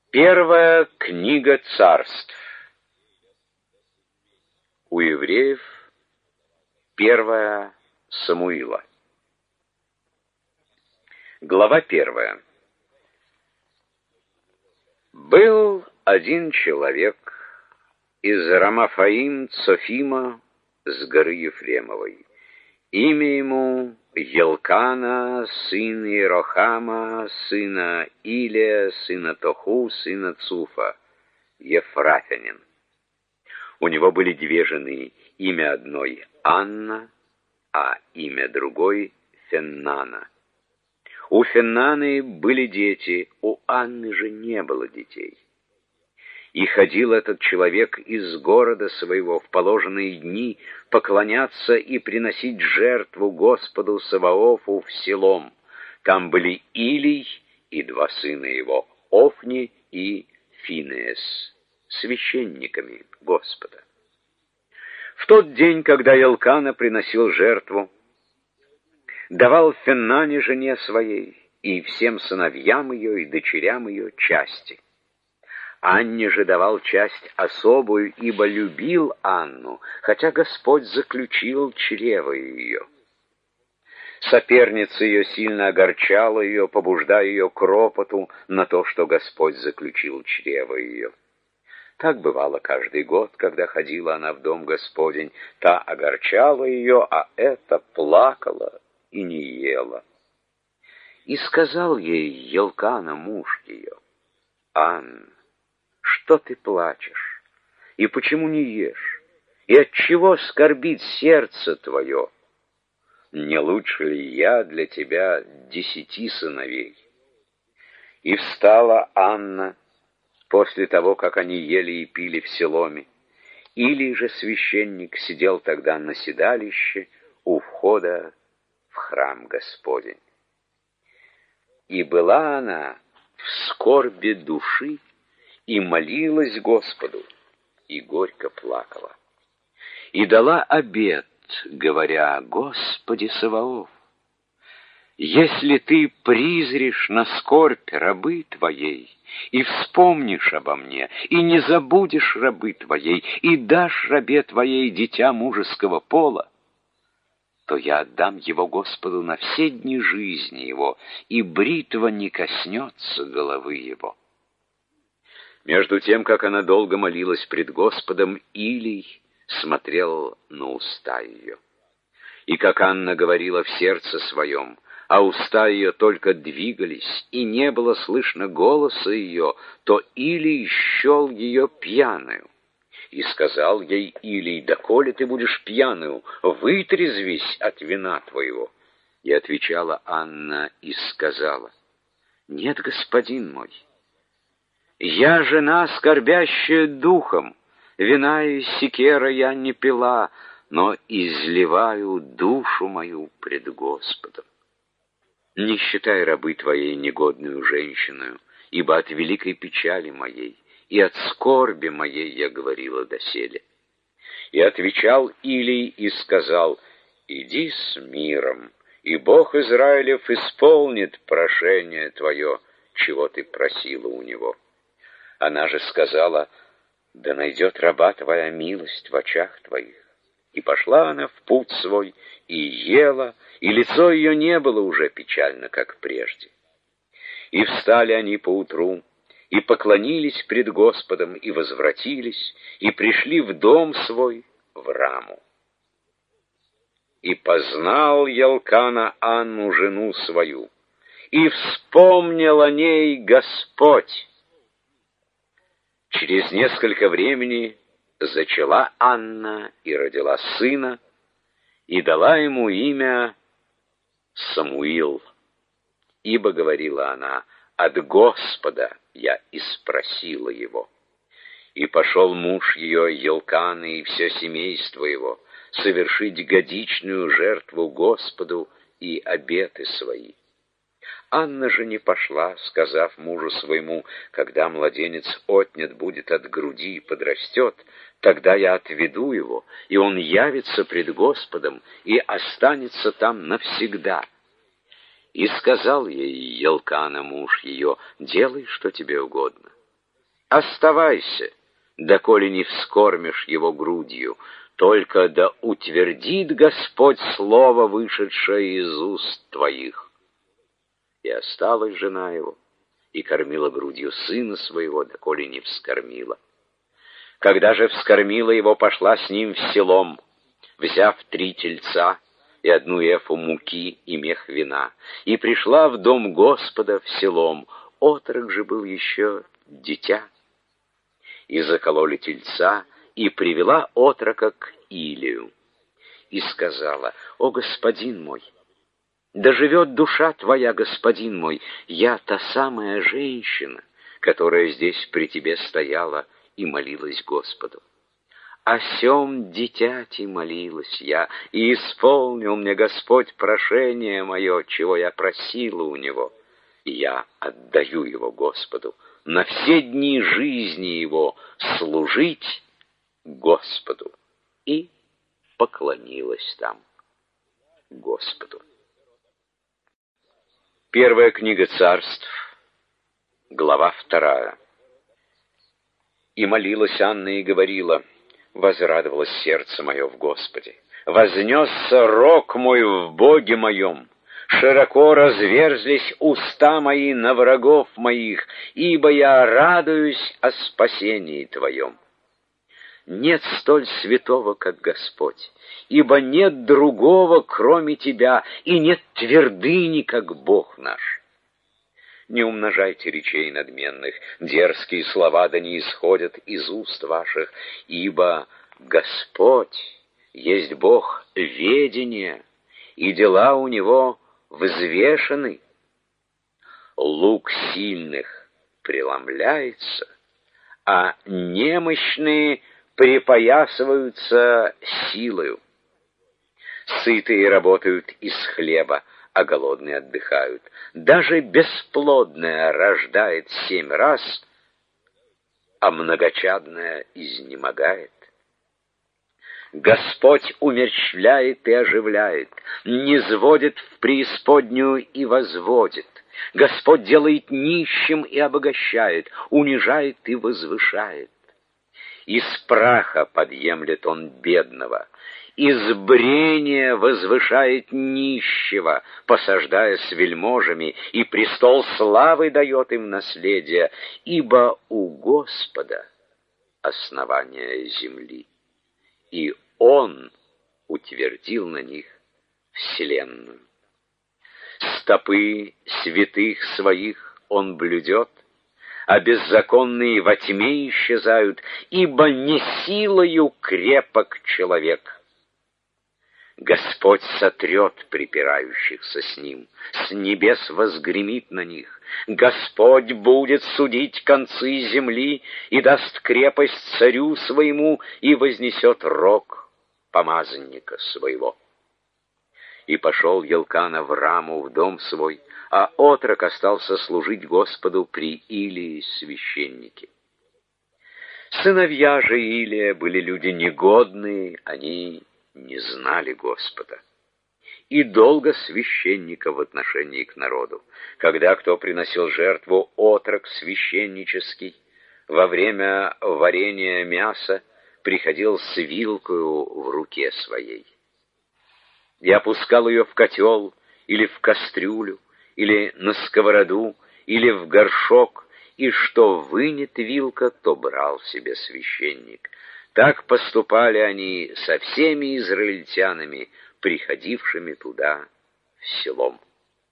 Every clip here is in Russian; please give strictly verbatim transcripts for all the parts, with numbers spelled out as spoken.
Первая книга царств. У евреев первая Самуила. Глава первая. Был один человек из Рамафаим Цофима с горы Ефремовой. Имя ему Елкана, сын Иерохама, сына Илия, сына Тоху, сына Цуфа, ефрафянин. У него были две жены, имя одной Анна, а имя другой Феннана. У Феннаны были дети, у Анны же не было детей. И ходил этот человек из города своего в положенные дни поклоняться и приносить жертву Господу Саваофу в Силом. Там были Илий и два сына его, Офни и Финеас, священниками Господа. В тот день, когда Елкана приносил жертву, давал Феннане жене своей и всем сыновьям ее и дочерям ее части. Анне же давал часть особую, ибо любил Анну, хотя Господь заключил чрево ее. Соперница ее сильно огорчала ее, побуждая ее к ропоту на то, что Господь заключил чрево ее. Так бывало каждый год, когда ходила она в дом Господень, та огорчала ее, а эта плакала и не ела. И сказал ей Елкана, муж ее: «Анна, что ты плачешь? И почему не ешь? И отчего скорбит сердце твое? Не лучше ли я для тебя десяти сыновей?» И встала Анна после того, как они ели и пили в Силоме. Илий же священник сидел тогда на седалище у входа в храм Господень. И была она в скорби души, и молилась Господу, и горько плакала. И дала обет, говоря: «Господи Саваоф, если ты призришь на скорбь рабы твоей, и вспомнишь обо мне, и не забудешь рабы твоей, и дашь рабе твоей дитя мужеского пола, то я отдам его Господу на все дни жизни его, и бритва не коснется головы его». Между тем, как она долго молилась пред Господом, Илий смотрел на уста ее. И как Анна говорила в сердце своем, а уста ее только двигались, и не было слышно голоса ее, то Илий счел ее пьяную. И сказал ей Илий: «Доколе ты будешь пьяную, вытрезвись от вина твоего». И отвечала Анна и сказала: «Нет, господин мой, я жена, скорбящая духом, вина и секера я не пила, но изливаю душу мою пред Господом. Не считай рабы твоей негодную женщиною, ибо от великой печали моей и от скорби моей я говорила доселе». И отвечал Илий и сказал: «Иди с миром, и Бог Израилев исполнит прошение твое, чего ты просила у него». Она же сказала: «Да найдет раба твоя милость в очах твоих». И пошла она в путь свой, и ела, и лицо ее не было уже печально, как прежде. И встали они поутру, и поклонились пред Господом, и возвратились, и пришли в дом свой, в Раму. И познал Елкана Анну, жену свою, и вспомнил о ней Господь. Через несколько времени зачала Анна и родила сына, и дала ему имя Самуил, ибо, говорила она, от Господа я и спросила его. И пошел муж ее, Елкана, и все семейство его, совершить годичную жертву Господу и обеты свои. Анна же не пошла, сказав мужу своему: «Когда младенец отнят будет от груди и подрастет, тогда я отведу его, и он явится пред Господом и останется там навсегда». И сказал ей Елкана, муж ее: «Делай, что тебе угодно». Оставайся, доколе не вскормишь его грудью, только да утвердит Господь слово, вышедшее из уст твоих. И осталась жена его, и кормила грудью сына своего, доколе не вскормила. Когда же вскормила его, пошла с ним в селом, взяв три тельца и одну эфу муки и мех вина, и пришла в дом Господа в селом. Отрок же был еще дитя. И закололи тельца, и привела отрока к Илию, и сказала: «О, господин мой, да живет душа твоя, господин мой, я та самая женщина, которая здесь при тебе стояла и молилась Господу. О сем дитяти молилась я, и исполнил мне Господь прошение мое, чего я просила у него, и я отдаю его Господу на все дни жизни его служить Господу». И поклонилась там Господу. Первая книга Царств, глава вторая. И молилась Анна и говорила: возрадовалось сердце мое в Господе, вознесся рог мой в Боге моем, широко разверзлись уста мои на врагов моих, ибо я радуюсь о спасении Твоем. Нет столь святого, как Господь, ибо нет другого, кроме Тебя, и нет твердыни, как Бог наш. Не умножайте речей надменных, дерзкие слова да не исходят из уст ваших, ибо Господь есть Бог ведения, и дела у Него взвешены. Лук сильных преломляется, а немощные припоясываются силою. Сытые работают из хлеба, а голодные отдыхают. Даже бесплодная рождает семь раз, а многочадная изнемогает. Господь умерщвляет и оживляет, низводит в преисподнюю и возводит. Господь делает нищим и обогащает, унижает и возвышает. Из праха подъемлет он бедного, из брения возвышает нищего, посаждая с вельможами, и престол славы дает им наследие, ибо у Господа основание земли, и Он утвердил на них вселенную. Стопы святых своих Он блюдет, а беззаконные во тьме исчезают, ибо не силою крепок человек. Господь сотрет припирающихся с Ним, с небес возгремит на них. Господь будет судить концы земли и даст крепость царю своему и вознесет рог помазанника своего. И пошел Елкана в Раму в дом свой, а отрок остался служить Господу при Илии священнике. Сыновья же Илия были люди негодные, они не знали Господа. И долго священника в отношении к народу. Когда кто приносил жертву, отрок священнический, во время варения мяса приходил с вилкою в руке своей. И опускал ее в котел, или в кастрюлю, или на сковороду, или в горшок, и что вынет вилка, то брал себе священник. Так поступали они со всеми израильтянами, приходившими туда в селом.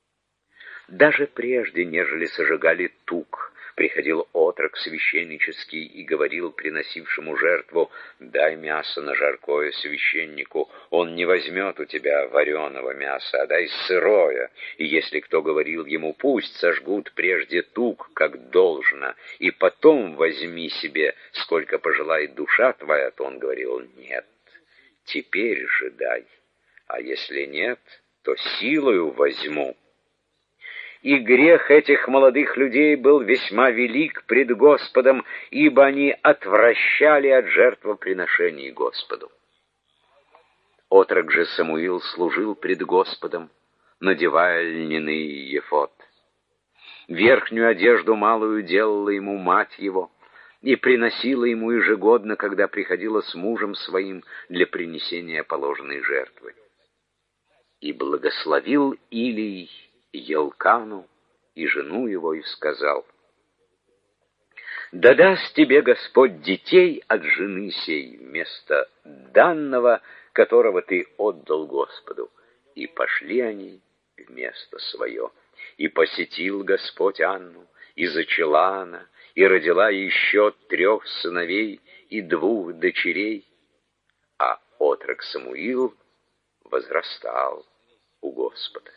Даже прежде, нежели сожигали тук, приходил отрок священнический и говорил приносившему жертву: «Дай мясо на жаркое священнику, он не возьмет у тебя вареного мяса, а дай сырое». И если кто говорил ему: «Пусть сожгут прежде тук, как должно, и потом возьми себе, сколько пожелает душа твоя», то он говорил: «Нет, теперь же дай, а если нет, то силою возьму». И грех этих молодых людей был весьма велик пред Господом, ибо они отвращали от жертвоприношений Господу. Отрок же Самуил служил пред Господом, надевая льняный ефод. Верхнюю одежду малую делала ему мать его, и приносила ему ежегодно, когда приходила с мужем своим для принесения положенной жертвы. И благословил Илий Елкану и жену его и сказал: «Да даст тебе Господь детей от жены сей вместо данного, которого ты отдал Господу». И пошли они в место свое. И посетил Господь Анну, и зачала она, и родила еще трех сыновей и двух дочерей, а отрок Самуил возрастал у Господа.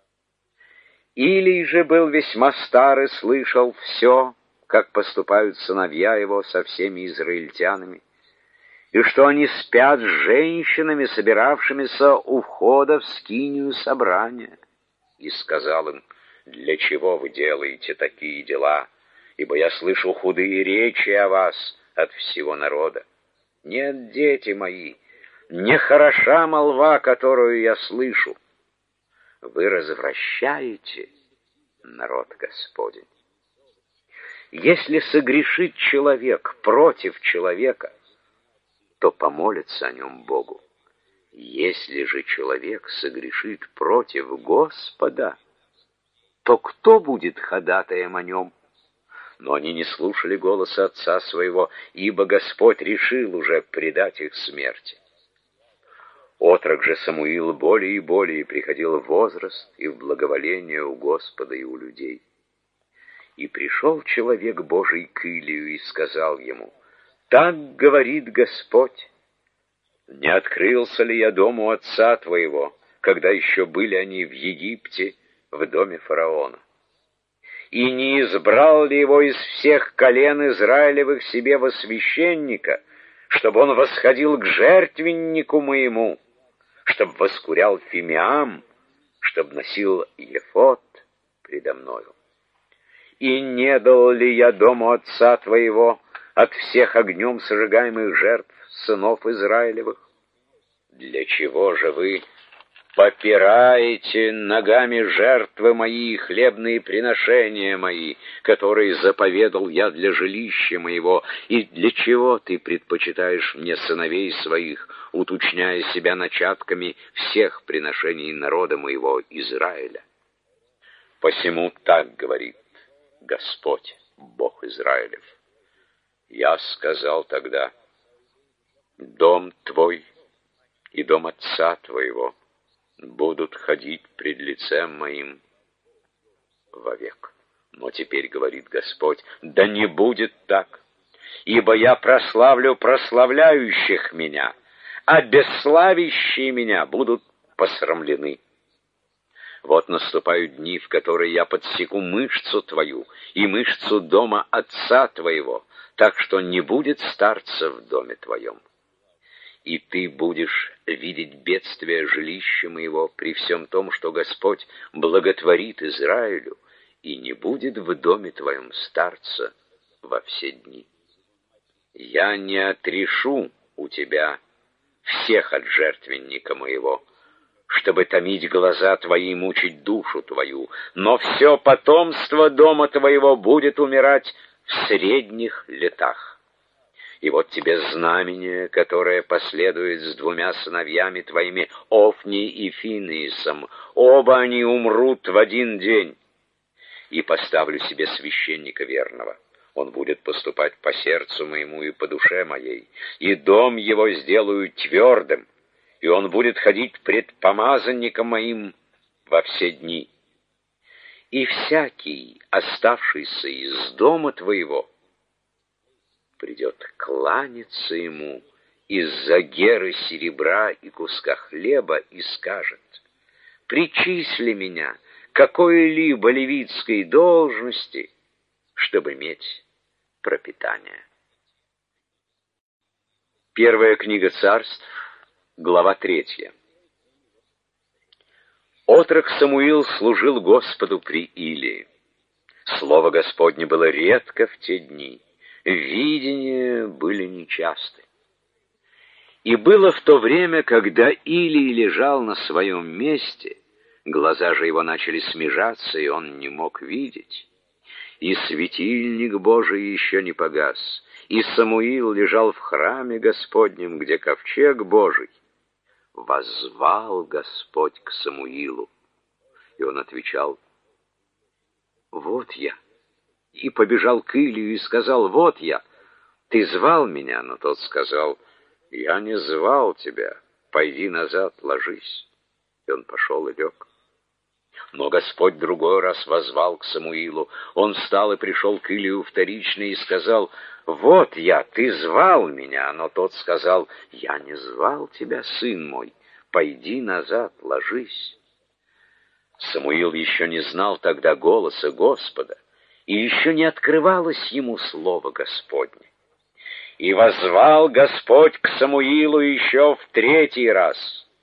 Илий же был весьма стар и слышал все, как поступают сыновья его со всеми израильтянами, и что они спят с женщинами, собиравшимися у входа в скинию собрания. И сказал им: «Для чего вы делаете такие дела? Ибо я слышу худые речи о вас от всего народа. Нет, дети мои, не хороша молва, которую я слышу. Вы развращаете народ Господень. Если согрешит человек против человека, то помолится о нем Богу. Если же человек согрешит против Господа, то кто будет ходатаем о нем?» Но они не слушали голоса отца своего, ибо Господь решил уже предать их смерти. Отрок же Самуил более и более приходил в возраст и в благоволение у Господа и у людей. И пришел человек Божий к Илию и сказал ему: «Так говорит Господь: не открылся ли я дому отца твоего, когда еще были они в Египте, в доме фараона? И не избрал ли его из всех колен Израилевых себе во священника, чтобы он восходил к жертвеннику моему, чтобы воскурял фимиам, чтобы носил ефод предо мною? И не дал ли я дому отца твоего от всех огнем сожигаемых жертв сынов Израилевых? Для чего же вы попираете ногами жертвы мои и хлебные приношения мои, которые заповедал я для жилища моего? И для чего ты предпочитаешь мне сыновей своих, уточняя себя начатками всех приношений народа моего Израиля? Посему так говорит Господь, Бог Израилев: я сказал тогда: дом твой и дом отца твоего будут ходить пред лицем моим вовек. Но теперь говорит Господь: да не будет так, ибо я прославлю прославляющих меня, а бесславящие меня будут посрамлены. Вот наступают дни, в которые я подсеку мышцу твою и мышцу дома отца твоего, так что не будет старца в доме твоем. И ты будешь видеть бедствие жилища моего при всем том, что Господь благотворит Израилю, и не будет в доме твоем старца во все дни. Я не отрешу у тебя всех от жертвенника моего, чтобы томить глаза твои и мучить душу твою, но все потомство дома твоего будет умирать в средних летах. И вот тебе знамение, которое последует с двумя сыновьями твоими, Офни и Финеисом. Оба они умрут в один день. И поставлю себе священника верного. Он будет поступать по сердцу моему и по душе моей, и дом его сделаю твердым, и он будет ходить пред помазанником моим во все дни. И всякий, оставшийся из дома твоего, придет кланяться ему из-за геры серебра и куска хлеба и скажет: причисли меня какой-либо левитской должности, чтобы иметь пропитание. Первая книга Царств, глава третья. Отрок Самуил служил Господу при Илии. Слово Господне было редко в те дни, видения были нечасты. И было в то время, когда Илий лежал на своем месте, глаза же его начали смежаться, и он не мог видеть. И светильник Божий еще не погас, и Самуил лежал в храме Господнем, где ковчег Божий, воззвал Господь к Самуилу. И он отвечал: «Вот я». И побежал к Илию и сказал: «Вот я. Ты звал меня?» Но тот сказал: «Я не звал тебя. Пойди назад, ложись». И он пошел и лег. Но Господь другой раз воззвал к Самуилу. Он встал и пришел к Илию вторично и сказал: «Вот я, ты звал меня». Но тот сказал: «Я не звал тебя, сын мой. Пойди назад, ложись». Самуил еще не знал тогда голоса Господа, и еще не открывалось ему слово Господне. И воззвал Господь к Самуилу еще в третий раз.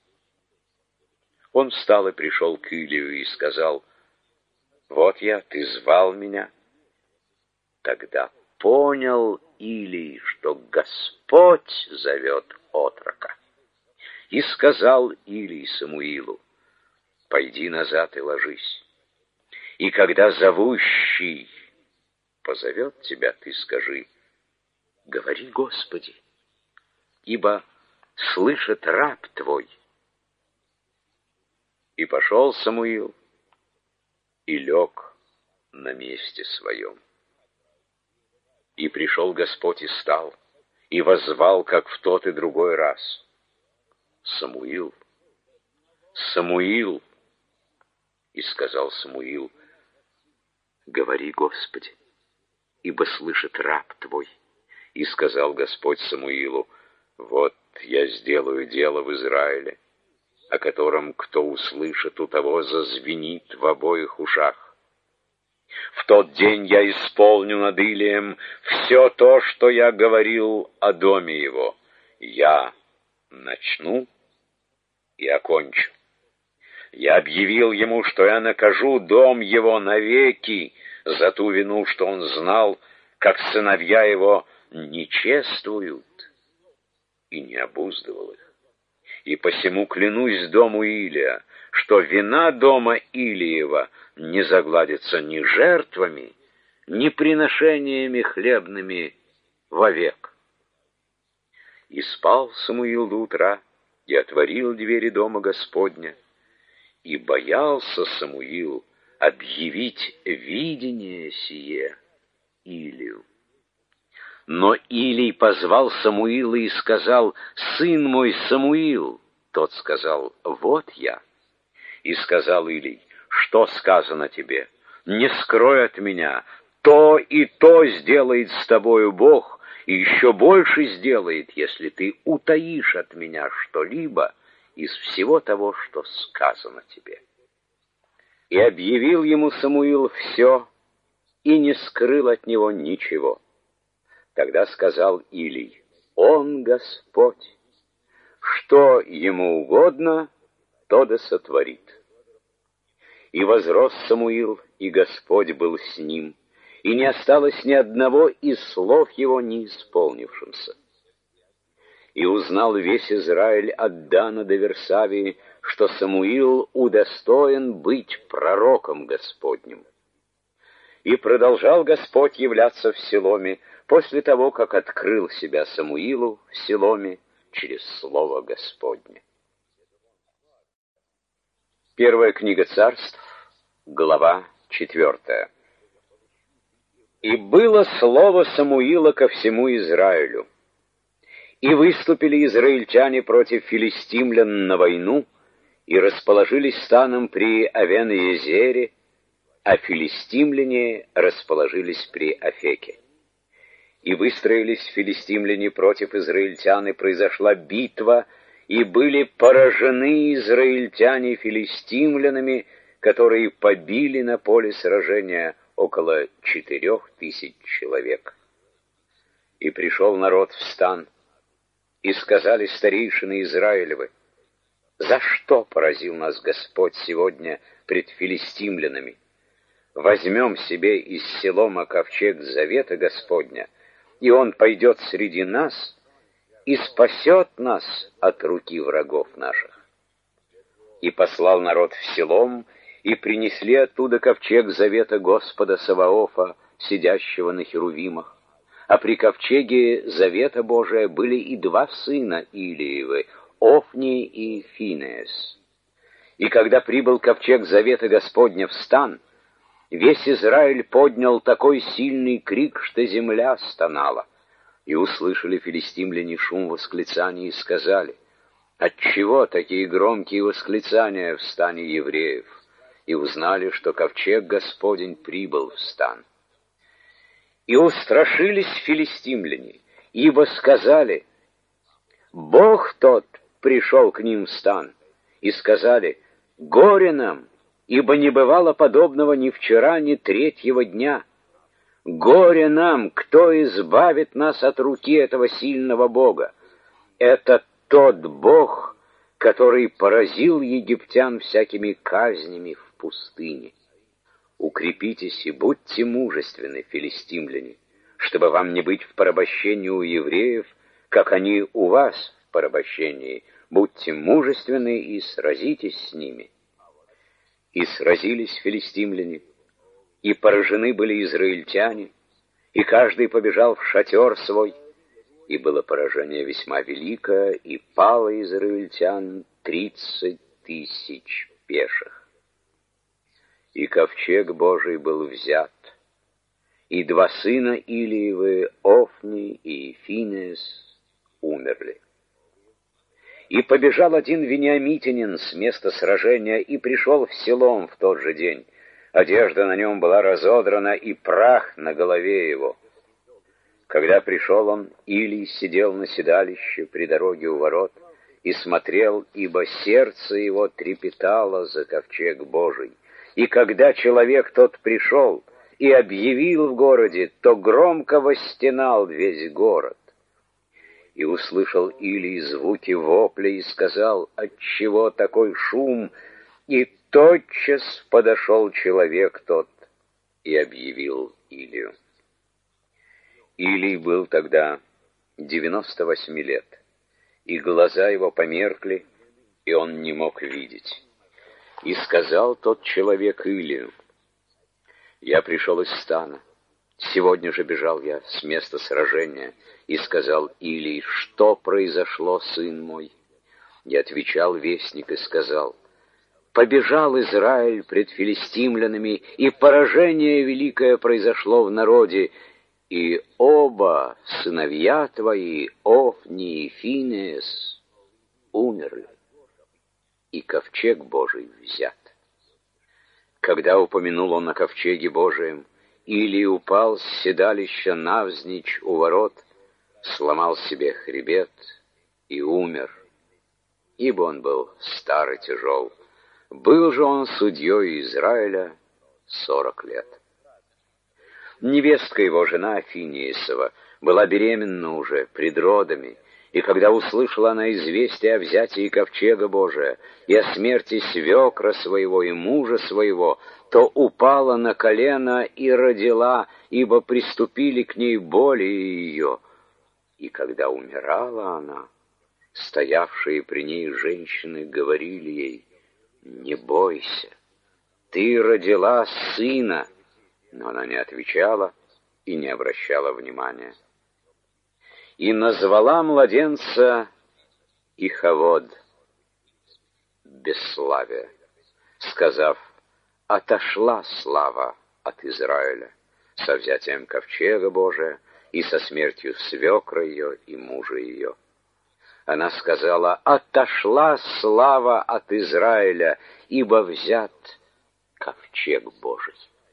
Он встал и пришел к Илию и сказал: «Вот я, ты звал меня». Тогда понял Илий, что Господь зовет отрока. И сказал Илий Самуилу: «Пойди назад и ложись. И когда зовущий позовет тебя, ты скажи: говори, Господи, ибо слышит раб твой». И пошел Самуил и лег на месте своем. И пришел Господь и стал, и воззвал, как в тот и другой раз: «Самуил, Самуил». И сказал Самуил: говори, Господи, ибо слышит раб твой. И сказал Господь Самуилу: вот я сделаю дело в Израиле, о котором кто услышит, у того зазвенит в обоих ушах. В тот день я исполню над Илием все то, что я говорил о доме его. Я начну и окончу. Я объявил ему, что я накажу дом его навеки за ту вину, что он знал, как сыновья его не чествуют, и не обуздывал их. И посему клянусь дому Илия, что вина дома Илиева не загладится ни жертвами, ни приношениями хлебными вовек. И спал Самуил до утра, и отворил двери дома Господня, и боялся Самуил объявить видение сие Илию. Но Илий позвал Самуила и сказал: «Сын мой Самуил». Тот сказал: «Вот я». И сказал Илий: «Что сказано тебе? Не скрой от меня. То и то сделает с тобою Бог, и еще больше сделает, если ты утаишь от меня что-либо из всего того, что сказано тебе». И объявил ему Самуил все, и не скрыл от него ничего. Тогда сказал Илий: «Он Господь, что ему угодно, то да сотворит». И возрос Самуил, и Господь был с ним, и не осталось ни одного из слов его не исполнившимся. И узнал весь Израиль от Дана до Версавии, что Самуил удостоен быть пророком Господним. И продолжал Господь являться в Силоме после того, как открыл себя Самуилу в Силоме через слово Господне. Первая книга Царств, глава четвертая. «И было слово Самуила ко всему Израилю. И выступили израильтяне против филистимлян на войну, и расположились станом при Авен-Езере, а филистимляне расположились при Афеке. И выстроились филистимляне против израильтян, и произошла битва, и были поражены израильтяне филистимлянами, которые побили на поле сражения около четырех тысяч человек. И пришел народ в стан, и сказали старейшины Израилевы: «За что поразил нас Господь сегодня пред филистимлянами? Возьмем себе из Силома ковчег завета Господня, и он пойдет среди нас и спасет нас от руки врагов наших». И послал народ в Силом, и принесли оттуда ковчег завета Господа Саваофа, сидящего на херувимах, а при ковчеге Завета Божия были и два сына Илиевы, Офни и Финеас. И когда прибыл ковчег Завета Господня в стан, весь Израиль поднял такой сильный крик, что земля стонала. И услышали филистимляне шум восклицаний и сказали: «Отчего такие громкие восклицания в стане евреев?» И узнали, что ковчег Господень прибыл в стан. И устрашились филистимляне, ибо сказали: «Бог тот пришел к ним в стан». И сказали: «Горе нам, ибо не бывало подобного ни вчера, ни третьего дня. Горе нам, кто избавит нас от руки этого сильного Бога? Это тот Бог, который поразил египтян всякими казнями в пустыне. Укрепитесь и будьте мужественны, филистимляне, чтобы вам не быть в порабощении у евреев, как они у вас в порабощении. Будьте мужественны и сразитесь с ними». И сразились филистимляне, и поражены были израильтяне, и каждый побежал в шатер свой, и было поражение весьма великое, и пало израильтян тридцать тысяч пеших. И ковчег Божий был взят, и два сына Илиевы, Офни и Финеас, умерли. И побежал один вениамитянин с места сражения и пришел в Силом в тот же день. Одежда на нем была разодрана, и прах на голове его. Когда пришел он, Илий сидел на седалище при дороге у ворот и смотрел, ибо сердце его трепетало за ковчег Божий. И когда человек тот пришел и объявил в городе, то громко восстенал весь город. И услышал Илий звуки вопля и сказал: «Отчего такой шум?» И тотчас подошел человек тот и объявил Илию. Илий был тогда девяносто восьми лет, и глаза его померкли, и он не мог видеть. И сказал тот человек Илию: «Я пришел из стана. Сегодня же бежал я с места сражения». И сказал Илий: «Что произошло, сын мой?» И отвечал вестник и сказал: «Побежал Израиль пред филистимлянами, и поражение великое произошло в народе, и оба сыновья твои, Офни и Финеас, умерли, и ковчег Божий взят». Когда упомянул он о ковчеге Божием, Илий упал с седалища навзничь у ворот, сломал себе хребет и умер, ибо он был стар и тяжел. Был же он судьей Израиля сорок лет. Невестка его, жена Финеасова, была беременна уже пред родами, и когда услышала она известие о взятии ковчега Божия и о смерти свекра своего и мужа своего, то упала на колено и родила, ибо приступили к ней боли ее. И когда умирала она, стоявшие при ней женщины говорили ей: «Не бойся, ты родила сына». Но она не отвечала и не обращала внимания. И назвала младенца Ихавод, бесславие, сказав: «Отошла слава от Израиля со взятием ковчега Божия и со смертью свекра ее и мужа ее». Она сказала: «Отошла слава от Израиля, ибо взят ковчег Божий».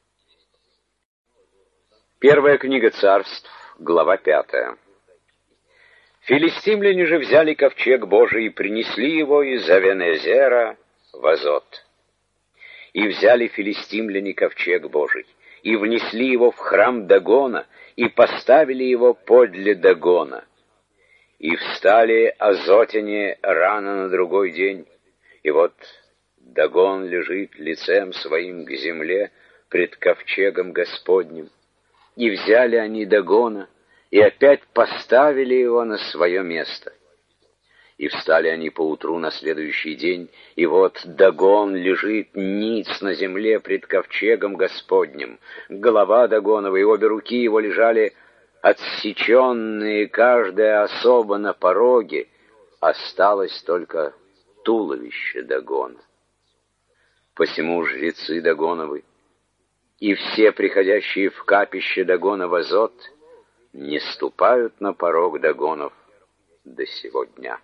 Первая книга Царств, глава пятая. Филистимляне же взяли ковчег Божий и принесли его из Авенезера в Азот. И взяли филистимляне ковчег Божий, и внесли его в храм Дагона, и поставили его подле Дагона. И встали азотяне рано на другой день, и вот Дагон лежит лицем своим к земле пред ковчегом Господним. И взяли они Дагона, и опять поставили его на свое место. И встали они поутру на следующий день, и вот Дагон лежит ниц на земле пред ковчегом Господним. Голова Дагонова и обе руки его лежали отсеченные каждая особо на пороге, осталось только туловище Дагона. Посему жрецы Дагоновы и все приходящие в капище Дагона в Азот не ступают на порог Дагонов до сего дня.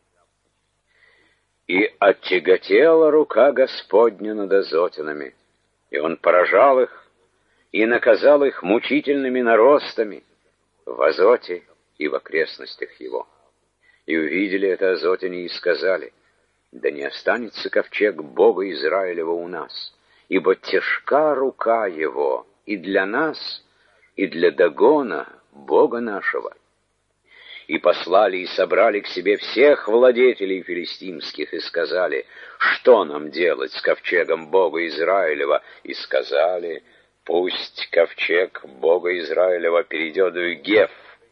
И оттяготела рука Господня над Азотинами, и он поражал их и наказал их мучительными наростами в Азоте и в окрестностях его. И увидели это азотяне и сказали: да не останется ковчег Бога Израилева у нас, ибо тяжка рука его и для нас, и для Дагона, Бога нашего. И послали и собрали к себе всех владетелей филистимских и сказали: что нам делать с ковчегом Бога Израилева? И сказали: пусть ковчег Бога Израилева перейдет в Геф.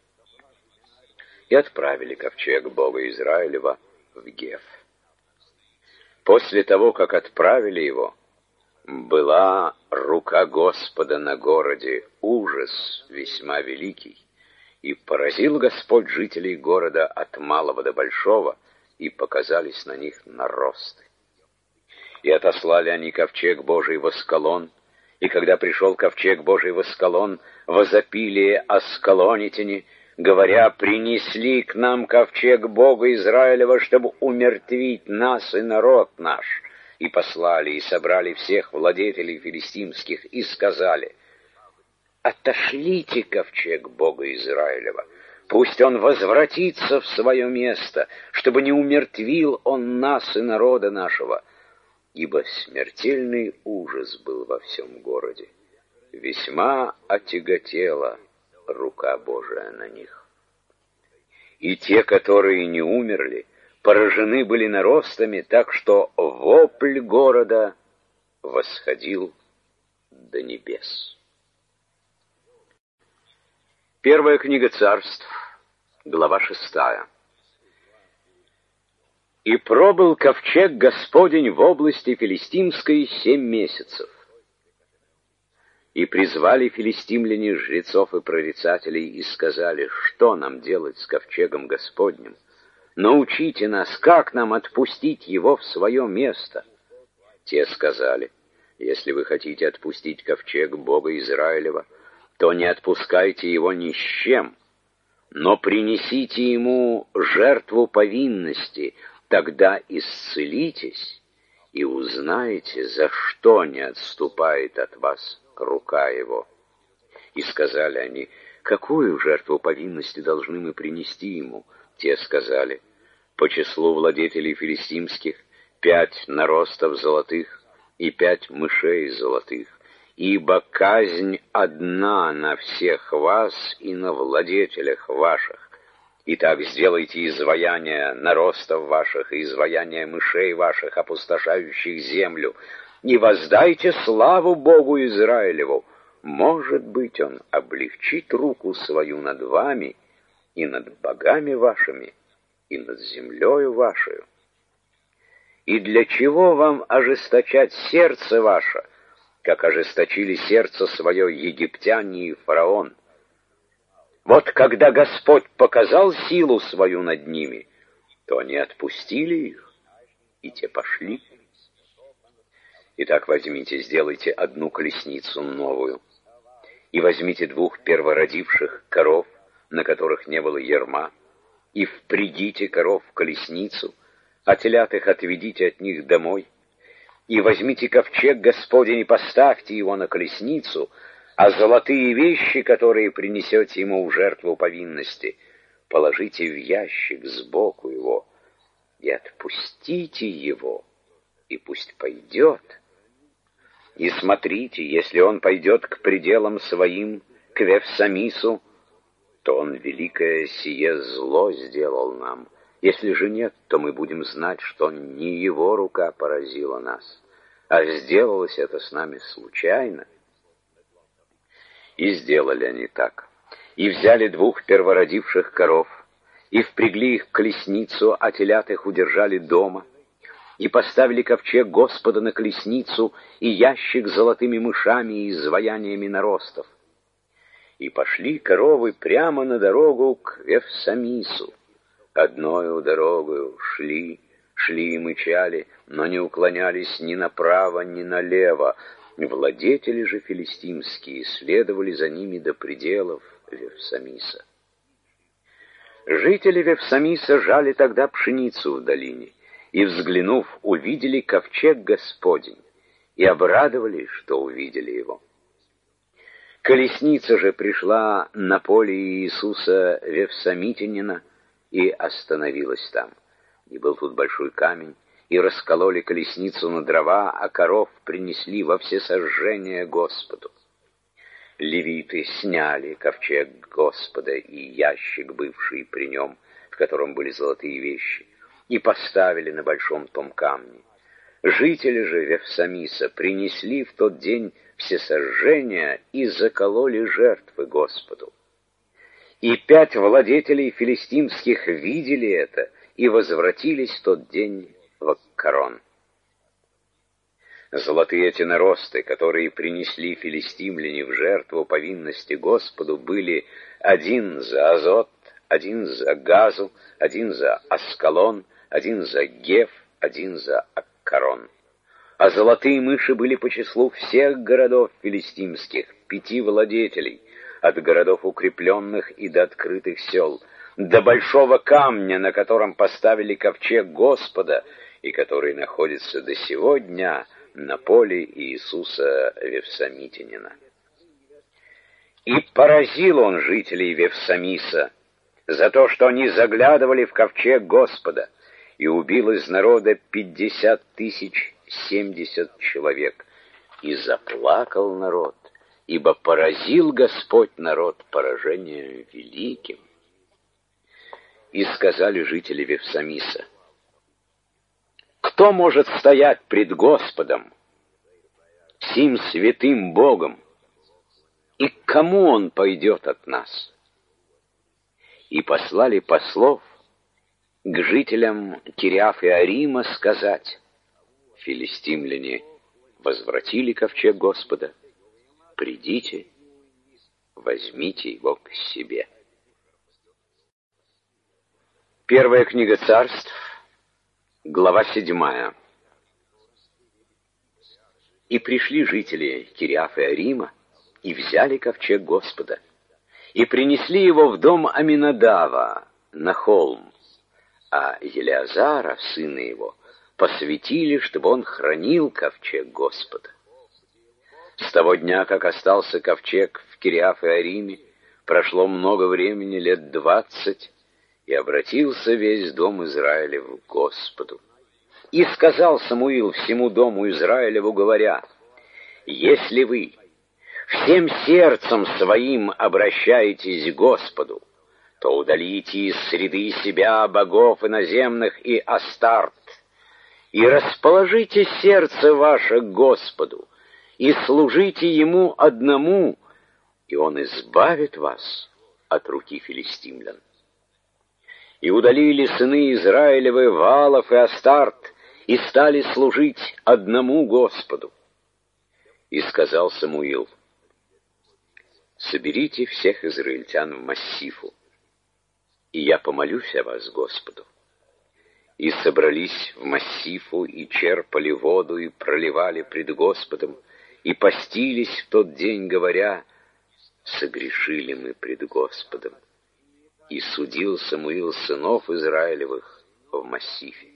И отправили ковчег Бога Израилева в Геф. После того, как отправили его, была рука Господа на городе, ужас весьма великий, и поразил Господь жителей города от малого до большого, и показались на них наросты. И отослали они ковчег Божий в Аскалон, и когда пришел ковчег Божий в Аскалон, возопили аскалонитяне, говоря: принесли к нам ковчег Бога Израилева, чтобы умертвить нас и народ наш. И послали и собрали всех владетелей филистимских и сказали: отошлите ковчег Бога Израилева, пусть он возвратится в свое место, чтобы не умертвил он нас и народа нашего. Ибо смертельный ужас был во всем городе, весьма отяготела рука Божия на них. И те, которые не умерли, поражены были наростами, так что вопль города восходил до небес. Первая книга Царств, глава шестая. И пробыл ковчег Господень в области филистимской семь месяцев. И призвали филистимляне жрецов и прорицателей и сказали: что нам делать с ковчегом Господним? Научите нас, как нам отпустить его в свое место. Те сказали: если вы хотите отпустить ковчег Бога Израилева, то не отпускайте его ни с чем, но принесите ему жертву повинности, тогда исцелитесь и узнаете, за что не отступает от вас рука его. И сказали они: какую жертву повинности должны мы принести ему? Те сказали: по числу владетелей филистимских пять наростов золотых и пять мышей золотых, ибо казнь одна на всех вас и на владетелях ваших. Итак, сделайте изваяния наростов ваших и изваяния мышей ваших, опустошающих землю, и воздайте славу Богу Израилеву. Может быть, он облегчит руку свою над вами и над богами вашими, и над землею вашей. И для чего вам ожесточать сердце ваше, как ожесточили сердце свое египтяне и фараон? Вот когда Господь показал силу свою над ними, то они отпустили их, и те пошли. Итак, возьмите, сделайте одну колесницу новую, и возьмите двух первородивших коров, на которых не было ярма, и впрягите коров в колесницу, а телят их отведите от них домой, и возьмите ковчег Господень и поставьте его на колесницу, а золотые вещи, которые принесете ему в жертву повинности, положите в ящик сбоку его, и отпустите его, и пусть пойдет. И смотрите, если он пойдет к пределам своим, к Вефсамису, то он великое сие зло сделал нам. Если же нет, то мы будем знать, что не его рука поразила нас, а сделалось это с нами случайно. И сделали они так. И взяли двух первородивших коров, и впрягли их в колесницу, а телят их удержали дома, и поставили ковчег Господа на колесницу и ящик с золотыми мышами и изваяниями наростов. И пошли коровы прямо на дорогу к Вефсамису. Одною дорогою шли, шли и мычали, но не уклонялись ни направо, ни налево. Владетели же филистимские следовали за ними до пределов Вефсамиса. Жители Вефсамиса жали тогда пшеницу в долине, и, взглянув, увидели ковчег Господень, и обрадовались, что увидели его. Колесница же пришла на поле Иисуса Вефсамитянина и остановилась там. И был тут большой камень, и раскололи колесницу на дрова, а коров принесли во всесожжение Господу. Левиты сняли ковчег Господа и ящик, бывший при нем, в котором были золотые вещи, и поставили на большом том камне. Жители же Вефсамиса принесли в тот день всесожжения и закололи жертвы Господу. И пять владетелей филистимских видели это и возвратились в тот день в Аккарон. Золотые эти наросты, которые принесли филистимляне в жертву повинности Господу, были один за Азот, один за Газу, один за Аскалон, один за Геф, один за Аккарон. А золотые мыши были по числу всех городов филистимских, пяти владетелей, от городов укрепленных и до открытых сел, до большого камня, на котором поставили ковчег Господа, и который находится до сего дня на поле Иисуса Вефсамитянина. И поразил он жителей Вефсамиса за то, что они заглядывали в ковчег Господа, и убил из народа пятьдесят тысяч семьдесят человек. И заплакал народ, ибо поразил Господь народ поражением великим. И сказали жители Вефсамиса: кто может стоять пред Господом, сим святым Богом, и к кому он пойдет от нас? И послали послов к жителям Кириаф-Иарима сказать: филистимляне возвратили ковчег Господа, придите, возьмите его к себе. Первая книга Царств, глава седьмая. И пришли жители Кириаф-Иарима и взяли ковчег Господа, и принесли его в дом Аминадава на холм, а Елеазара, сына его, посвятили, чтобы он хранил ковчег Господа. С того дня, как остался ковчег в Кириаф-Иариме, прошло много времени, лет двадцать, и обратился весь дом Израилев к Господу. И сказал Самуил всему дому Израилеву, говоря: если вы всем сердцем своим обращаетесь к Господу, то удалите из среды себя богов иноземных и Астарт, и расположите сердце ваше к Господу, и служите Ему одному, и Он избавит вас от руки филистимлян. И удалили сыны Израилевы Ваалов и Астарт, и стали служить одному Господу. И сказал Самуил: соберите всех израильтян в Массифу, и я помолюсь о вас Господу. И собрались в Массифу, и черпали воду, и проливали пред Господом, и постились в тот день, говоря: согрешили мы пред Господом. И судил Самуил сынов Израилевых в Массифе.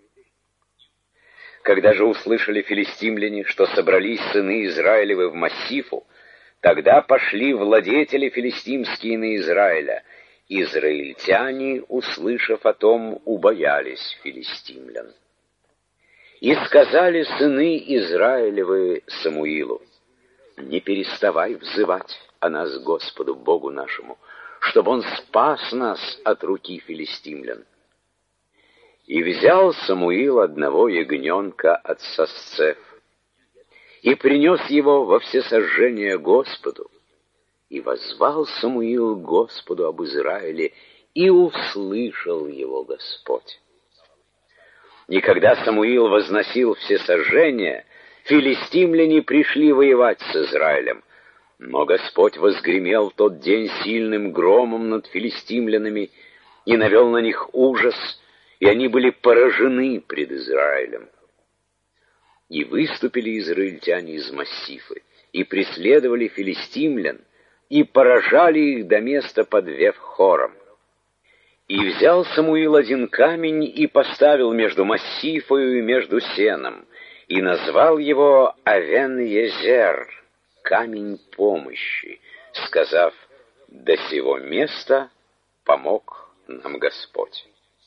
Когда же услышали филистимляне, что собрались сыны Израилевы в Массифу, тогда пошли владетели филистимские на Израиля. Израильтяне, услышав о том, убоялись филистимлян. И сказали сыны Израилевы Самуилу: не переставай взывать о нас Господу Богу нашему, чтобы Он спас нас от руки филистимлян. И взял Самуил одного ягненка от сосцев, и принес его во всесожжение Господу, и воззвал Самуил Господу об Израиле, и услышал его Господь. И когда Самуил возносил всесожжение, филистимляне пришли воевать с Израилем. Но Господь возгремел в тот день сильным громом над филистимлянами и навел на них ужас, и они были поражены пред Израилем. И выступили израильтяне из Массифы, и преследовали филистимлян, и поражали их до места под Вев-хором. И взял Самуил один камень и поставил между Массифою и между Сеном, и назвал его Авен-Езер, камень помощи, сказав: до сего места помог нам Господь.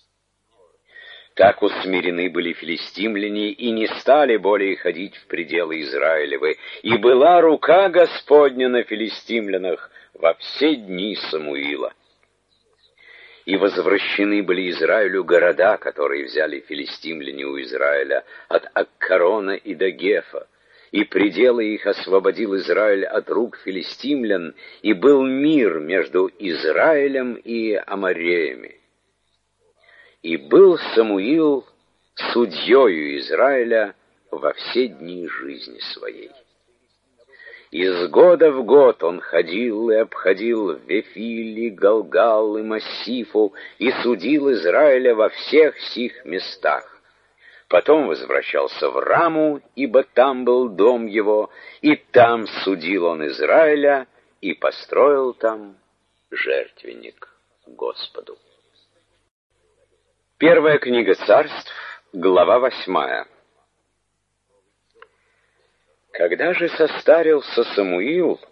Так усмирены были филистимляне и не стали более ходить в пределы Израилевы, и была рука Господня на филистимлянах во все дни Самуила. И возвращены были Израилю города, которые взяли филистимляне у Израиля, от Аккарона и до Гефа, и пределы их освободил Израиль от рук филистимлян, и был мир между Израилем и Амореями. И был Самуил судьею Израиля во все дни жизни своей. Из года в год он ходил и обходил Вефиль, Галгал и Массифу, и судил Израиля во всех сих местах. Потом возвращался в Раму, ибо там был дом его, и там судил он Израиля, и построил там жертвенник Господу. Первая книга Царств, глава восьмая. Когда же состарился Самуил,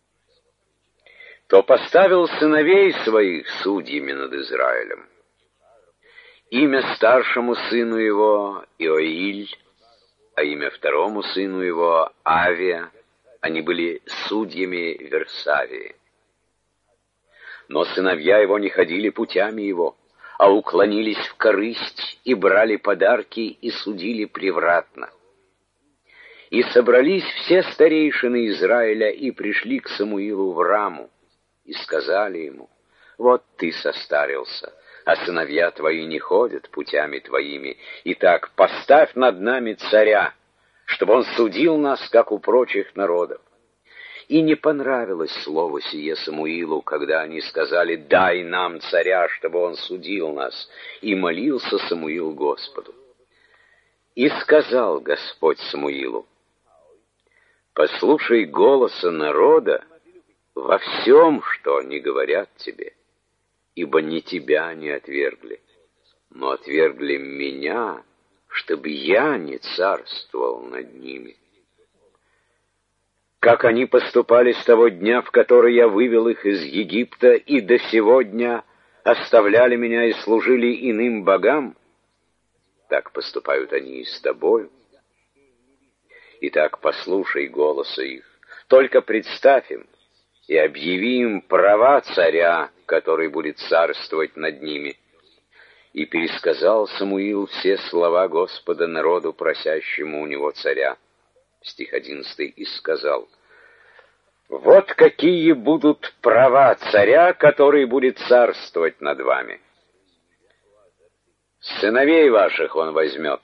то поставил сыновей своих судьями над Израилем. Имя старшему сыну его Иоиль, а имя второму сыну его Авия. Они были судьями Версавии. Но сыновья его не ходили путями его, а уклонились в корысть и брали подарки и судили превратно. И собрались все старейшины Израиля и пришли к Самуилу в Раму, и сказали ему: вот ты состарился, а сыновья твои не ходят путями твоими, итак поставь над нами царя, чтобы он судил нас, как у прочих народов. И не понравилось слово сие Самуилу, когда они сказали: дай нам царя, чтобы он судил нас. И молился Самуил Господу. И сказал Господь Самуилу: послушай голоса народа во всем, что они говорят тебе, ибо не тебя они отвергли, но отвергли меня, чтобы я не царствовал над ними. Как они поступали с того дня, в который я вывел их из Египта, и до сего дня оставляли меня и служили иным богам, так поступают они и с тобою. Итак, послушай голоса их, только представь им и объяви им права царя, который будет царствовать над ними. И пересказал Самуил все слова Господа народу, просящему у него царя. Стих одиннадцатый, и сказал: вот какие будут права царя, который будет царствовать над вами. Сыновей ваших он возьмет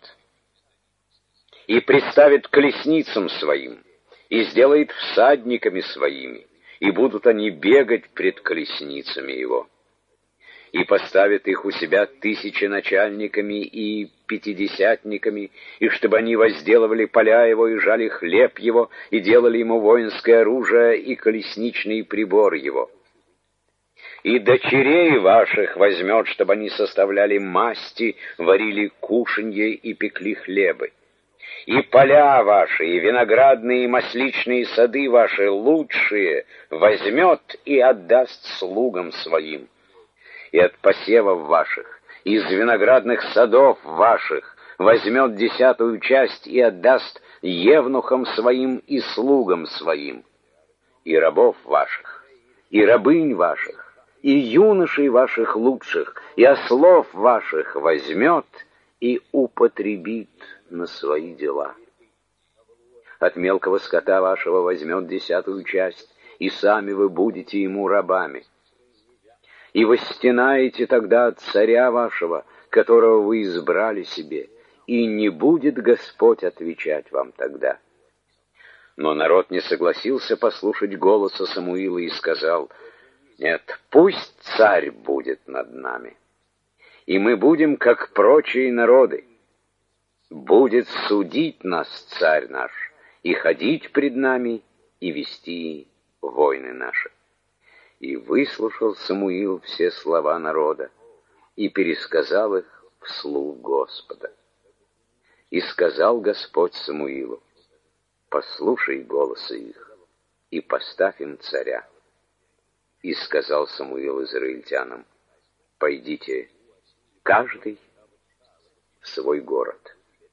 и приставит к колесницам своим, и сделает всадниками своими, и будут они бегать пред колесницами его. И поставит их у себя тысячи начальниками и пятидесятниками, и чтобы они возделывали поля его, и жали хлеб его, и делали ему воинское оружие и колесничный прибор его. И дочерей ваших возьмет, чтобы они составляли масти, варили кушанье и пекли хлебы. И поля ваши, и виноградные, и масличные сады ваши лучшие возьмет и отдаст слугам своим. И от посевов ваших, из виноградных садов ваших возьмет десятую часть и отдаст евнухам своим и слугам своим. И рабов ваших, и рабынь ваших, и юношей ваших лучших, и ослов ваших возьмет и употребит на свои дела. От мелкого скота вашего возьмет десятую часть, и сами вы будете ему рабами. И восстенаете тогда от царя вашего, которого вы избрали себе, и не будет Господь отвечать вам тогда. Но народ не согласился послушать голоса Самуила и сказал: «Нет, пусть царь будет над нами, и мы будем, как прочие народы. Будет судить нас царь наш, и ходить пред нами, и вести войны наши». И выслушал Самуил все слова народа, и пересказал их вслух Господа. И сказал Господь Самуилу: «Послушай голоса их, и поставь им царя». И сказал Самуил израильтянам: «Пойдите, каждый в свой город».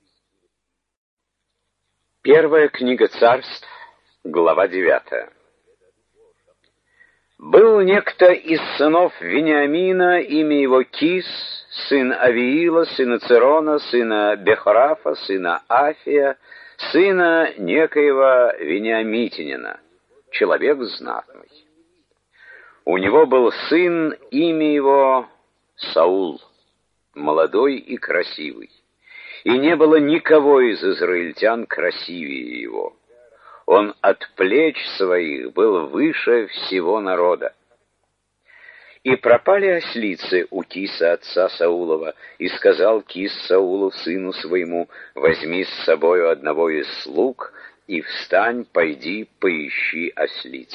Первая книга Царств, глава девятая. Был некто из сынов Вениамина, имя его Кис, сын Авиила, сына Церона, сына Бехорафа, сына Афия, сына некоего Вениамитянина, человек знатный. У него был сын, имя его Саул, молодой и красивый, и не было никого из израильтян красивее его. Он от плеч своих был выше всего народа. И пропали ослицы у Киса, отца Саулова, и сказал Кис Саулу, сыну своему: «Возьми с собою одного из слуг, и встань, пойди, поищи ослиц».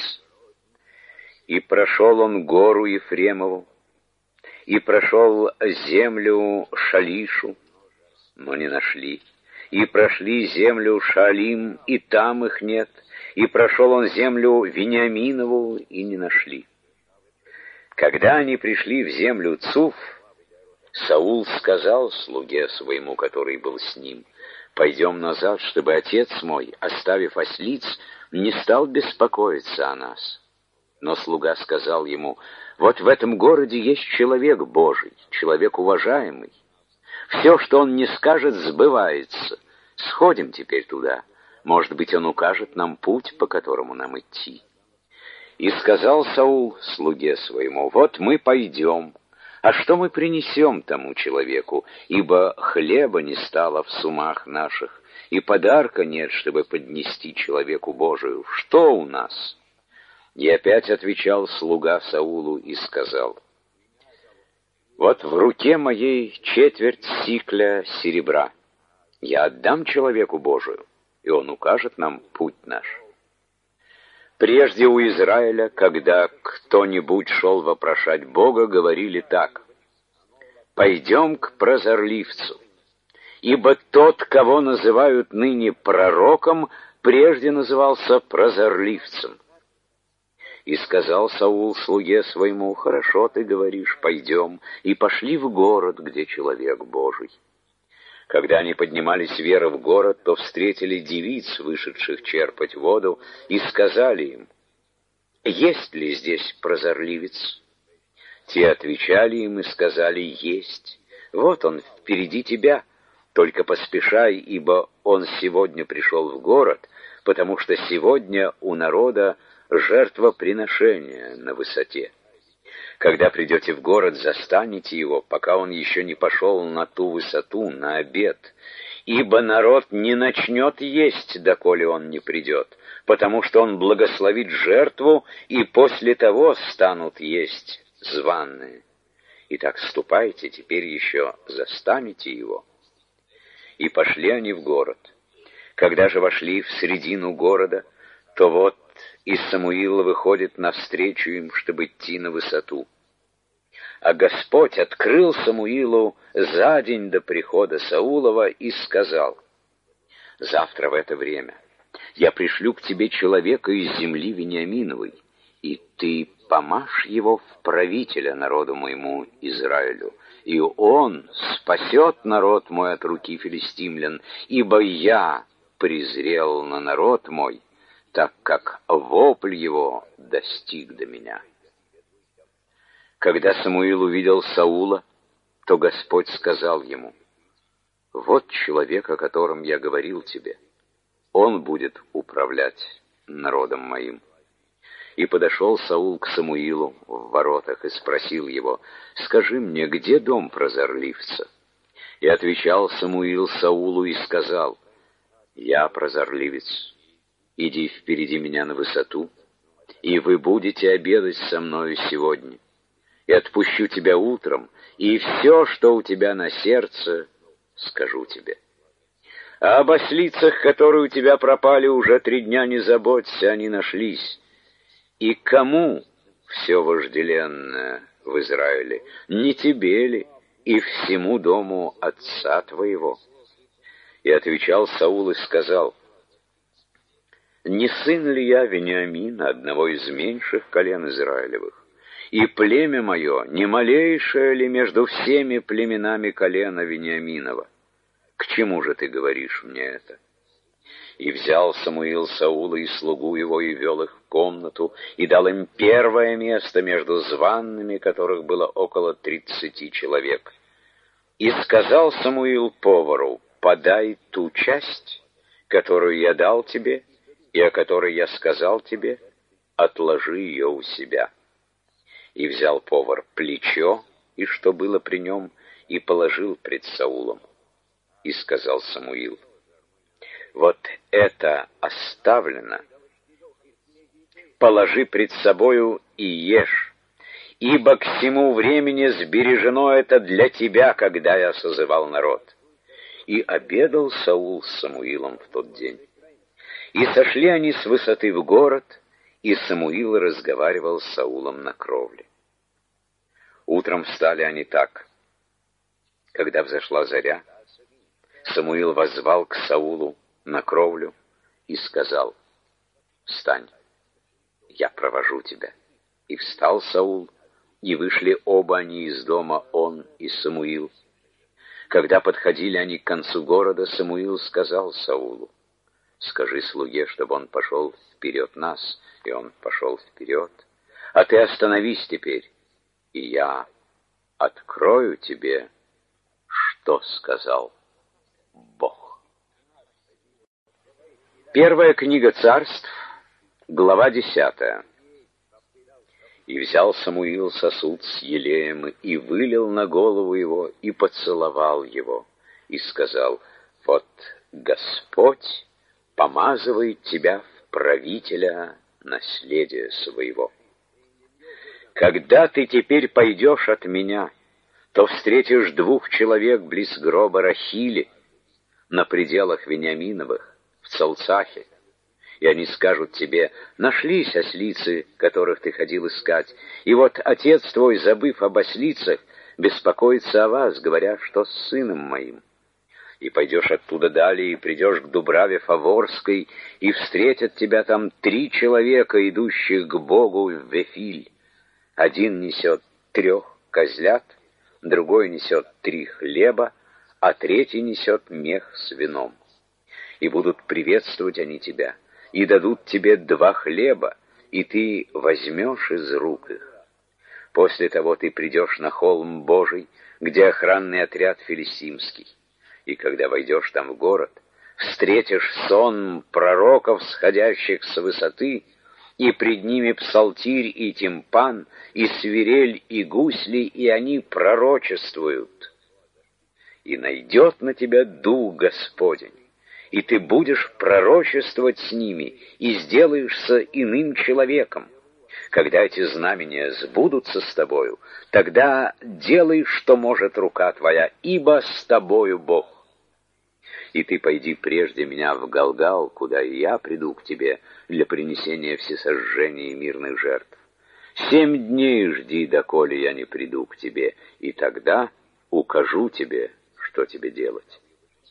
И прошел он гору Ефремову, и прошел землю Шалишу, но не нашли. И прошли землю Шаалим, и там их нет. И прошел он землю Вениаминову, и не нашли. Когда они пришли в землю Цуф, Саул сказал слуге своему, который был с ним: «Пойдем назад, чтобы отец мой, оставив ослиц, не стал беспокоиться о нас». Но слуга сказал ему: «Вот в этом городе есть человек Божий, человек уважаемый. Все, что он не скажет, сбывается. Сходим теперь туда. Может быть, он укажет нам путь, по которому нам идти». И сказал Саул слуге своему: «Вот мы пойдем. А что мы принесем тому человеку? Ибо хлеба не стало в сумах наших, и подарка нет, чтобы поднести человеку Божию. Что у нас?» И опять отвечал слуга Саулу и сказал: «Вот в руке моей четверть сикля серебра. Я отдам человеку Божию, и он укажет нам путь наш». Прежде у Израиля, когда кто-нибудь шел вопрошать Бога, говорили так: «Пойдем к прозорливцу, ибо тот, кого называют ныне пророком, прежде назывался прозорливцем». И сказал Саул слуге своему: «Хорошо ты говоришь, пойдем». И пошли в город, где человек Божий. Когда они поднимались веры в город, то встретили девиц, вышедших черпать воду, и сказали им: «Есть ли здесь прозорливец?» Те отвечали им и сказали: «Есть. Вот он впереди тебя. Только поспешай, ибо он сегодня пришел в город, потому что сегодня у народа жертвоприношение на высоте. Когда придете в город, застанете его, пока он еще не пошел на ту высоту, на обед. Ибо народ не начнет есть, доколе он не придет, потому что он благословит жертву, и после того станут есть званые. Итак, ступайте, теперь еще застанете его». И пошли они в город. Когда же вошли в середину города, то вот и Самуил выходит навстречу им, чтобы идти на высоту. А Господь открыл Самуилу за день до прихода Саулова и сказал: «Завтра в это время я пришлю к тебе человека из земли Вениаминовой, и ты помажь его в правителя народу моему Израилю, и он спасет народ мой от руки филистимлян, ибо я презрел на народ мой, так как вопль его достиг до меня». Когда Самуил увидел Саула, то Господь сказал ему: «Вот человек, о котором я говорил тебе. Он будет управлять народом моим». И подошел Саул к Самуилу в воротах и спросил его: «Скажи мне, где дом прозорливца?» И отвечал Самуил Саулу и сказал: «Я прозорливец, иди впереди меня на высоту, и вы будете обедать со мною сегодня, и отпущу тебя утром, и все, что у тебя на сердце, скажу тебе. А об ослицах, которые у тебя пропали уже три дня, не заботься, они нашлись. И кому все вожделенное в Израиле? Не тебе ли и всему дому отца твоего?» И отвечал Саул и сказал: «Не сын ли я Вениамина, одного из меньших колен Израилевых? И племя мое не малейшее ли между всеми племенами колена Вениаминова? К чему же ты говоришь мне это?» И взял Самуил Саула и слугу его, и вел их в комнату, и дал им первое место между званными, которых было около тридцати человек. И сказал Самуил повару: «Подай ту часть, которую я дал тебе, и о которой я сказал тебе, отложи ее у себя». И взял повар плечо, и что было при нем, и положил пред Саулом. И сказал Самуил: «Вот это оставлено, положи пред собою и ешь, ибо к сему времени сбережено это для тебя, когда я созывал народ». И обедал Саул с Самуилом в тот день. И сошли они с высоты в город, и Самуил разговаривал с Саулом на кровле. Утром встали они так. Когда взошла заря, Самуил воззвал к Саулу на кровлю и сказал: «Встань, я провожу тебя». И встал Саул, и вышли оба они из дома, он и Самуил. Когда подходили они к концу города, Самуил сказал Саулу: «Скажи слуге, чтобы он пошел вперед нас». И он пошел вперед. «А ты остановись теперь, и я открою тебе, что сказал Бог». Первая книга Царств, глава десятая. «И взял Самуил сосуд с елеем, и вылил на голову его, и поцеловал его, и сказал: вот Господь помазывает тебя в правителя наследия своего. Когда ты теперь пойдешь от меня, то встретишь двух человек близ гроба Рахили на пределах Вениаминовых, в Цалцахе, и они скажут тебе: нашлись ослицы, которых ты ходил искать, и вот отец твой, забыв об ослицах, беспокоится о вас, говоря, что с сыном моим. И пойдешь оттуда далее, и придешь к Дубраве Фаворской, и встретят тебя там три человека, идущих к Богу в Вефиль. Один несет трех козлят, другой несет три хлеба, а третий несет мех с вином. И будут приветствовать они тебя, и дадут тебе два хлеба, и ты возьмешь из рук их. После того ты придешь на холм Божий, где охранный отряд филистимский. И когда войдешь там в город, встретишь сон пророков, сходящих с высоты, и пред ними псалтирь и тимпан, и свирель, и гусли, и они пророчествуют. И найдет на тебя дух Господень, и ты будешь пророчествовать с ними, и сделаешься иным человеком. Когда эти знамения сбудутся с тобою, тогда делай, что может рука твоя, ибо с тобою Бог. И ты пойди прежде меня в Галгал, куда и я приду к тебе для принесения всесожжения и мирных жертв. Семь дней жди, доколе я не приду к тебе, и тогда укажу тебе, что тебе делать».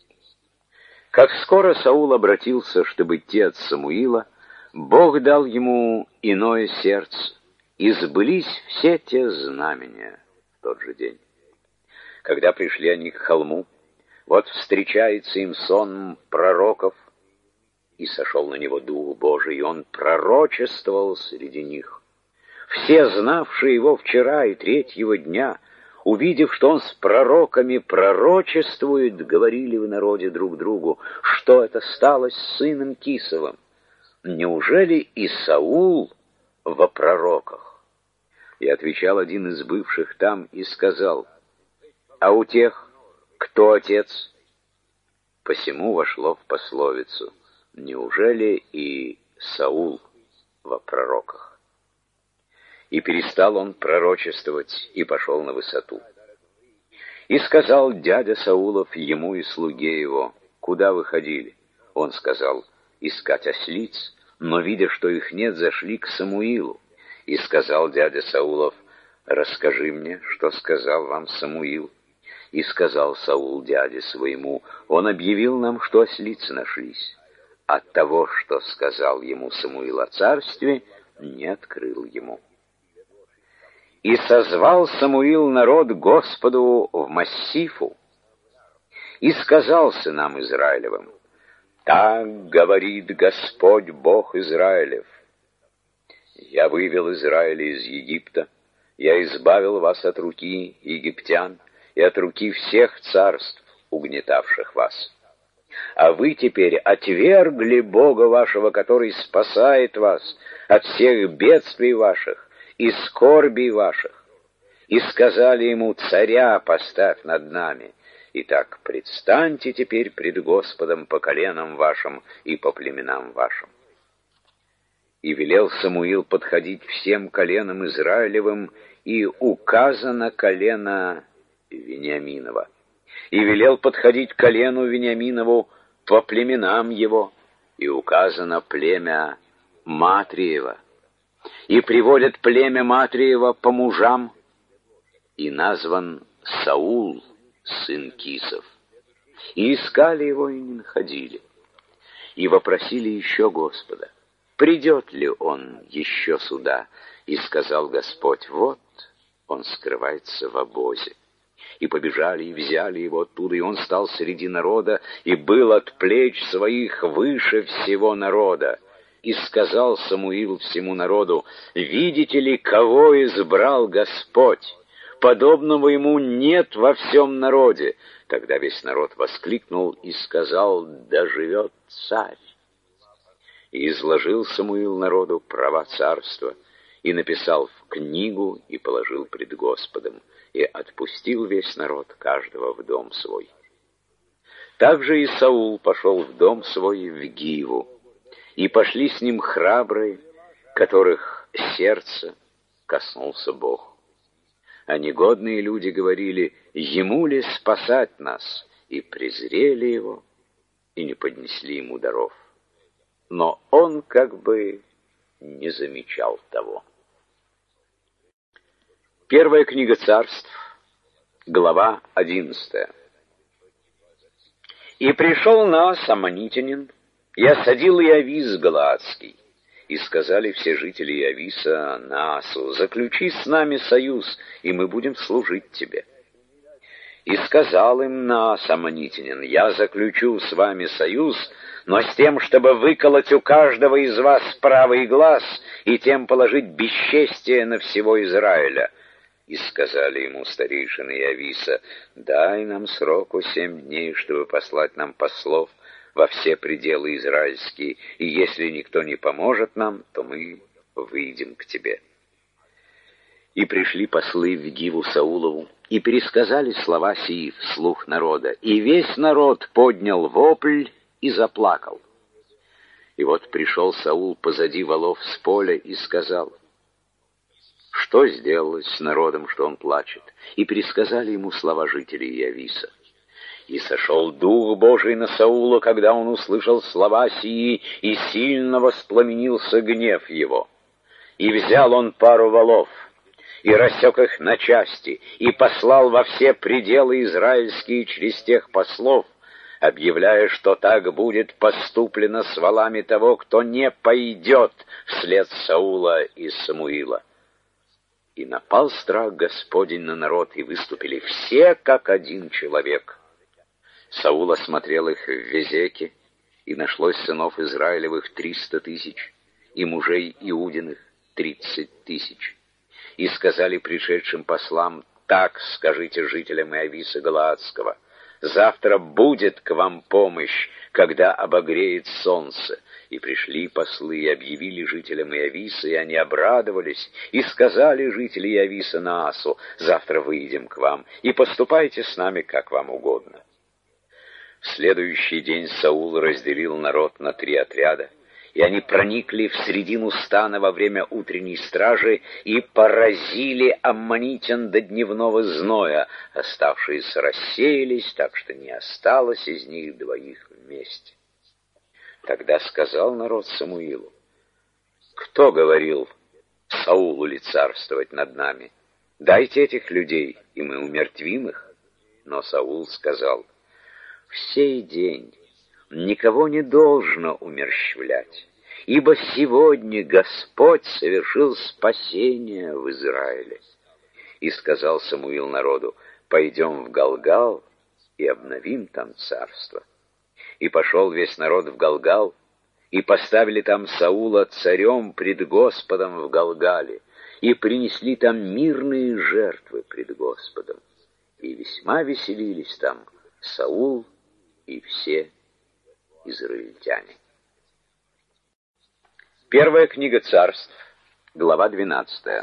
Как скоро Саул обратился, чтобы идти от Самуила, Бог дал ему иное сердце, и сбылись все те знамения в тот же день. Когда пришли они к холму, вот встречается им сон пророков, и сошел на него Дух Божий, и он пророчествовал среди них. Все, знавшие его вчера и третьего дня, увидев, что он с пророками пророчествует, говорили в народе друг другу: что это стало с сыном Кисовым? Неужели и Саул во пророках? И отвечал один из бывших там и сказал: а у тех кто отец? Посему вошло в пословицу: неужели и Саул во пророках? И перестал он пророчествовать, и пошел на высоту. И сказал дядя Саулов ему и слуге его: куда вы ходили? Он сказал: искать ослиц, но, видя, что их нет, зашли к Самуилу. И сказал дядя Саулов: расскажи мне, что сказал вам Самуил. И сказал Саул дяде своему: он объявил нам, что ослицы нашлись. От того, что сказал ему Самуил о царстве, не открыл ему. И созвал Самуил народ Господу в Массифу, и сказал сынам Израилевым: так говорит Господь Бог Израилев: я вывел Израиля из Египта, я избавил вас от руки египтян и от руки всех царств, угнетавших вас. А вы теперь отвергли Бога вашего, который спасает вас от всех бедствий ваших и скорбей ваших, и сказали ему: царя поставь над нами. Итак, предстаньте теперь пред Господом по коленам вашим и по племенам вашим. И велел Самуил подходить всем коленам Израилевым, и указано колено Вениаминова. И велел подходить колену Вениаминову по племенам его, и указано племя Матриева. И приводят племя Матриева по мужам, и назван Саул, сын Кисов. И искали его, и не находили. И вопросили еще Господа: придет ли он еще сюда? И сказал Господь: вот он скрывается в обозе. И побежали, и взяли его оттуда, и он стал среди народа, и был от плеч своих выше всего народа. И сказал Самуил всему народу: видите ли, кого избрал Господь? Подобного ему нет во всем народе. Тогда весь народ воскликнул и сказал: да живет царь. И изложил Самуил народу права царства, и написал в книгу, и положил пред Господом, и отпустил весь народ, каждого в дом свой. Также и Саул пошел в дом свой в Гиву, и пошли с ним храбрые, которых сердце коснулся Бог. А негодные люди говорили: ему ли спасать нас? И презрели его, и не поднесли ему даров. Но он как бы не замечал того. Первая книга Царств, глава одиннадцатая. И пришел Наас аммонитянин, и осадил Иавис галаадский. И сказали все жители Иависа Наасу: заключи с нами союз, и мы будем служить тебе. И сказал им Наас аммонитянин: я заключу с вами союз, но с тем, чтобы выколоть у каждого из вас правый глаз, и тем положить бесчестие на всего Израиля. И сказали ему старейшины Иависа: дай нам сроку семь дней, чтобы послать нам послов во все пределы израильские, и если никто не поможет нам, то мы выйдем к тебе. И пришли послы в Гиву Саулову, и пересказали слова сии вслух народа, и весь народ поднял вопль и заплакал. И вот пришел Саул позади волов с поля и сказал: что сделалось с народом, что он плачет? И пересказали ему слова жителей Иависа. И сошел Дух Божий на Саула, когда он услышал слова сии, и сильно воспламенился гнев его. И взял он пару волов, и рассек их на части, и послал во все пределы израильские через тех послов, объявляя, что так будет поступлено с волами того, кто не пойдет вслед Саула и Самуила. И напал страх Господень на народ, и выступили все, как один человек. Саул осмотрел их в Везеке, и нашлось сынов Израилевых триста тысяч, и мужей Иудиных тридцать тысяч. И сказали пришедшим послам: так скажите жителям Иависа Галаадского: завтра будет к вам помощь, когда обогреет солнце. И пришли послы, и объявили жителям Иависа, и они обрадовались, и сказали жители Иависа Наасу: завтра выйдем к вам, и поступайте с нами, как вам угодно. В следующий день Саул разделил народ на три отряда, и они проникли в середину стана во время утренней стражи и поразили аммонитян до дневного зноя. Оставшиеся рассеялись, так что не осталось из них двоих вместе. Тогда сказал народ Самуилу: «Кто говорил Саулу ли царствовать над нами? Дайте этих людей, и мы умертвим их». Но Саул сказал: «В сей день никого не должно умерщвлять, ибо сегодня Господь совершил спасение в Израиле». И сказал Самуил народу: «Пойдем в Галгал и обновим там царство». И пошел весь народ в Галгал, и поставили там Саула царем пред Господом в Галгале, и принесли там мирные жертвы пред Господом. И весьма веселились там Саул и все израильтяне. Первая книга Царств, глава двенадцатая.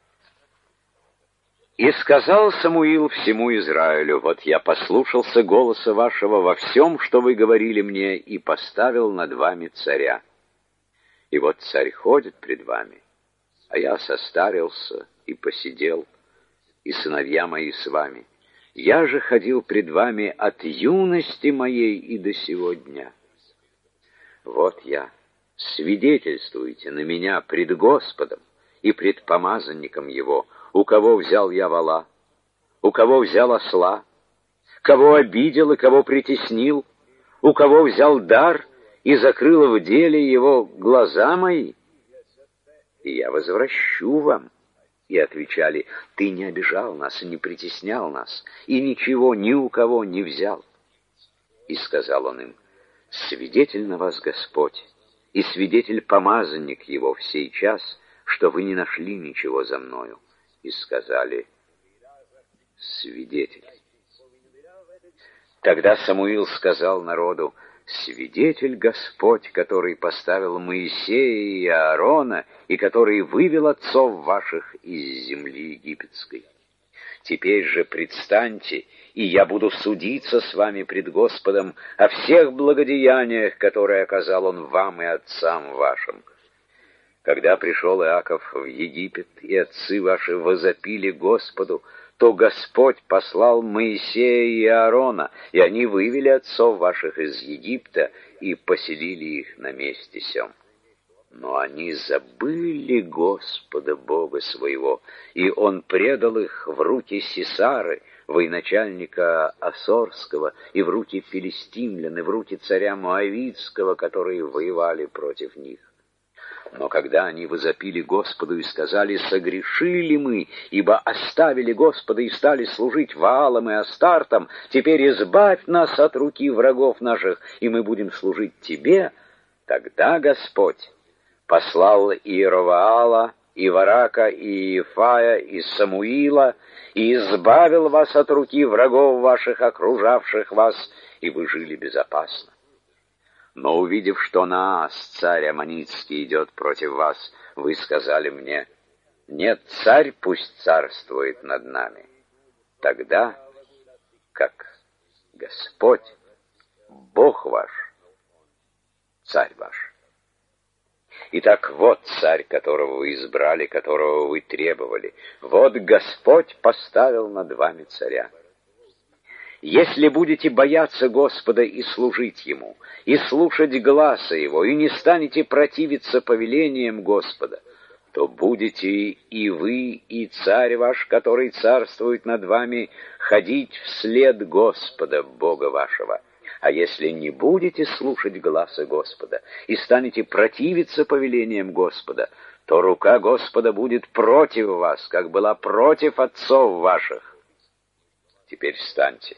«И сказал Самуил всему Израилю: вот я послушался голоса вашего во всем, что вы говорили мне, и поставил над вами царя. И вот царь ходит пред вами, а я состарился и посидел, и сыновья мои с вами. Я же ходил пред вами от юности моей и до сего дня. Вот я, свидетельствуйте на меня пред Господом и пред помазанником его, у кого взял я вола, у кого взял осла, кого обидел и кого притеснил, у кого взял дар и закрыл в деле его глаза мои. И я возвращу вам». И отвечали: «Ты не обижал нас и не притеснял нас, и ничего ни у кого не взял». И сказал он им: «Свидетель на вас Господь, и свидетель помазанник его в сей час, что вы не нашли ничего за мною». И сказали: «Свидетель». Тогда Самуил сказал народу: «Свидетель Господь, который поставил Моисея и Аарона, и который вывел отцов ваших из земли египетской. Теперь же предстаньте, и я буду судиться с вами пред Господом о всех благодеяниях, которые оказал Он вам и отцам вашим. Когда пришел Иаков в Египет, и отцы ваши возопили Господу, то Господь послал Моисея и Аарона, и они вывели отцов ваших из Египта и поселили их на месте сем. Но они забыли Господа Бога своего, и Он предал их в руки Сисары, военачальника Асорского, и в руки филистимлян, и в руки царя Моавитского, которые воевали против них. Но когда они возопили Господу и сказали: согрешили мы, ибо оставили Господа и стали служить Ваалам и Астартам, теперь избавь нас от руки врагов наших, и мы будем служить Тебе, тогда Господь послал Иероваала, и Варака, и Иефая, и Самуила, и избавил вас от руки врагов ваших, окружавших вас, и вы жили безопасно. Но увидев, что Наас, царь Аммонитский, идет против вас, вы сказали мне: нет, царь пусть царствует над нами. Тогда, как Господь, Бог ваш, царь ваш. Итак, вот царь, которого вы избрали, которого вы требовали. Вот Господь поставил над вами царя. Если будете бояться Господа и служить Ему, и слушать гласа Его, и не станете противиться повелениям Господа, то будете и вы, и царь ваш, который царствует над вами, ходить вслед Господа, Бога вашего. А если не будете слушать гласа Господа и станете противиться повелениям Господа, то рука Господа будет против вас, как была против отцов ваших. Теперь встаньте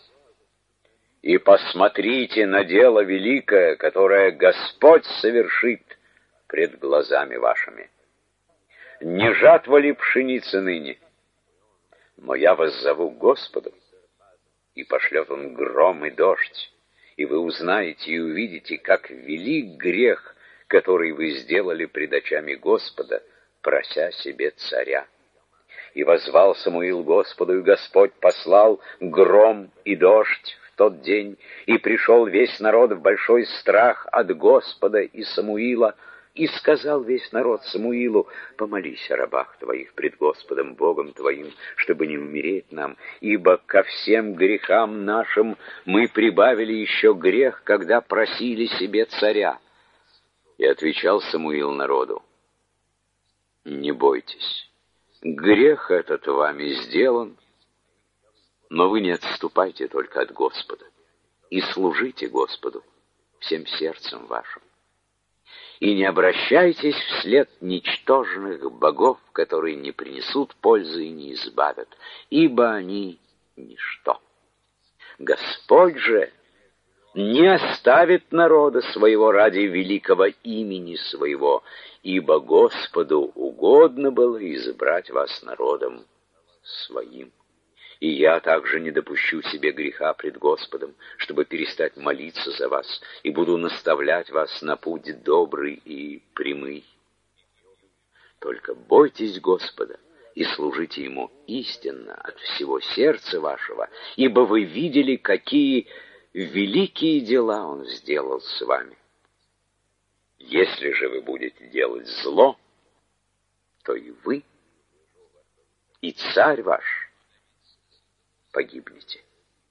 и посмотрите на дело великое, которое Господь совершит пред глазами вашими. Не жатва ли пшеницы ныне? Но я вас зову к Господу, и пошлет Он гром и дождь, и вы узнаете и увидите, как велик грех, который вы сделали пред очами Господа, прося себе царя. И воззвал Самуил Господу, и Господь послал гром и дождь в тот день, и пришел весь народ в большой страх от Господа и Самуила. И сказал весь народ Самуилу: «Помолись о рабах твоих пред Господом Богом твоим, чтобы не умереть нам, ибо ко всем грехам нашим мы прибавили еще грех, когда просили себе царя». И отвечал Самуил народу: «Не бойтесь, грех этот вами сделан, но вы не отступайте только от Господа и служите Господу всем сердцем вашим. И не обращайтесь вслед ничтожных богов, которые не принесут пользы и не избавят, ибо они ничто. Господь же не оставит народа своего ради великого имени своего, ибо Господу угодно было избрать вас народом своим. И я также не допущу себе греха пред Господом, чтобы перестать молиться за вас, и буду наставлять вас на путь добрый и прямый. Только бойтесь Господа и служите Ему истинно от всего сердца вашего, ибо вы видели, какие великие дела Он сделал с вами. Если же вы будете делать зло, то и вы, и царь ваш погибнете».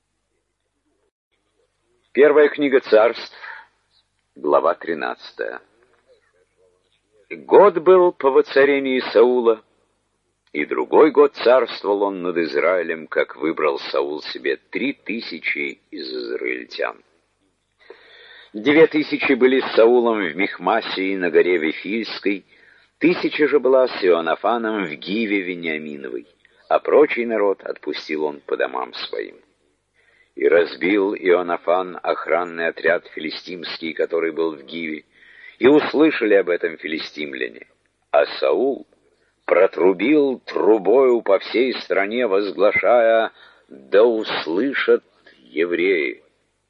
Первая книга Царств, глава тринадцатая. Год был по воцарении Саула, и другой год царствовал он над Израилем, как выбрал Саул себе три тысячи из израильтян. Две тысячи были с Саулом в Михмасе и на горе Вифильской, тысяча же была с Иоаннафаном в Гиве Вениаминовой, а прочий народ отпустил он по домам своим. И разбил Иоаннафан охранный отряд филистимский, который был в Гиве, и услышали об этом филистимляне. А Саул протрубил трубою по всей стране, возглашая: «Да услышат евреи».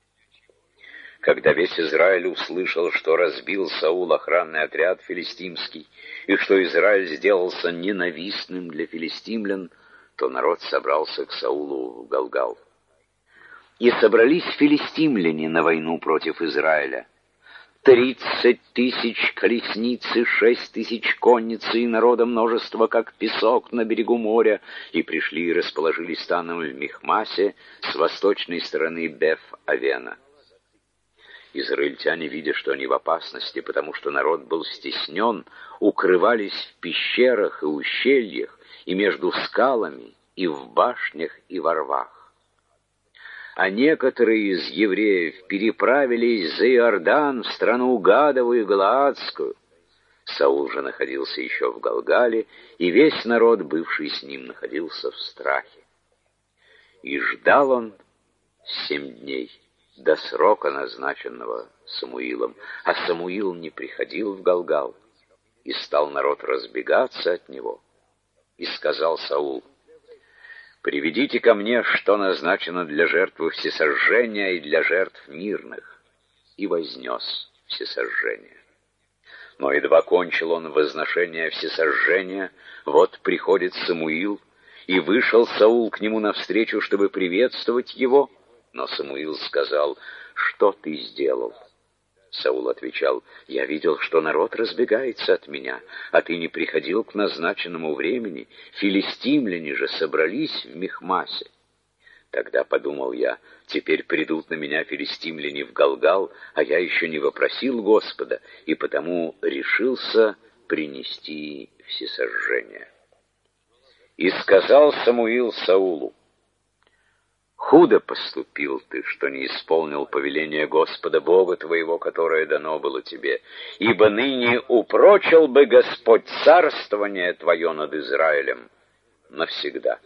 Когда весь Израиль услышал, что разбил Саул охранный отряд филистимский, и что Израиль сделался ненавистным для филистимлян, то народ собрался к Саулу в Галгал. И собрались филистимляне на войну против Израиля. Тридцать тысяч колесниц и шесть тысяч конницы, и народа множество, как песок на берегу моря, и пришли и расположились станом в Михмасе с восточной стороны Беф-Авена. Израильтяне, видя, что они в опасности, потому что народ был стеснен, укрывались в пещерах и ущельях, и между скалами, и в башнях, и во рвах. А некоторые из евреев переправились за Иордан в страну Гадовую и Галаадскую. Саул же находился еще в Галгале, и весь народ, бывший с ним, находился в страхе. И ждал он семь дней до срока, назначенного Самуилом, а Самуил не приходил в Галгал, и стал народ разбегаться от него. И сказал Саул: «Приведите ко мне, что назначено для жертвы всесожжения и для жертв мирных». И вознес всесожжение. Но едва кончил он возношение всесожжения, вот приходит Самуил, и вышел Саул к нему навстречу, чтобы приветствовать его. Но Самуил сказал: «Что ты сделал?» Саул отвечал: «Я видел, что народ разбегается от меня, а ты не приходил к назначенному времени. Филистимляне же собрались в Михмасе». Тогда подумал я: теперь придут на меня филистимляне в Галгал, а я еще не вопросил Господа, и потому решился принести всесожжение. И сказал Самуил Саулу: «Худо поступил ты, что не исполнил повеление Господа Бога твоего, которое дано было тебе, ибо ныне упрочил бы Господь царствование твое над Израилем навсегда.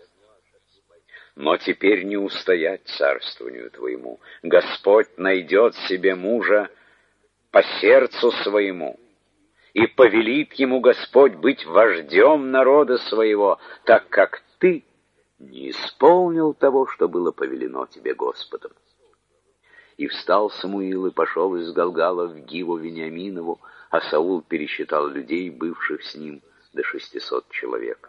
Но теперь не устоять царствованию твоему. Господь найдет себе мужа по сердцу своему, и повелит ему Господь быть вождем народа своего, так как ты не исполнил того, что было повелено тебе Господом». И встал Самуил и пошел из Галгала в Гиву Вениаминову, а Саул пересчитал людей, бывших с ним, до шестисот человек.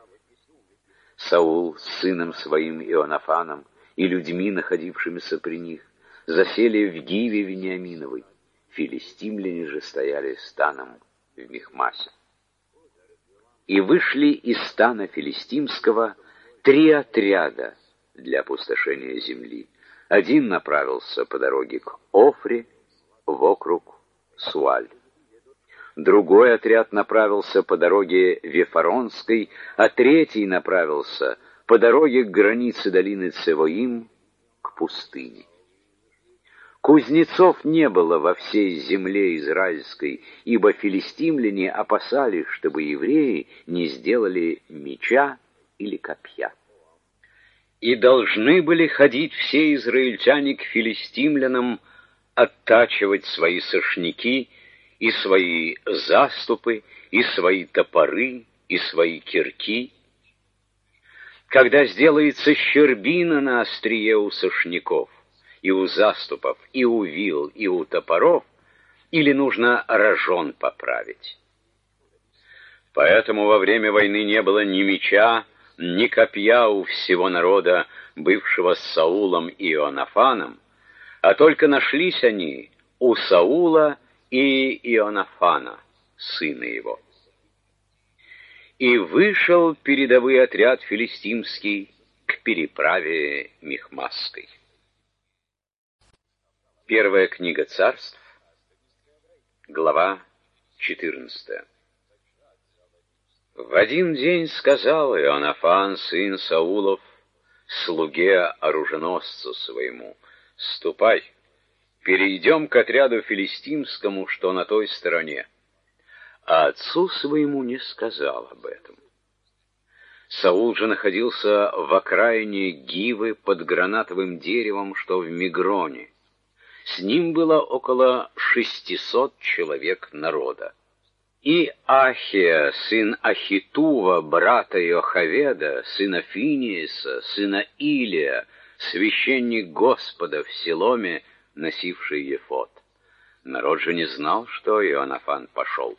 Саул с сыном своим Иоаннафаном и людьми, находившимися при них, засели в Гиве Вениаминовой. Филистимляне же стояли станом в Михмасе. И вышли из стана филистимского три отряда для опустошения земли. Один направился по дороге к Офре, в округ Суаль. Другой отряд направился по дороге Вифаронской, а третий направился по дороге к границе долины Цевоим, к пустыне. Кузнецов не было во всей земле израильской, ибо филистимляне опасались, чтобы евреи не сделали меча или копья. И должны были ходить все израильтяне к филистимлянам, оттачивать свои сошники, и свои заступы, и свои топоры, и свои кирки. Когда сделается щербина на острие у сошников, и у заступов, и у вил, и у топоров, или нужно рожон поправить. Поэтому во время войны не было ни меча, ни копья у всего народа, бывшего с Саулом и Ионафаном, а только нашлись они у Саула и Ионафана, сына его. И вышел передовой отряд филистимский к переправе Михмасской. Первая книга Царств, глава четырнадцатая. В один день сказал Ионафан, сын Саулов, слуге-оруженосцу своему: «Ступай, перейдем к отряду филистимскому, что на той стороне». А отцу своему не сказал об этом. Саул же находился в окраине Гивы под гранатовым деревом, что в Мигроне. С ним было около шестисот человек народа. И Ахия, сын Ахитува, брата Иохаведа, сына Финиеса, сына Илия, священник Господа в Силоме, носивший ефод. Народ же не знал, что Ионафан пошел.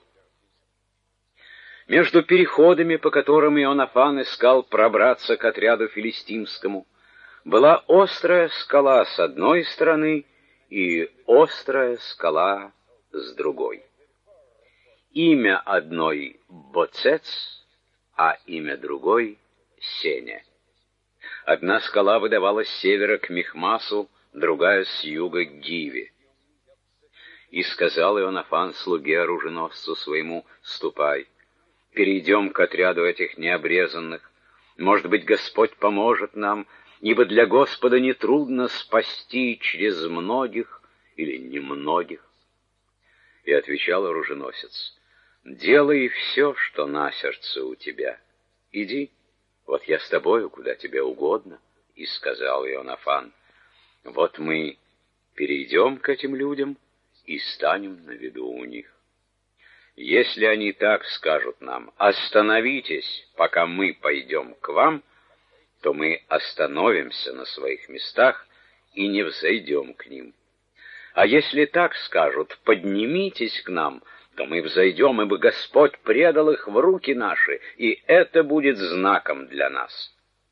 Между переходами, по которым Ионафан искал пробраться к отряду филистимскому, была острая скала с одной стороны и острая скала с другой. Имя одной — Боцец, а имя другой — Сеня. Одна скала выдавалась с севера к Михмасу, другая с юга к Гиве. И сказал Ионафан слуге-оруженосцу своему: «Ступай, перейдем к отряду этих необрезанных. Может быть, Господь поможет нам, ибо для Господа нетрудно спасти через многих или немногих». И отвечал оруженосец: «Делай все, что на сердце у тебя. Иди, вот я с тобою, куда тебе угодно». И сказал Ионафан: «Вот мы перейдем к этим людям и станем на виду у них. Если они так скажут нам: остановитесь, пока мы пойдем к вам, то мы остановимся на своих местах и не взойдем к ним. А если так скажут: поднимитесь к нам, то мы взойдем, ибо Господь предал их в руки наши, и это будет знаком для нас».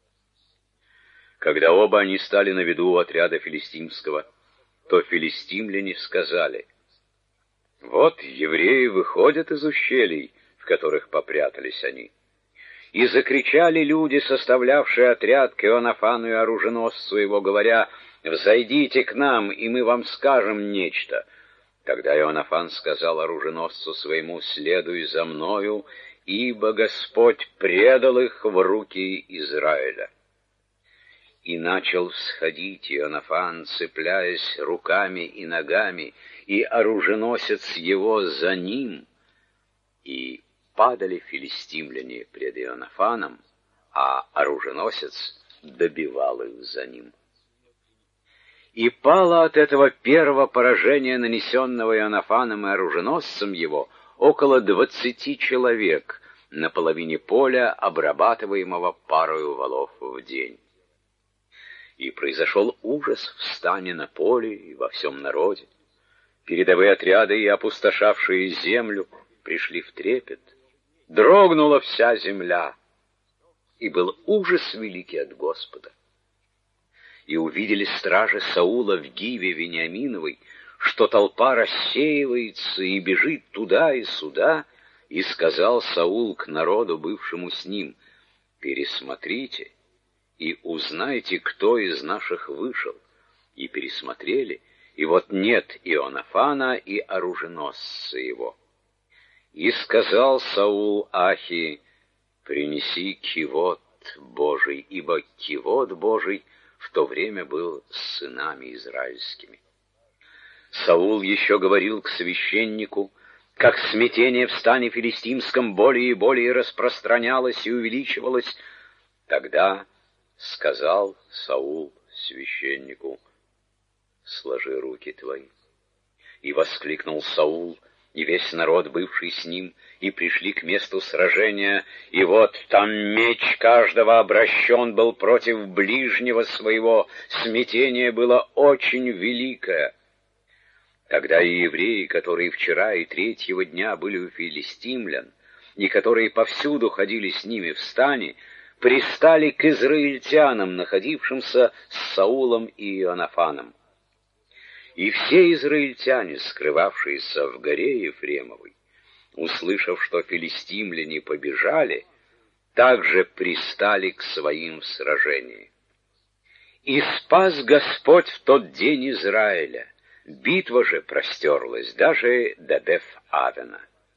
Когда оба они стали на виду у отряда филистимского, то филистимляне сказали: «Вот евреи выходят из ущелий, в которых попрятались они». И закричали люди, составлявшие отряд, к Ионафану и оруженосцу его, говоря: «Взойдите к нам, и мы вам скажем нечто». Тогда Ионафан сказал оруженосцу своему: «Следуй за мною, ибо Господь предал их в руки Израиля». И начал всходить Ионафан, цепляясь руками и ногами, и оруженосец его за ним. И падали филистимляне пред Ионафаном, а оруженосец добивал их за ним. И пало от этого первого поражения, нанесенного Ионафаном и оруженосцем его, около двадцати человек на половине поля, обрабатываемого парою валов в день. И произошел ужас в стане на поле и во всем народе. Передовые отряды и опустошавшие землю пришли в трепет. Дрогнула вся земля, и был ужас великий от Господа. И увидели стражи Саула в Гиве Вениаминовой, что толпа рассеивается и бежит туда и сюда, и сказал Саул к народу, бывшему с ним: «Пересмотрите и узнайте, кто из наших вышел». И пересмотрели, и вот нет Ионафана и оруженосца его. И сказал Саул Ахи: «Принеси кивот Божий», ибо кивот Божий в то время был с сынами израильскими. Саул еще говорил к священнику, как смятение в стане филистимском более и более распространялось и увеличивалось. Тогда сказал Саул священнику: «Сложи руки твои». И воскликнул Саул, и весь народ, бывший с ним, и пришли к месту сражения, и вот там меч каждого обращен был против ближнего своего, смятение было очень великое. Тогда и евреи, которые вчера и третьего дня были у филистимлян, и которые повсюду ходили с ними в стане, пристали к израильтянам, находившимся с Саулом и Ионафаном. И все израильтяне, скрывавшиеся в горе Ефремовой, услышав, что филистимляне побежали, также пристали к своим в сражении. И спас Господь в тот день Израиля. Битва же простерлась даже до Беф-Авена.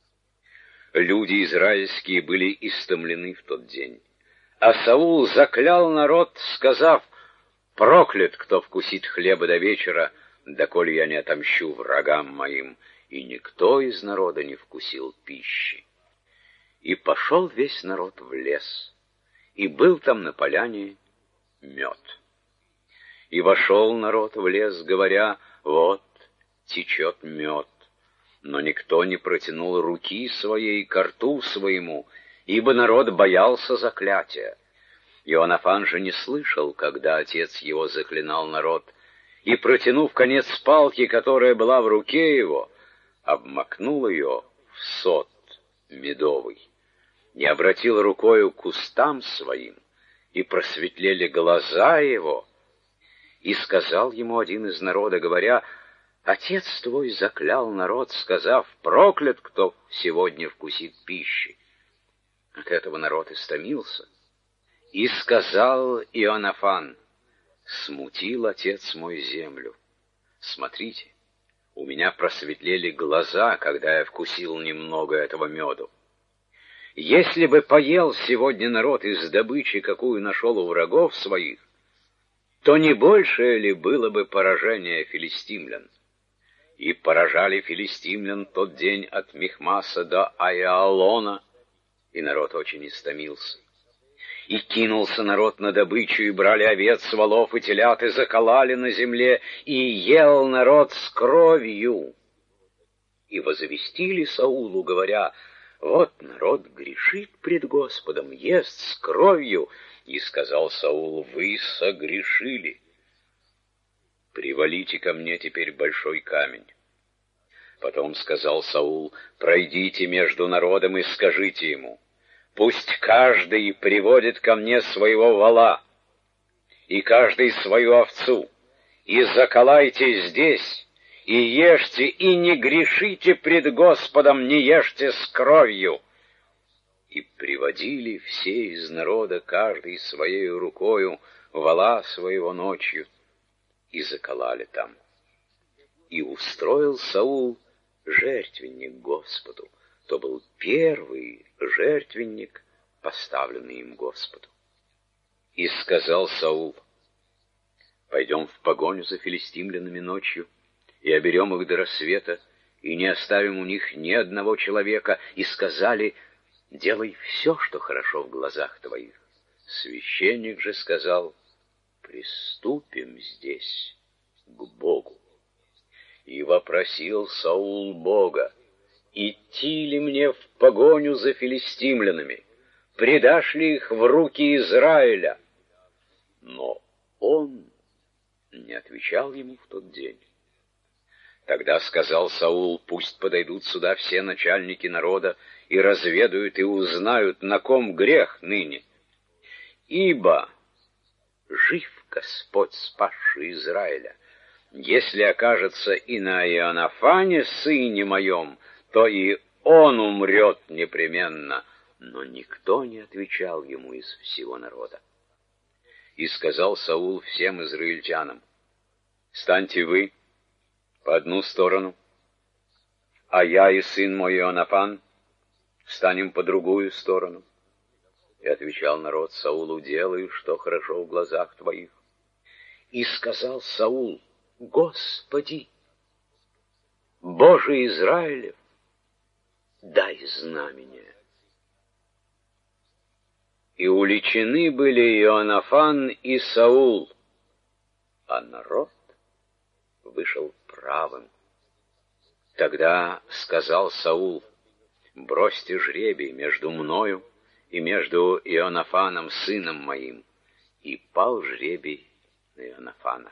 Люди израильские были истомлены в тот день. А Саул заклял народ, сказав: «Проклят, кто вкусит хлеба до вечера, доколе я не отомщу врагам моим». И никто из народа не вкусил пищи. И пошел весь народ в лес, и был там на поляне мед. И вошел народ в лес, говоря: «Вот течет мед». Но никто не протянул руки своей к рту своему, ибо народ боялся заклятия. Ионафан же не слышал, когда отец его заклинал народ, и, протянув конец палки, которая была в руке его, обмакнул ее в сот медовый, не обратил рукою к устам своим, и просветлели глаза его. И сказал ему один из народа, говоря: «Отец твой заклял народ, сказав: проклят, кто сегодня вкусит пищи». От этого народ истомился. И сказал Ионафан: «Смутил отец мой землю. Смотрите, у меня просветлели глаза, когда я вкусил немного этого меду. Если бы поел сегодня народ из добычи, какую нашел у врагов своих, то не большее ли было бы поражение филистимлян? И поражали филистимлян тот день от Михмаса до Аиалона, и народ очень истомился. И кинулся народ на добычу, и брали овец, волов и телят, и закололи на земле, и ел народ с кровью. И возвестили Саулу, говоря: вот народ грешит пред Господом, ест с кровью. И сказал Саул: вы согрешили. Привалите ко мне теперь большой камень. Потом сказал Саул: пройдите между народом и скажите ему: пусть каждый приводит ко мне своего вола, и каждый свою овцу, и заколайте здесь, и ешьте, и не грешите пред Господом, не ешьте с кровью. И приводили все из народа, каждый своей рукою, вола своего ночью, и заколали там. И устроил Саул жертвенник Господу. То был первый жертвенник, поставленный им Господу. И сказал Саул: пойдем в погоню за филистимлянами ночью, и оберем их до рассвета, и не оставим у них ни одного человека. И сказали: делай все, что хорошо в глазах твоих. Священник же сказал: приступим здесь к Богу. И вопросил Саул Бога: идти ли мне в погоню за филистимлянами? Предашь ли их в руки Израиля? Но он не отвечал ему в тот день. Тогда сказал Саул: пусть подойдут сюда все начальники народа и разведают и узнают, на ком грех ныне. Ибо Жив Господь, спасший Израиля! Если окажется и на Иоаннафане, сыне моем, то и он умрет непременно». Но никто не отвечал ему из всего народа. И сказал Саул всем израильтянам: «Станьте вы по одну сторону, а я и сын мой Иоаннафан станем по другую сторону». И отвечал народ Саулу: «Делай, что хорошо в глазах твоих». И сказал Саул: «Господи, Боже Израилев, дай знамение». И уличены были Иоаннафан и Саул, а народ вышел правым. Тогда сказал Саул: «Бросьте жребий между мною и между Иоаннафаном, сыном моим». И пал жребий на Иоаннафана.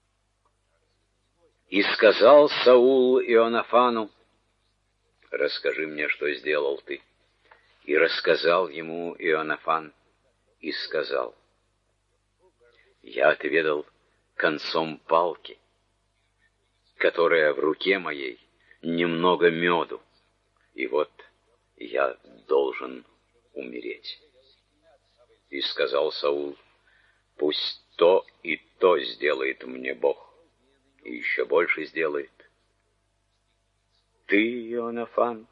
И сказал Саул Иоаннафану: «Расскажи мне, что сделал ты». И рассказал ему Иоаннафан, и сказал: «Я отведал концом палки, которая в руке моей, немного меду, и вот я должен умереть». И сказал Саул: «Пусть то и то сделает мне Бог, и еще больше сделает. Ты, Иоаннафан,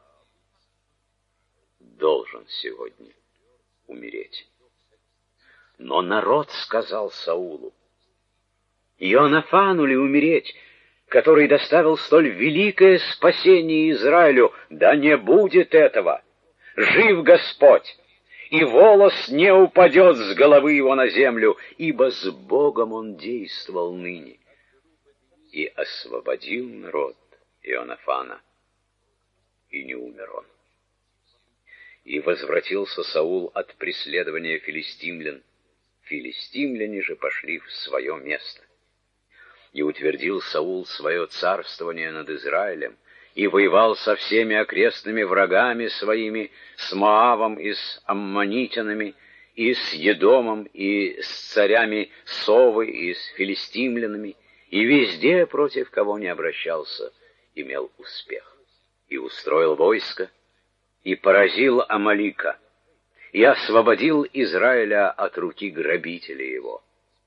должен сегодня умереть». Но народ сказал Саулу: «Иоаннафану ли умереть, который доставил столь великое спасение Израилю? Да не будет этого! Жив Господь, и волос не упадет с головы его на землю, ибо с Богом он действовал ныне». И освободил народ Иоаннафана, и не умер он. И возвратился Саул от преследования филистимлян. Филистимляне же пошли в свое место. И утвердил Саул свое царствование над Израилем, и воевал со всеми окрестными врагами своими, с Моавом и с аммонитянами, и с Едомом, и с царями Совы, и с филистимлянами, и везде, против кого не обращался, имел успех. И устроил войско, и поразил Амалика, и освободил Израиля от руки грабителей его.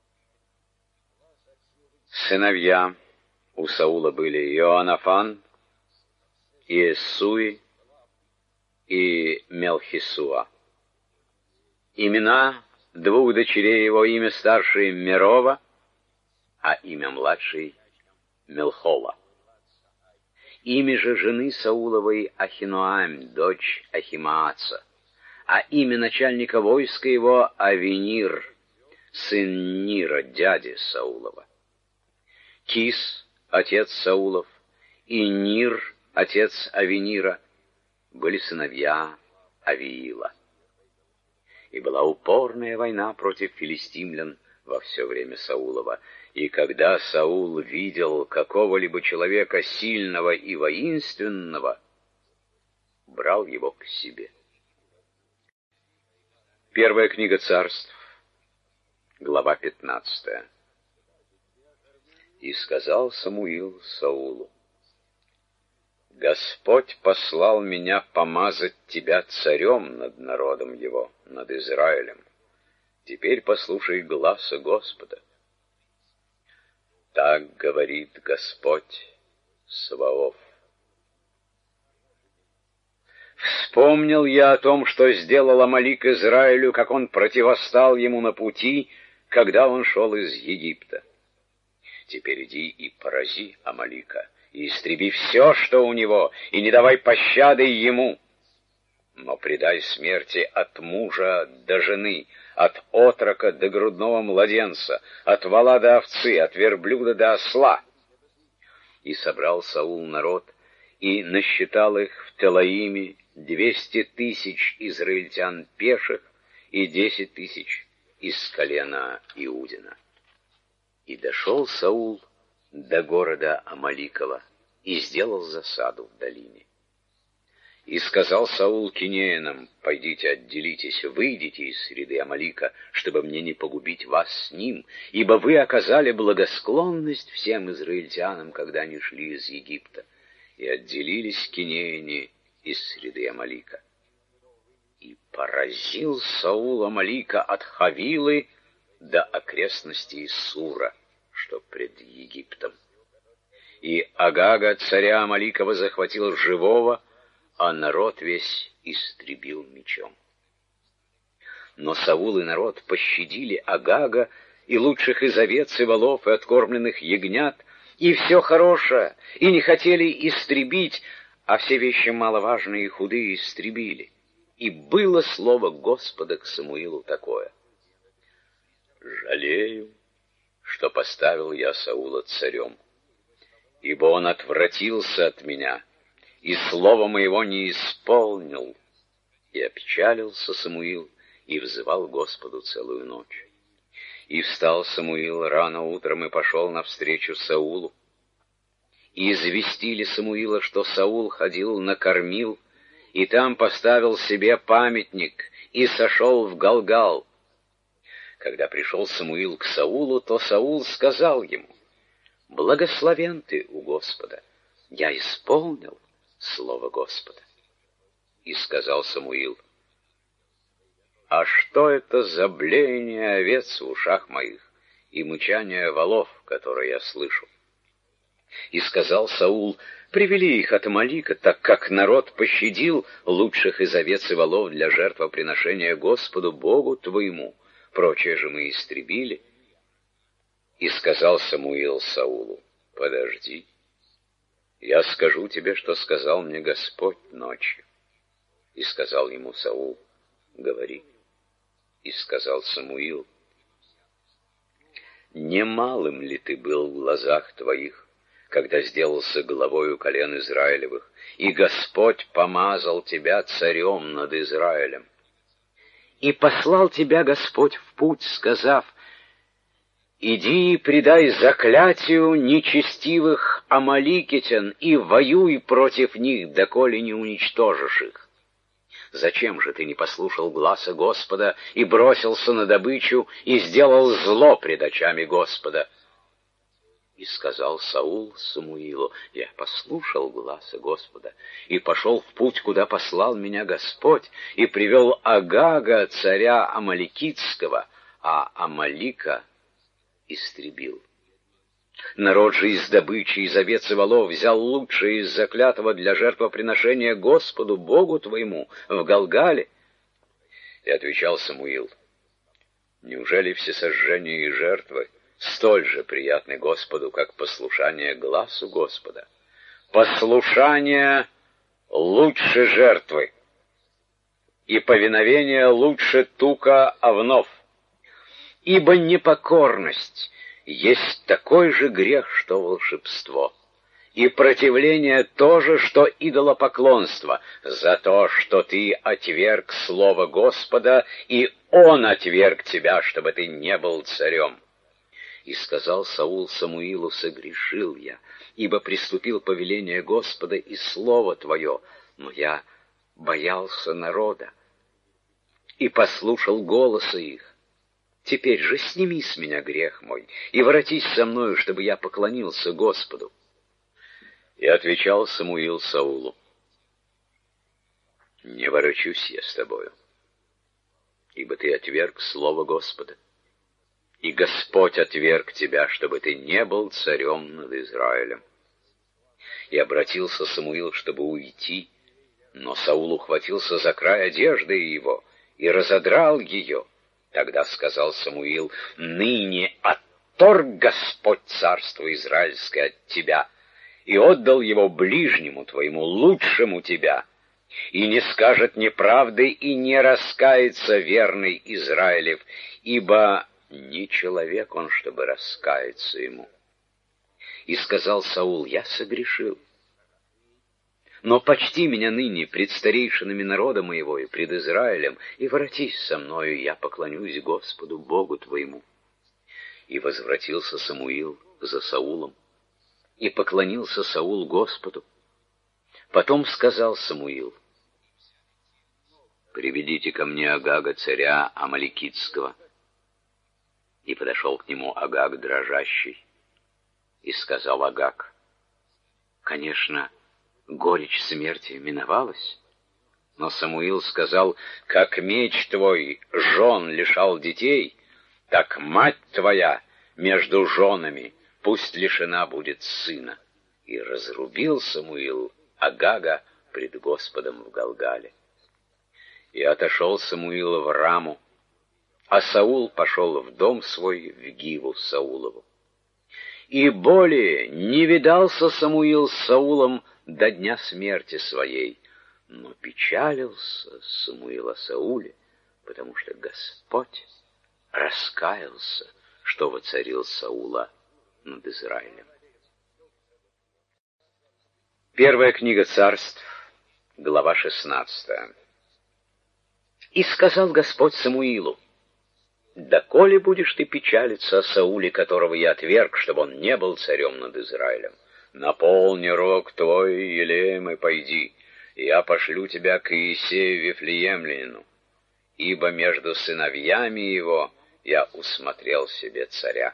Сыновья у Саула были Иоаннафан, и Иссуи, и Мелхисуа. Имена двух дочерей его: имя старшей Мерова, а имя младшей Мелхола. Имя же жены Сауловой Ахиноам, дочь Ахимааца, а имя начальника войска его Авенир, сын Нира, дяди Саулова. Кис, отец Саулов, и Нир, отец Авенира, были сыновья Авиила. И была упорная война против филистимлян во все время Саулова. И когда Саул видел какого-либо человека сильного и воинственного, брал его к себе. Первая книга Царств, глава пятнадцатая. И сказал Самуил Саулу: «Господь послал меня помазать тебя царем над народом его, над Израилем. Теперь послушай гласа Господа. Так говорит Господь Саваоф: вспомнил я о том, что сделал Амалик Израилю, как он противостал ему на пути, когда он шел из Египта. Теперь иди и порази Амалика, и истреби все, что у него, и не давай пощады ему. Но предай смерти от мужа до жены, от отрока до грудного младенца, от вола до овцы, от верблюда до осла». И собрал Саул народ, и насчитал их в Телаиме двести тысяч израильтян пеших и десять тысяч из колена Иудина. И дошел Саул до города Амаликова и сделал засаду в долине. И сказал Саул кинеянам: «Пойдите, отделитесь, выйдите из среды Амалика, чтобы мне не погубить вас с ним, ибо вы оказали благосклонность всем израильтянам, когда они шли из Египта». И отделились кинеяне из среды Амалика. И поразил Саул Амалика от Хавилы до окрестностей Сура, что пред Египтом. И Агага, царя Амаликова, захватил живого, а народ весь истребил мечом. Но Саул и народ пощадили Агага и лучших из овец и волов и откормленных ягнят, и все хорошее, и не хотели истребить, а все вещи маловажные и худые истребили. И было слово Господа к Самуилу такое: «Жалею, что поставил я Саула царем, ибо он отвратился от меня, и слова моего не исполнил». И опечалился Самуил, и взывал Господу целую ночь. И встал Самуил рано утром и пошел навстречу Саулу. И известили Самуила, что Саул ходил на Кормил, и там поставил себе памятник, и сошел в Галгал. Когда пришел Самуил к Саулу, то Саул сказал ему: «Благословен ты у Господа, я исполнил слово Господа». И сказал Самуил: «А что это за блеяние овец в ушах моих и мычание волов, которые я слышу?» И сказал Саул: «Привели их от Амалика, так как народ пощадил лучших из овец и волов для жертвоприношения Господу Богу твоему, прочее же мы истребили». И сказал Самуил Саулу: «Подожди, я скажу тебе, что сказал мне Господь ночью». И сказал ему Саул: «Говори». И сказал Самуил: «Немалым ли ты был в глазах твоих, когда сделался главою колен Израилевых, и Господь помазал тебя царем над Израилем? И послал тебя Господь в путь, сказав: иди и предай заклятию нечестивых амаликитян, и воюй против них, доколе не уничтожишь их. Зачем же ты не послушал гласа Господа и бросился на добычу и сделал зло пред очами Господа?» И сказал Саул Самуилу: «Я послушал гласа Господа и пошел в путь, куда послал меня Господь, и привел Агага, царя Амаликитского, а Амалика истребил. Народ же из добычи, из овец и волов взял лучшее из заклятого для жертвоприношения Господу Богу твоему в Галгале». И отвечал Самуил: «Неужели всесожжения и жертвы столь же приятны Господу, как послушание гласу Господа? Послушание лучше жертвы, и повиновение лучше тука овнов. Ибо непокорность есть такой же грех, что волшебство, и противление то же, что идолопоклонство, за то, что ты отверг слово Господа, и Он отверг тебя, чтобы ты не был царем». И сказал Саул Самуилу: «Согрешил я, ибо приступил повеление Господа и слово твое, но я боялся народа и послушал голоса их. Теперь же сними с меня грех мой и воротись со мною, чтобы я поклонился Господу». И отвечал Самуил Саулу: «Не ворочусь я с тобою, ибо ты отверг слово Господа, и Господь отверг тебя, чтобы ты не был царем над Израилем». И обратился Самуил, чтобы уйти, но Саул ухватился за край одежды его и разодрал ее. Тогда сказал Самуил: «Ныне отторг Господь царство израильское от тебя и отдал его ближнему твоему, лучшему тебя, и не скажет неправды и не раскается верный Израилев, ибо не человек он, чтобы раскаяться ему». И сказал Саул: «Я согрешил, но почти меня ныне пред старейшинами народа моего и пред Израилем, и воротись со мною, я поклонюсь Господу Богу твоему». И возвратился Самуил за Саулом, и поклонился Саул Господу. Потом сказал Самуил: «Приведите ко мне Агага, царя Амаликитского». И подошел к нему Агаг дрожащий, и сказал Агаг: «Конечно, горечь смерти миновалась». Но Самуил сказал: «Как меч твой жен лишал детей, так мать твоя между женами пусть лишена будет сына». И разрубил Самуил Агага пред Господом в Галгале. И отошел Самуил в Раму, а Саул пошел в дом свой в Гиву Саулову. И более не видался Самуил с Саулом до дня смерти своей, но печалился Самуил о Сауле, потому что Господь раскаялся, что воцарил Саула над Израилем. Первая книга Царств, глава шестнадцатая. «И сказал Господь Самуилу: доколе будешь ты печалиться о Сауле, которого я отверг, чтобы он не был царем над Израилем? Наполни рог твой елеем и пойди, и я пошлю тебя к Иисею Вифлеемлянину, ибо между сыновьями его я усмотрел себе царя».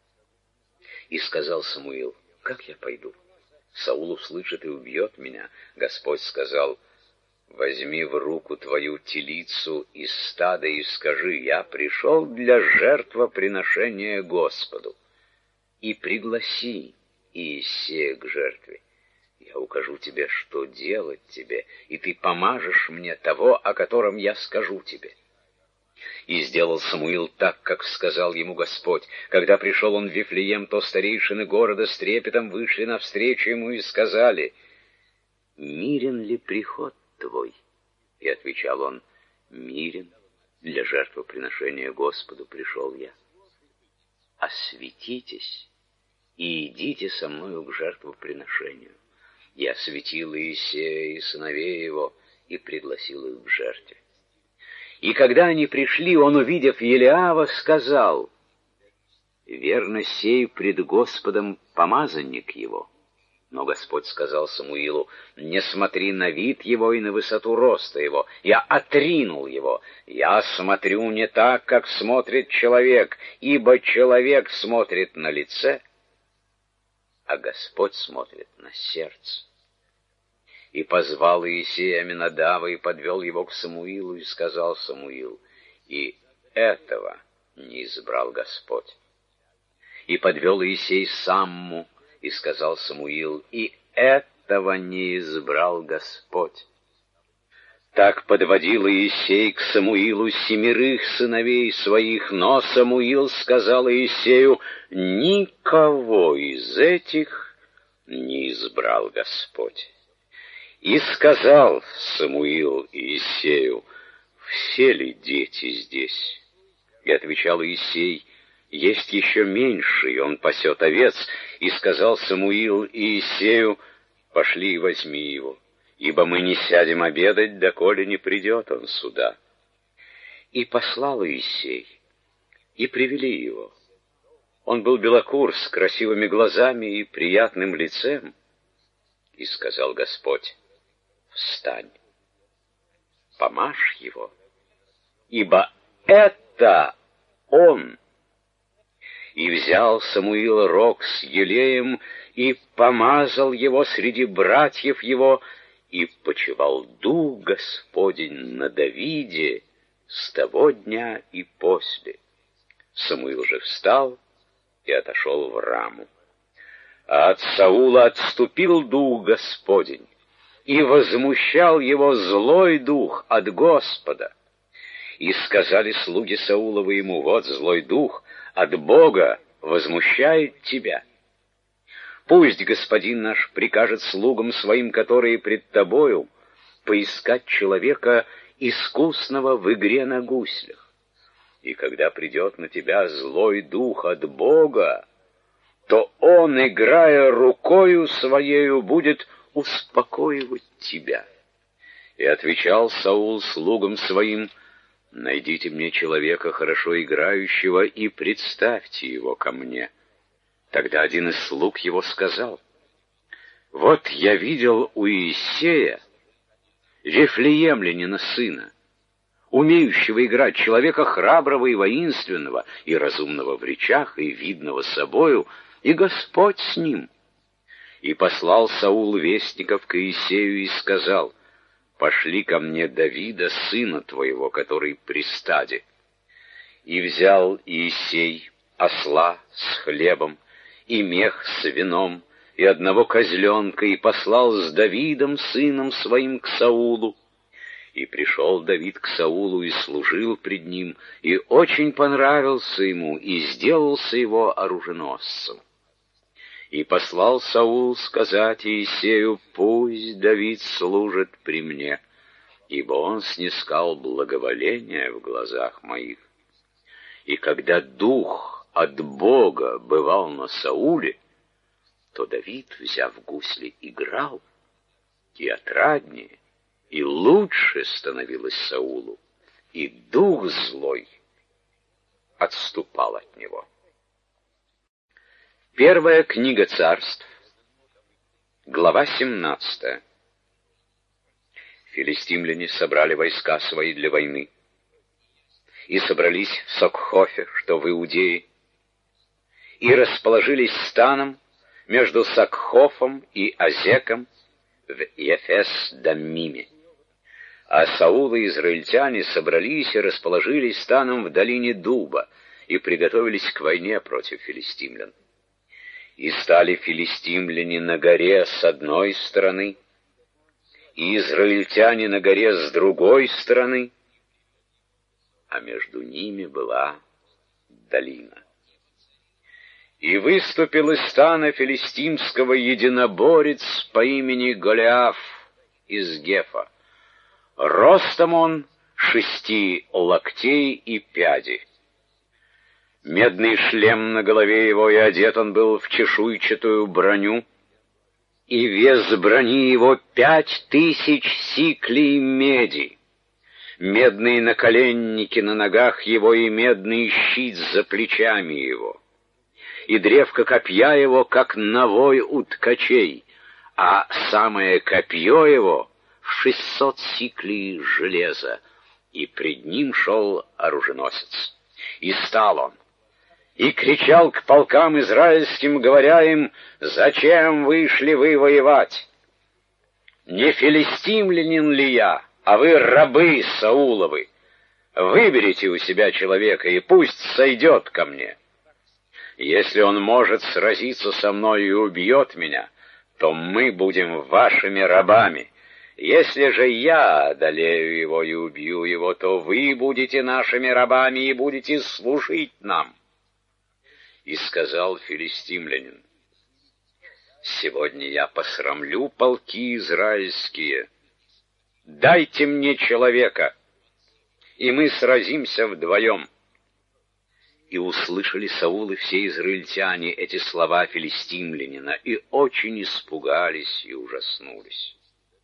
И сказал Самуил: как я пойду? Саул услышит и убьет меня. Господь сказал: возьми в руку твою телицу из стада и скажи: я пришел для жертвоприношения Господу. И пригласи Иисея к жертве. Я укажу тебе, что делать тебе, и ты помажешь мне того, о котором я скажу тебе. И сделал Самуил так, как сказал ему Господь. Когда пришел он в Вифлеем, то старейшины города с трепетом вышли навстречу ему и сказали: мирен ли приход твой? И отвечал он: мирен, для жертвоприношения Господу пришел я. Осветитесь и идите со мною к жертвоприношению. И осветил Иисея и сыновей его, и пригласил их к жертве. И когда они пришли, он, увидев Елиава, сказал: верно, сей пред Господом помазанник его. Но Господь сказал Самуилу: не смотри на вид его и на высоту роста его. Я отринул его. Я смотрю не так, как смотрит человек, ибо человек смотрит на лице, а Господь смотрит на сердце. И позвал Иисея Аминадава и подвел его к Самуилу, и сказал Самуил: и этого не избрал Господь. И подвел Иисей Самму, и сказал Самуил: и этого не избрал Господь. Так подводил Иисей к Самуилу семерых сыновей своих, но Самуил сказал Иисею: никого из этих не избрал Господь. И сказал Самуил Иисею: все ли дети здесь? И отвечал Иисей: есть еще меньший, он пасет овец. И сказал Самуил Иисею: пошли и возьми его, ибо мы не сядем обедать, доколе не придет он сюда. И послал Иисей, и привели его. Он был белокур, с красивыми глазами и приятным лицем. И сказал Господь: встань, помажь его, ибо это он. И взял Самуил рог с елеем и помазал его среди братьев его, и почивал дух Господень на Давиде с того дня и после. Самуил же встал и отошел в Раму. А от Саула отступил дух Господень, и возмущал его злой дух от Господа. И сказали слуги Сауловы ему: вот злой дух от Бога возмущает тебя. Пусть господин наш прикажет слугам своим, которые пред тобою, поискать человека, искусного в игре на гуслях. И когда придет на тебя злой дух от Бога, то он, играя рукою своею, будет успокоивать тебя. И отвечал Саул слугам своим: найдите мне человека, хорошо играющего, и представьте его ко мне. Тогда один из слуг его сказал: вот я видел у Иисея, Вифлеемлянина сына, умеющего играть, человека храброго и воинственного, и разумного в речах, и видного собою, и Господь с ним. И послал Саул вестников к Иисею и сказал: «Пошли ко мне Давида, сына твоего, который при стаде». И взял Иисей осла с хлебом, и мех с вином, и одного козленка, и послал с Давидом, сыном своим, к Саулу. И пришел Давид к Саулу и служил пред ним, и очень понравился ему, и сделался его оруженосцем. И послал Саул сказать Иисею: «Пусть Давид служит при мне, ибо он снискал благоволение в глазах моих». И когда дух от Бога бывал на Сауле, то Давид, взяв гусли, играл, и отраднее, и лучше становилось Саулу, и дух злой отступал от него. Первая книга Царств, глава семнадцатая. Филистимляне собрали войска свои для войны и собрались в Сокхофе, что в Иудее, и расположились станом между Сокхофом и Азеком в Ефес-Даммиме. А Саул и израильтяне собрались и расположились станом в долине Дуба и приготовились к войне против филистимлян. И стали филистимляне на горе с одной стороны, и израильтяне на горе с другой стороны, а между ними была долина. И выступил из стана филистимского единоборец по имени Голиаф из Гефа. Ростом он шести локтей и пяди. Медный шлем на голове его, и одет он был в чешуйчатую броню, и вес брони его пять тысяч сиклей меди. Медные наколенники на ногах его и медный щит за плечами его. И древко копья его, как навой у ткачей, а самое копье его в шестьсот сиклей железа, и пред ним шел оруженосец. И стал он, и кричал к полкам израильским, говоря им: «Зачем вышли вы воевать? Не филистимлянин ли я, а вы рабы Сауловы? Выберите у себя человека, и пусть сойдет ко мне. Если он может сразиться со мной и убьет меня, то мы будем вашими рабами. Если же я одолею его и убью его, то вы будете нашими рабами и будете служить нам». И сказал филистимлянин: «Сегодня я посрамлю полки израильские. Дайте мне человека, и мы сразимся вдвоем». И услышали Саул и все израильтяне эти слова филистимлянина, и очень испугались и ужаснулись.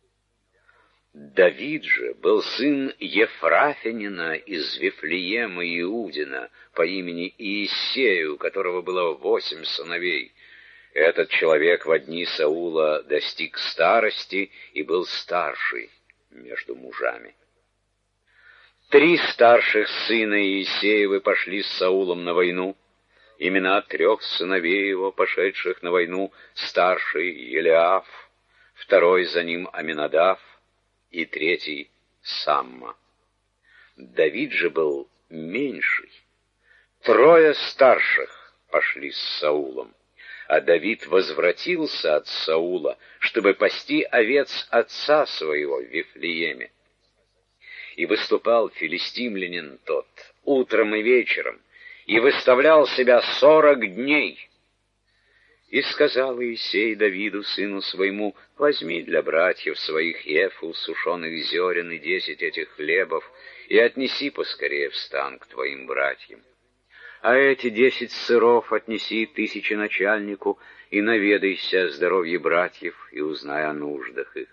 Давид же был сын Ефрафинина из Вифлеема Иудина по имени Иисею, у которого было восемь сыновей. Этот человек во дни Саула достиг старости и был старший между мужами. Три старших сына Иисеевы пошли с Саулом на войну. Имена трех сыновей его, пошедших на войну: старший Елиаф, второй за ним Аминадав, и третий Самма. Давид же был меньший. Трое старших пошли с Саулом, а Давид возвратился от Саула, чтобы пасти овец отца своего в Вифлееме. И выступал филистимлянин тот утром и вечером, и выставлял себя сорок дней. И сказал Иисей Давиду, сыну своему: «Возьми для братьев своих ефу сушеных зерен и десять этих хлебов, и отнеси поскорее в стан к твоим братьям. А эти десять сыров отнеси тысяченачальнику, и наведайся о здоровье братьев, и узнай о нуждах их».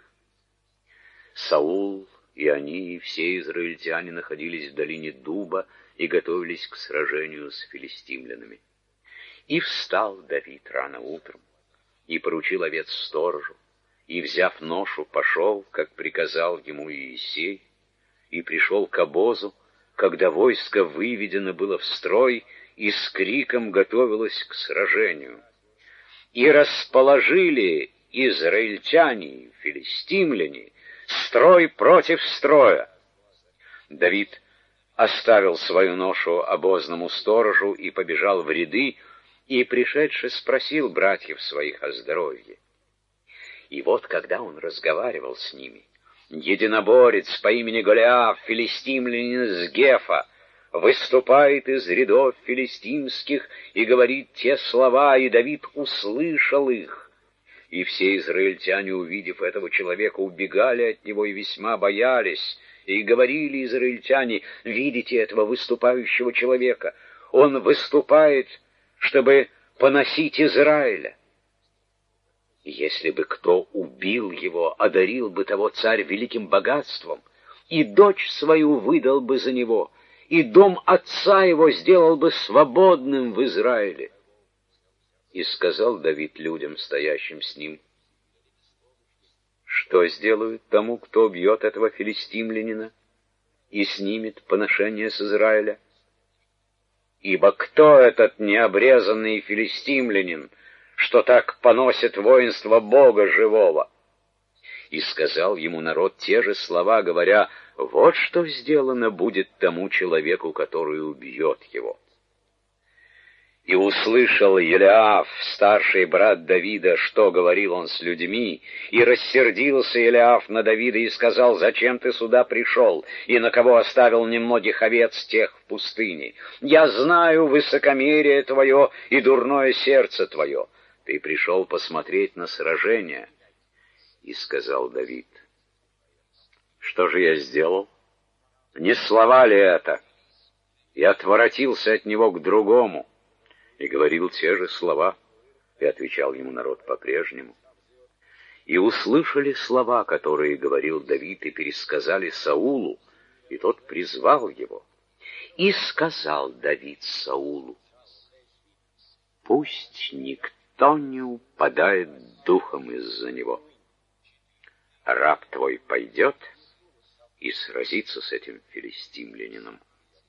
Саул и они, и все израильтяне находились в долине Дуба и готовились к сражению с филистимлянами. И встал Давид рано утром, и поручил овец сторожу, и, взяв ношу, пошел, как приказал ему Иисей, и пришел к обозу, когда войско выведено было в строй и с криком готовилось к сражению. И расположили израильтяне, филистимляне, строй против строя. Давид оставил свою ношу обозному сторожу и побежал в ряды, и, пришедший, спросил братьев своих о здоровье. И вот, когда он разговаривал с ними, единоборец по имени Голиаф, филистимлянин из Гефа, выступает из рядов филистимских и говорит те слова, и Давид услышал их. И все израильтяне, увидев этого человека, убегали от него и весьма боялись. И говорили израильтяне: видите этого выступающего человека? Он выступает, чтобы поносить Израиля. Если бы кто убил его, одарил бы того царь великим богатством, и дочь свою выдал бы за него, и дом отца его сделал бы свободным в Израиле. И сказал Давид людям, стоящим с ним: что сделают тому, кто убьет этого филистимлянина и снимет поношение с Израиля? Ибо кто этот необрезанный филистимлянин, что так поносит воинство Бога живого? И сказал ему народ те же слова, говоря: вот что сделано будет тому человеку, который убьет его. И услышал Елиаф, старший брат Давида, что говорил он с людьми, и рассердился Елиаф на Давида и сказал: зачем ты сюда пришел, и на кого оставил немногих овец тех в пустыне? Я знаю высокомерие твое и дурное сердце твое. Ты пришел посмотреть на сражение. И сказал Давид: что же я сделал? Не слова ли это? И отворотился от него к другому. И говорил те же слова, и отвечал ему народ по-прежнему. И услышали слова, которые говорил Давид, и пересказали Саулу, и тот призвал его. И сказал Давид Саулу: пусть никто не упадает духом из-за него. Раб твой пойдет и сразится с этим филистимлянином.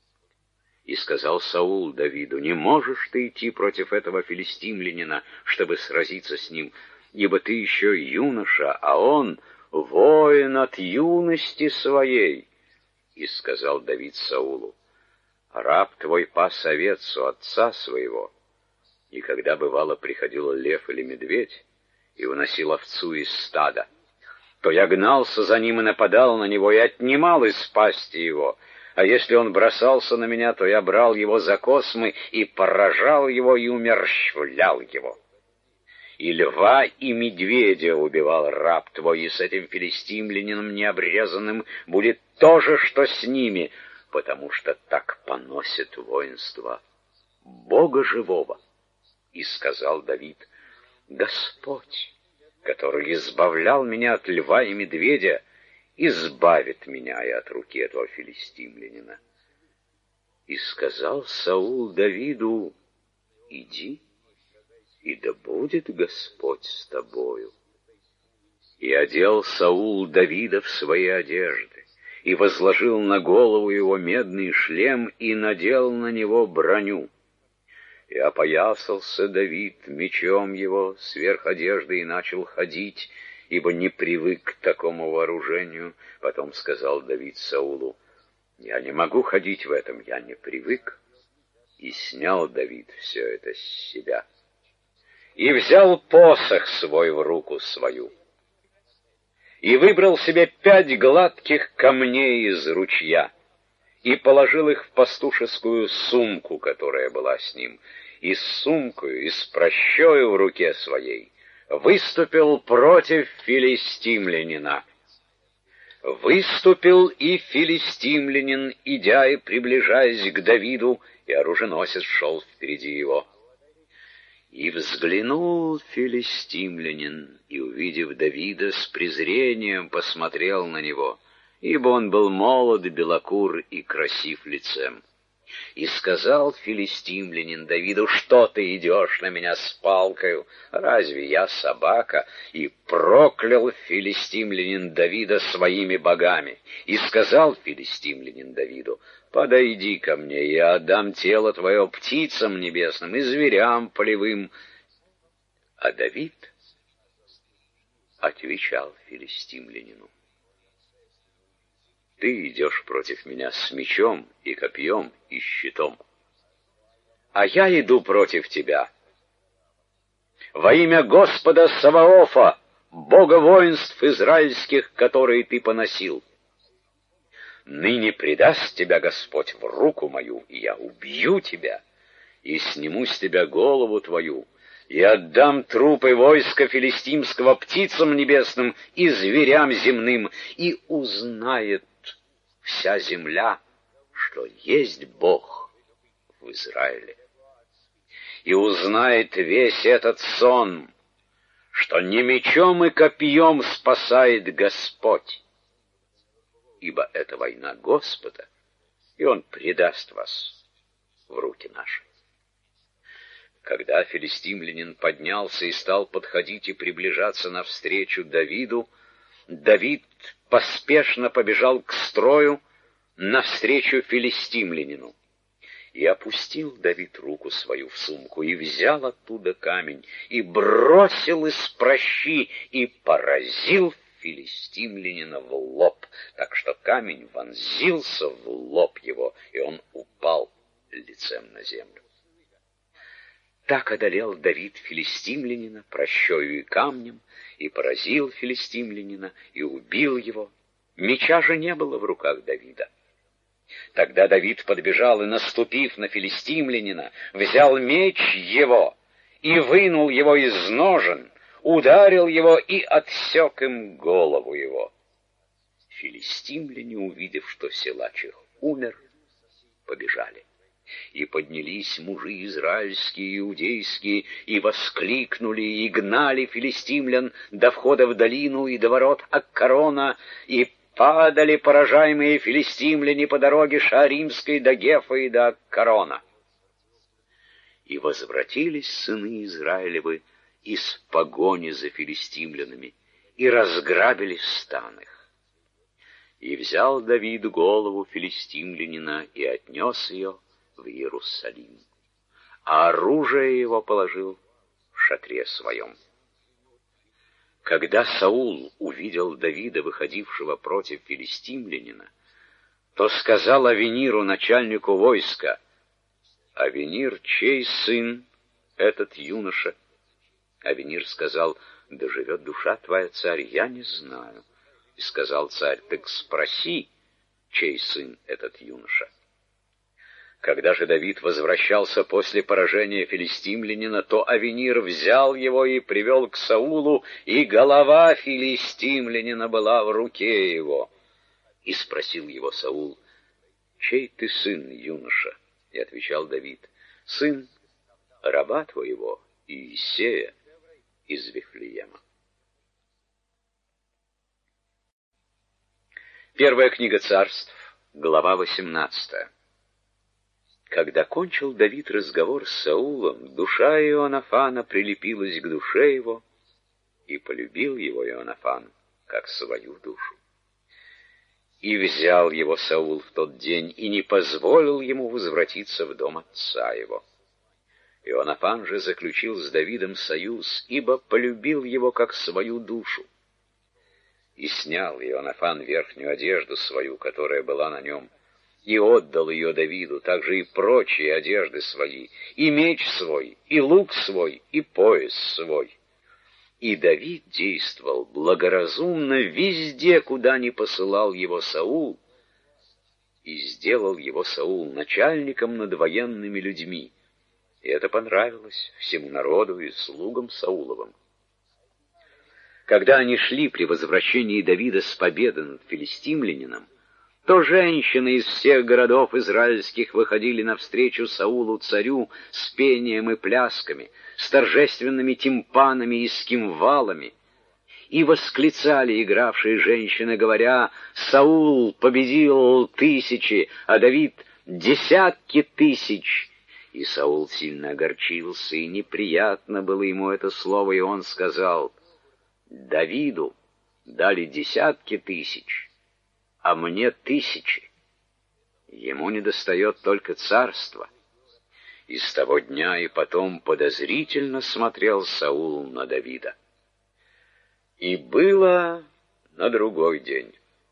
И сказал Саул Давиду: не можешь ты идти против этого филистимлянина, чтобы сразиться с ним, ибо ты еще юноша, а он воин от юности своей. И сказал Давид Саулу: раб твой пас овец у отца своего, и когда, бывало, приходил лев или медведь и выносил овцу из стада, то я гнался за ним и нападал на него, и отнимал из пасти его. А если он бросался на меня, то я брал его за космы и поражал его и умерщвлял его. И льва, и медведя убивал раб твой, и с этим филистимлянином необрезанным будет то же, что с ними, потому что так поносит воинство Бога живого. И сказал Давид: Господь, который избавлял меня от льва и медведя, избавит меня и от руки этого филистимлянина. И сказал Саул Давиду: иди, и да будет Господь с тобою. И одел Саул Давида в свои одежды, и возложил на голову его медный шлем, и надел на него броню. И опоясался Давид мечом его сверх одежды и начал ходить, ибо не привык к такому вооружению. Потом сказал Давид Саулу: я не могу ходить в этом, я не привык. И снял Давид все это с себя. И взял посох свой в руку свою, и выбрал себе пять гладких камней из ручья, и положил их в пастушескую сумку, которая была с ним, и с сумкою, и с прощою в руке своей выступил против филистимлянина. Выступил и филистимлянин, идя и приближаясь к Давиду, и оруженосец шел впереди его. И взглянул филистимлянин, и, увидев Давида, с презрением посмотрел на него, ибо он был молод, белокур и красив лицем. И сказал филистимлянин Давиду: что ты идешь на меня с палкою? Разве я собака? И проклял филистимлянин Давида своими богами. И сказал филистимлянин Давиду: подойди ко мне, я отдам тело твое птицам небесным и зверям полевым. А Давид отвечал филистимлянину: ты идешь против меня с мечом и копьем и щитом, а я иду против тебя во имя Господа Саваофа, Бога воинств израильских, которые ты поносил. Ныне предаст тебя Господь в руку мою, и я убью тебя, и сниму с тебя голову твою, и отдам трупы войска филистимского птицам небесным и зверям земным, и узнает вся земля, что есть Бог в Израиле. И узнает весь этот сон, что не мечом и копьем спасает Господь, ибо это война Господа, и Он предаст вас в руки наши. Когда филистимлянин поднялся и стал подходить и приближаться навстречу Давиду, Давид поспешно побежал к строю навстречу филистимлянину. И опустил Давид руку свою в сумку, и взял оттуда камень, и бросил из пращи, и поразил филистимлянина в лоб, так что камень вонзился в лоб его, и он упал лицем на землю. Так одолел Давид филистимлянина пращою и камнем, и поразил филистимлянина, и убил его. Меча же не было в руках Давида. Тогда Давид подбежал и, наступив на филистимлянина, взял меч его и вынул его из ножен, ударил его и отсек им голову его. Филистимляне, увидев, что силач их умер, побежали. И поднялись мужи израильские и иудейские, и воскликнули, и гнали филистимлян до входа в долину и до ворот Аккарона, и падали поражаемые филистимляне по дороге Шааримской до Гефа и до Аккарона. И возвратились сыны Израилевы из погони за филистимлянами, и разграбили стан их. И взял Давид голову филистимлянина и отнес ее в Иерусалим, а оружие его положил в шатре своем. Когда Саул увидел Давида, выходившего против филистимлянина, то сказал Авениру, начальнику войска: «Авенир, чей сын этот юноша?» Авенир сказал: «Да живет душа твоя, царь, я не знаю». И сказал царь: «Так спроси, чей сын этот юноша». Когда же Давид возвращался после поражения филистимлянина, то Авенир взял его и привел к Саулу, и голова филистимлянина была в руке его. И спросил его Саул: «Чей ты сын, юноша?» И отвечал Давид: «Сын раба твоего Иисея из Вифлеема». Первая книга Царств, глава восемнадцатая. Когда кончил Давид разговор с Саулом, душа Ионафана прилепилась к душе его, и полюбил его Ионафан, как свою душу. И взял его Саул в тот день, и не позволил ему возвратиться в дом отца его. Ионафан же заключил с Давидом союз, ибо полюбил его, как свою душу. И снял Ионафан верхнюю одежду свою, которая была на нем, и отдал ее Давиду, также и прочие одежды свои, и меч свой, и лук свой, и пояс свой. И Давид действовал благоразумно везде, куда ни посылал его Саул, и сделал его Саул начальником над военными людьми. И это понравилось всему народу и слугам Сауловым. Когда они шли при возвращении Давида с победы над филистимлянином, то женщины из всех городов израильских выходили навстречу Саулу царю с пением и плясками, с торжественными тимпанами и с кимвалами, и восклицали игравшие женщины, говоря: «Саул победил тысячи, а Давид десятки тысяч. И Саул сильно огорчился, и неприятно было ему это слово, и он сказал: Давиду дали десятки тысяч, а мне тысячи. Ему недостает только царства. И с того дня и потом подозрительно смотрел Саул на Давида. И было на другой день.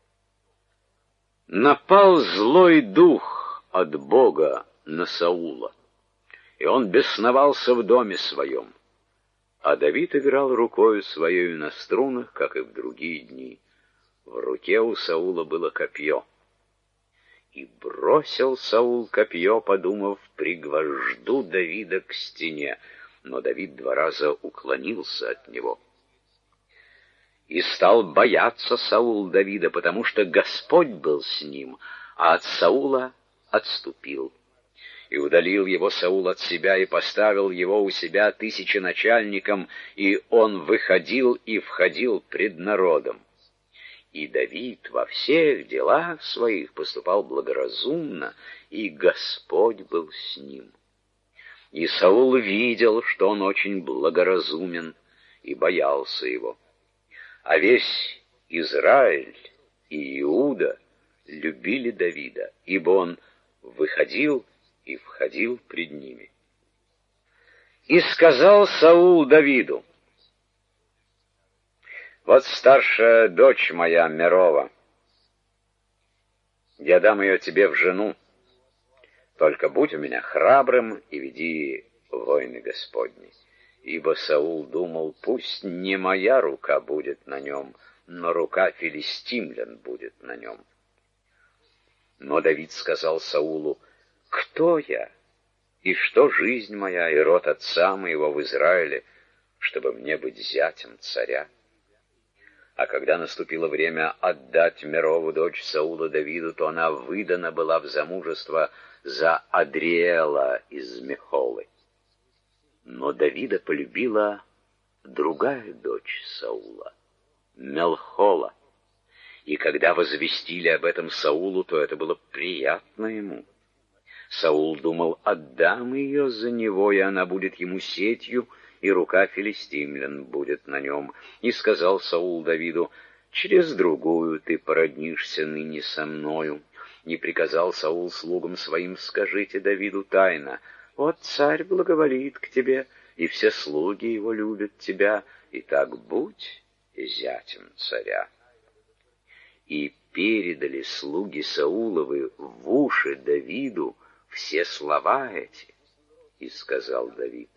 Напал злой дух от Бога на Саула, и он бесновался в доме своем. А Давид играл рукою своею на струнах, как и в другие дни. В руке у Саула было копье. И бросил Саул копье, подумав, пригвожду Давида к стене. Но Давид два раза уклонился от него. И стал бояться Саул Давида, потому что Господь был с ним, а от Саула отступил. И удалил его Саул от себя, и поставил его у себя тысяченачальником, и он выходил и входил пред народом. И Давид во всех делах своих поступал благоразумно, и Господь был с ним. И Саул видел, что он очень благоразумен, и боялся его. А весь Израиль и Иуда любили Давида, ибо он выходил и входил пред ними. И сказал Саул Давиду: вот старшая дочь моя Мерова, я дам ее тебе в жену, только будь у меня храбрым и веди войны Господни. Ибо Саул думал, пусть не моя рука будет на нем, но рука филистимлян будет на нем. Но Давид сказал Саулу: кто я, и что жизнь моя, и род отца моего в Израиле, чтобы мне быть зятем царя? А когда наступило время отдать Мерову, дочь Саула, Давиду, то она выдана была в замужество за Адриэла из Мехолы. Но Давида полюбила другая дочь Саула, Мелхола. И когда возвестили об этом Саулу, то это было приятно ему. Саул думал, отдам ее за него, и она будет ему сетью, и рука филистимлян будет на нем. И сказал Саул Давиду: через другую ты породнишься ныне со мною. И приказал Саул слугам своим: скажите Давиду тайно: вот царь благоволит к тебе, и все слуги его любят тебя, и так будь зятем царя. И передали слуги Сауловы в уши Давиду все слова эти. И сказал Давид: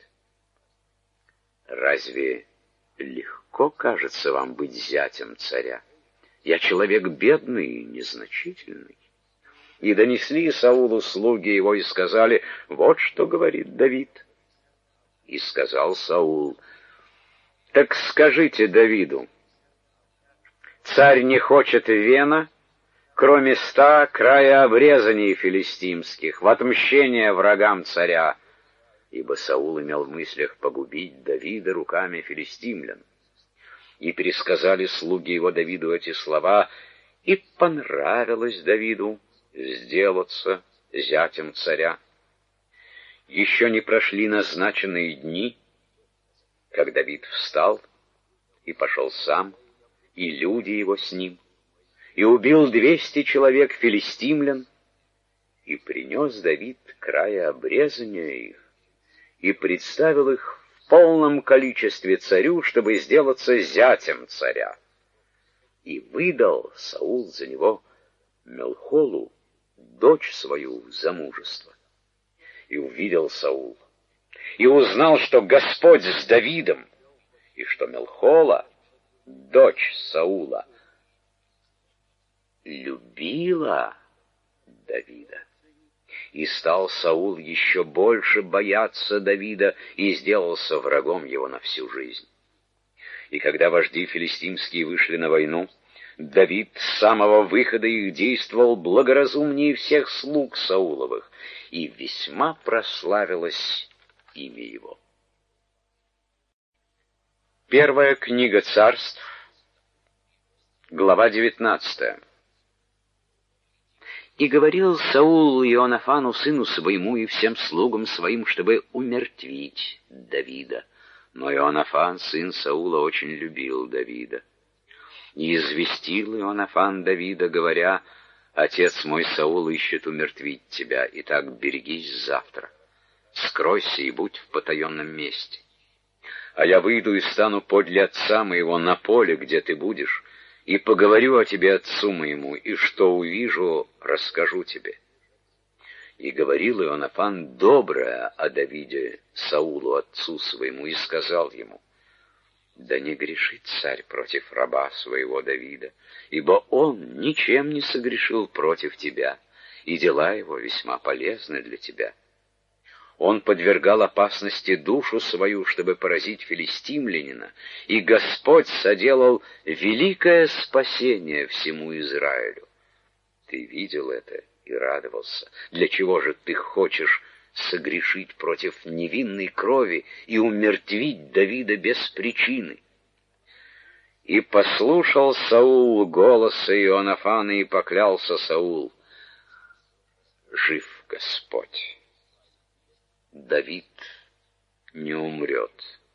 разве легко кажется вам быть зятем царя? Я человек бедный и незначительный. И донесли Саулу слуги его и сказали: вот что говорит Давид. И сказал Саул: так скажите Давиду, царь не хочет вена, кроме ста края обрезаний филистимских, в отмщение врагам царя. Ибо Саул имел в мыслях погубить Давида руками филистимлян. И пересказали слуги его Давиду эти слова, и понравилось Давиду сделаться зятем царя. Еще не прошли назначенные дни, как Давид встал и пошел сам, и люди его с ним, и убил двести человек филистимлян, и принес Давид края обрезания их, и представил их в полном количестве царю, чтобы сделаться зятем царя. И выдал Саул за него Мелхолу, дочь свою, в замужество. И увидел Саул, и узнал, что Господь с Давидом, и что Мелхола, дочь Саула, любила Давида. И стал Саул еще больше бояться Давида и сделался врагом его на всю жизнь. И когда вожди филистимские вышли на войну, Давид с самого выхода их действовал благоразумнее всех слуг Сауловых, и весьма прославилось имя его. Первая книга Царств, глава девятнадцатая. И говорил Саул Ионафану, сыну своему, и всем слугам своим, чтобы умертвить Давида. Но Ионафан, сын Саула, очень любил Давида. И известил Ионафан Давида, говоря: «Отец мой Саул ищет умертвить тебя, итак берегись завтра. Скройся и будь в потаенном месте. А я выйду и стану подле отца моего на поле, где ты будешь, и поговорю о тебе отцу моему, и что увижу, расскажу тебе». И говорил Ионафан доброе о Давиде Саулу, отцу своему, и сказал ему: «Да не грешит царь против раба своего Давида, ибо он ничем не согрешил против тебя, и дела его весьма полезны для тебя. Он подвергал опасности душу свою, чтобы поразить филистимлянина, и Господь соделал великое спасение всему Израилю. Ты видел это и радовался. Для чего же ты хочешь согрешить против невинной крови и умертвить Давида без причины?» И послушал Саул голоса Ионафана, и поклялся Саул: «Жив Господь, Давид не умрет».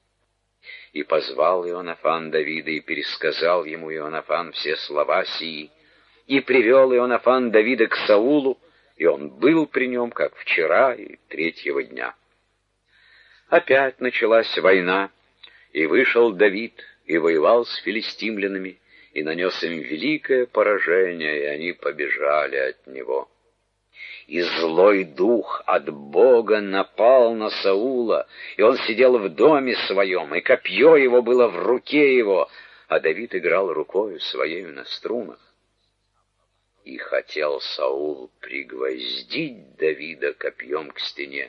И позвал Ионафан Давида, и пересказал ему Ионафан все слова сии, и привел Ионафан Давида к Саулу, и он был при нем, как вчера и третьего дня. Опять началась война, и вышел Давид, и воевал с филистимлянами, и нанес им великое поражение, и они побежали от него. И злой дух от Бога напал на Саула, и он сидел в доме своем, и копье его было в руке его, а Давид играл рукою своею на струнах. И хотел Саул пригвоздить Давида копьем к стене.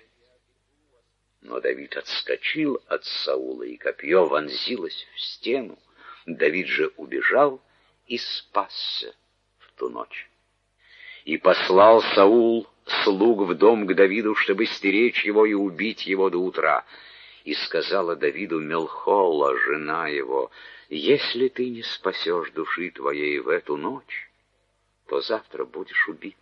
Но Давид отскочил от Саула, и копье вонзилось в стену. Давид же убежал и спасся в ту ночь. И послал Саул слуг в дом к Давиду, чтобы стеречь его и убить его до утра. И сказала Давиду Мелхола, жена его: «Если ты не спасешь души твоей в эту ночь, то завтра будешь убит».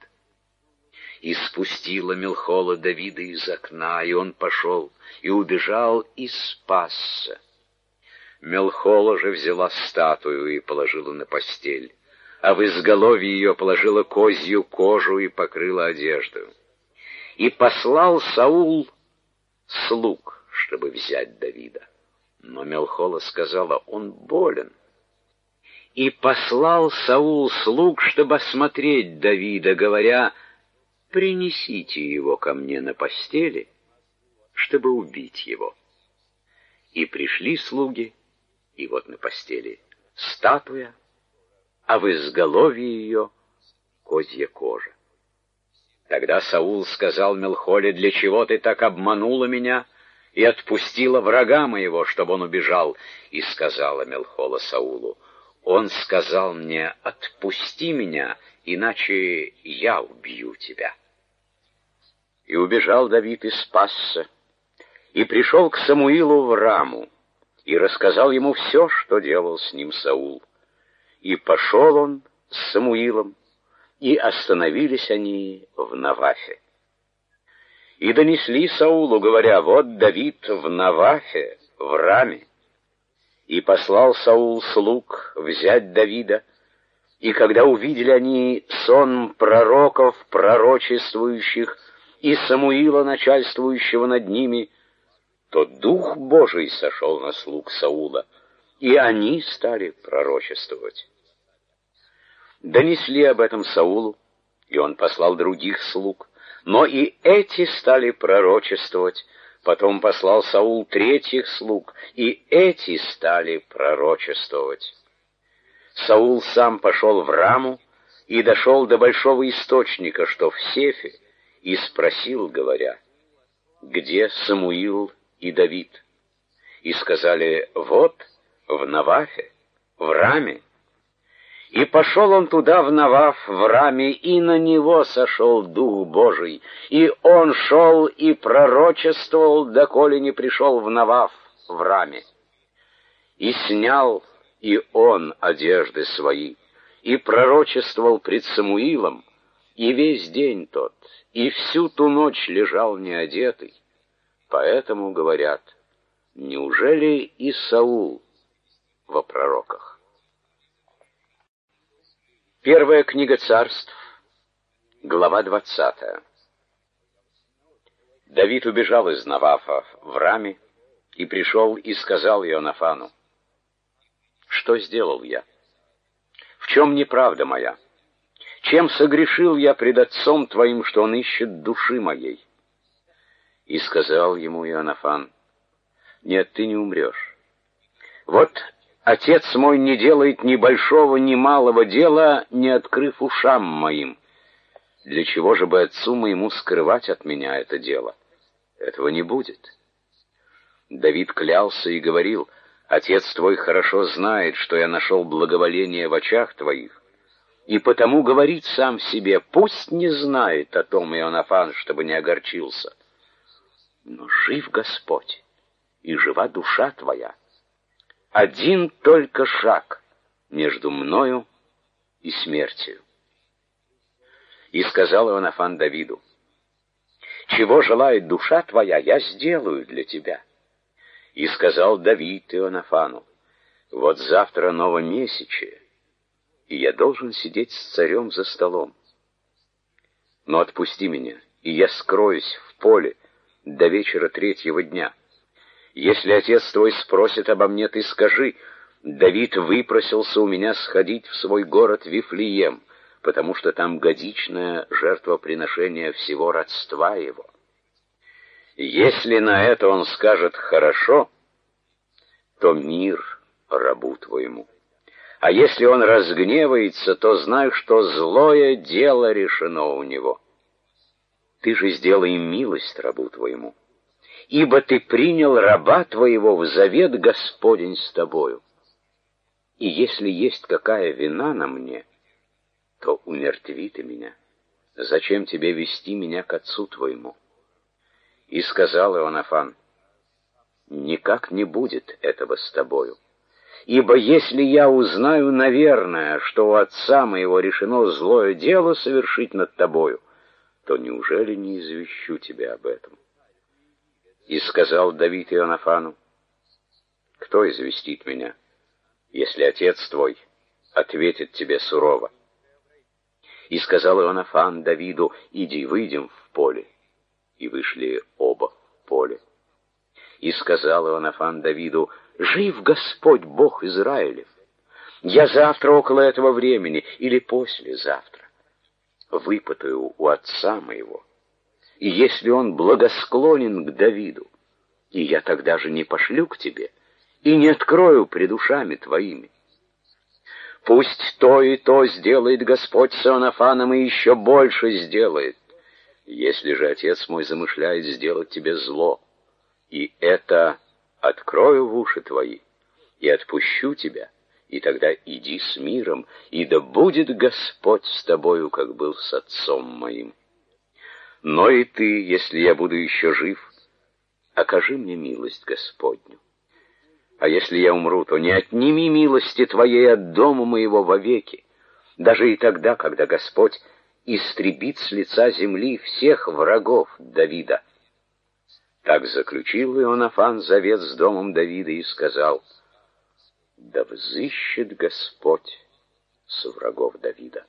И спустила Мелхола Давида из окна, и он пошел, и убежал, и спасся. Мелхола же взяла статую и положила на постель, а в изголовье ее положила козью кожу и покрыла одежду. И послал Саул слуг, чтобы взять Давида. Но Мелхола сказала: «Он болен». И послал Саул слуг, чтобы осмотреть Давида, говоря: «Принесите его ко мне на постели, чтобы убить его». И пришли слуги, и вот на постели статуя, а в изголовье ее козья кожа. Тогда Саул сказал Мелхоле: «Для чего ты так обманула меня и отпустила врага моего, чтобы он убежал?» И сказала Мелхола Саулу: «Он сказал мне: отпусти меня, иначе я убью тебя». И убежал Давид и спасся, и пришел к Самуилу в Раму, и рассказал ему все, что делал с ним Саул. И пошел он с Самуилом, и остановились они в Навафе. И донесли Саулу, говоря: «Вот Давид в Навафе, в Раме». И послал Саул слуг взять Давида, и когда увидели они сон пророков, пророчествующих, и Самуила, начальствующего над ними, то Дух Божий сошел на слуг Саула, и они стали пророчествовать. Донесли об этом Саулу, и он послал других слуг, но и эти стали пророчествовать. Потом послал Саул третьих слуг, и эти стали пророчествовать. Саул сам пошел в Раму и дошел до большого источника, что в Сефе, и спросил, говоря: «Где Самуил и Давид?» И сказали: «Вот, в Навафе, в Раме». И пошел он туда, в Наваф, в Раме, и на него сошел Дух Божий, и он шел и пророчествовал, доколе не пришел в Наваф, в Раме. И снял и он одежды свои, и пророчествовал пред Самуилом, И весь день тот, и всю ту ночь лежал неодетый. Поэтому говорят, неужели и Саул во пророках? Первая книга Царств, глава двадцатая. Давид убежал из Навафа в Раме и пришел и сказал Ионафану: «Что сделал я? В чем неправда моя? Чем согрешил я пред отцом твоим, что он ищет души моей?» И сказал ему Ионафан: «Нет, ты не умрешь. Вот отец мой не делает ни большого, ни малого дела, не открыв ушам моим. Для чего же бы отцу моему скрывать от меня это дело? Этого не будет». Давид клялся и говорил: «Отец твой хорошо знает, что я нашел благоволение в очах твоих, и потому говорит сам себе: пусть не знает о том Ионафан, чтобы не огорчился. Но жив Господь, и жива душа твоя. Один только шаг между мною и смертью». И сказал Ионафан Давиду: «Чего желает душа твоя, я сделаю для тебя». И сказал Давид Ионафану: «Вот завтра новомесячие, и я должен сидеть с царем за столом. Но отпусти меня, и я скроюсь в поле до вечера третьего дня. Если отец твой спросит обо мне, ты скажи: Давид выпросился у меня сходить в свой город Вифлеем, потому что там годичное жертвоприношение всего родства его. Если на это он скажет хорошо, то мир рабу твоему. А если он разгневается, то знай, что злое дело решено у него. Ты же сделай милость рабу твоему, ибо ты принял раба твоего в завет Господень с тобою. И если есть какая вина на мне, то умертви ты меня. Зачем тебе вести меня к отцу твоему?» И сказал Ионафан: «Никак не будет этого с тобою. Ибо если я узнаю, наверное, что у отца моего решено злое дело совершить над тобою, то неужели не извещу тебя об этом?» И сказал Давид Ионафану: «Кто известит меня, если отец твой ответит тебе сурово?» И сказал Ионафан Давиду: «Иди, выйдем в поле». И вышли оба в поле. И сказал Ионафан Давиду: «Жив Господь, Бог Израилев! Я завтра около этого времени или послезавтра выпытаю у отца моего, и если он благосклонен к Давиду, и я тогда же не пошлю к тебе и не открою пред ушами твоими. Пусть то и то сделает Господь с Ионафаном, и еще больше сделает. Если же отец мой замышляет сделать тебе зло, и это открою в уши твои, и отпущу тебя, и тогда иди с миром, и да будет Господь с тобою, как был с отцом моим. Но и ты, если я буду еще жив, окажи мне милость Господню. А если я умру, то не отними милости твоей от дома моего вовеки, даже и тогда, когда Господь истребит с лица земли всех врагов Давида». Так заключил Ионафан завет с домом Давида и сказал: «Да взыщет Господь с врагов Давида».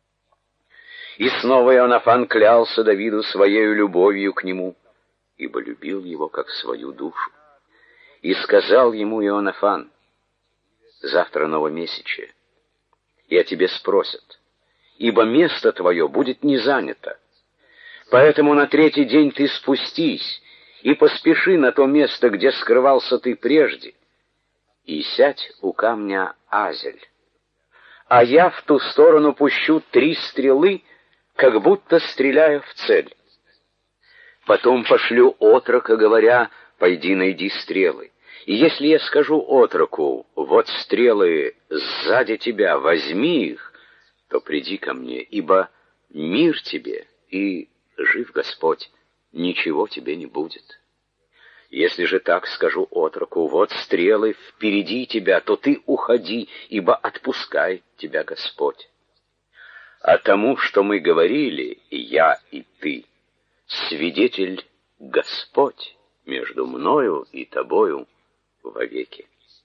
И снова Ионафан клялся Давиду своею любовью к нему, ибо любил его как свою душу. И сказал ему Ионафан: «Завтра новомесячие, и о тебе спросят, ибо место твое будет не занято. Поэтому на третий день ты спустись и поспеши на то место, где скрывался ты прежде, и сядь у камня Азель. А я в ту сторону пущу три стрелы, как будто стреляя в цель. Потом пошлю отрока, говоря: пойди найди стрелы. И если я скажу отроку: вот стрелы сзади тебя, возьми их, то приди ко мне, ибо мир тебе, и жив Господь, ничего тебе не будет. Если же так скажу отроку: вот стрелы впереди тебя, то ты уходи, ибо отпускает тебя Господь. А тому, что мы говорили, и я, и ты, свидетель Господь между мною и тобою вовеки.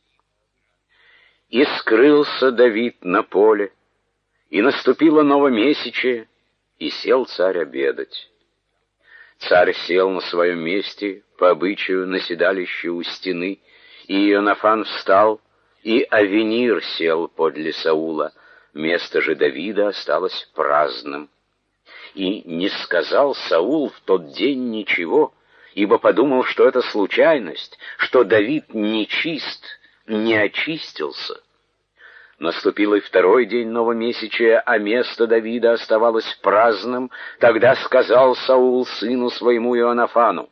И скрылся Давид на поле, и наступило новомесячие, и сел царь обедать. Царь сел на своем месте, по обычаю на седалище у стены, и Ионафан встал, и Авенир сел подле Саула, место же Давида осталось праздным. И не сказал Саул в тот день ничего, ибо подумал, что это случайность, что Давид нечист, не очистился. Наступил и второй день новомесячия, а место Давида оставалось праздным. Тогда сказал Саул сыну своему Ионафану: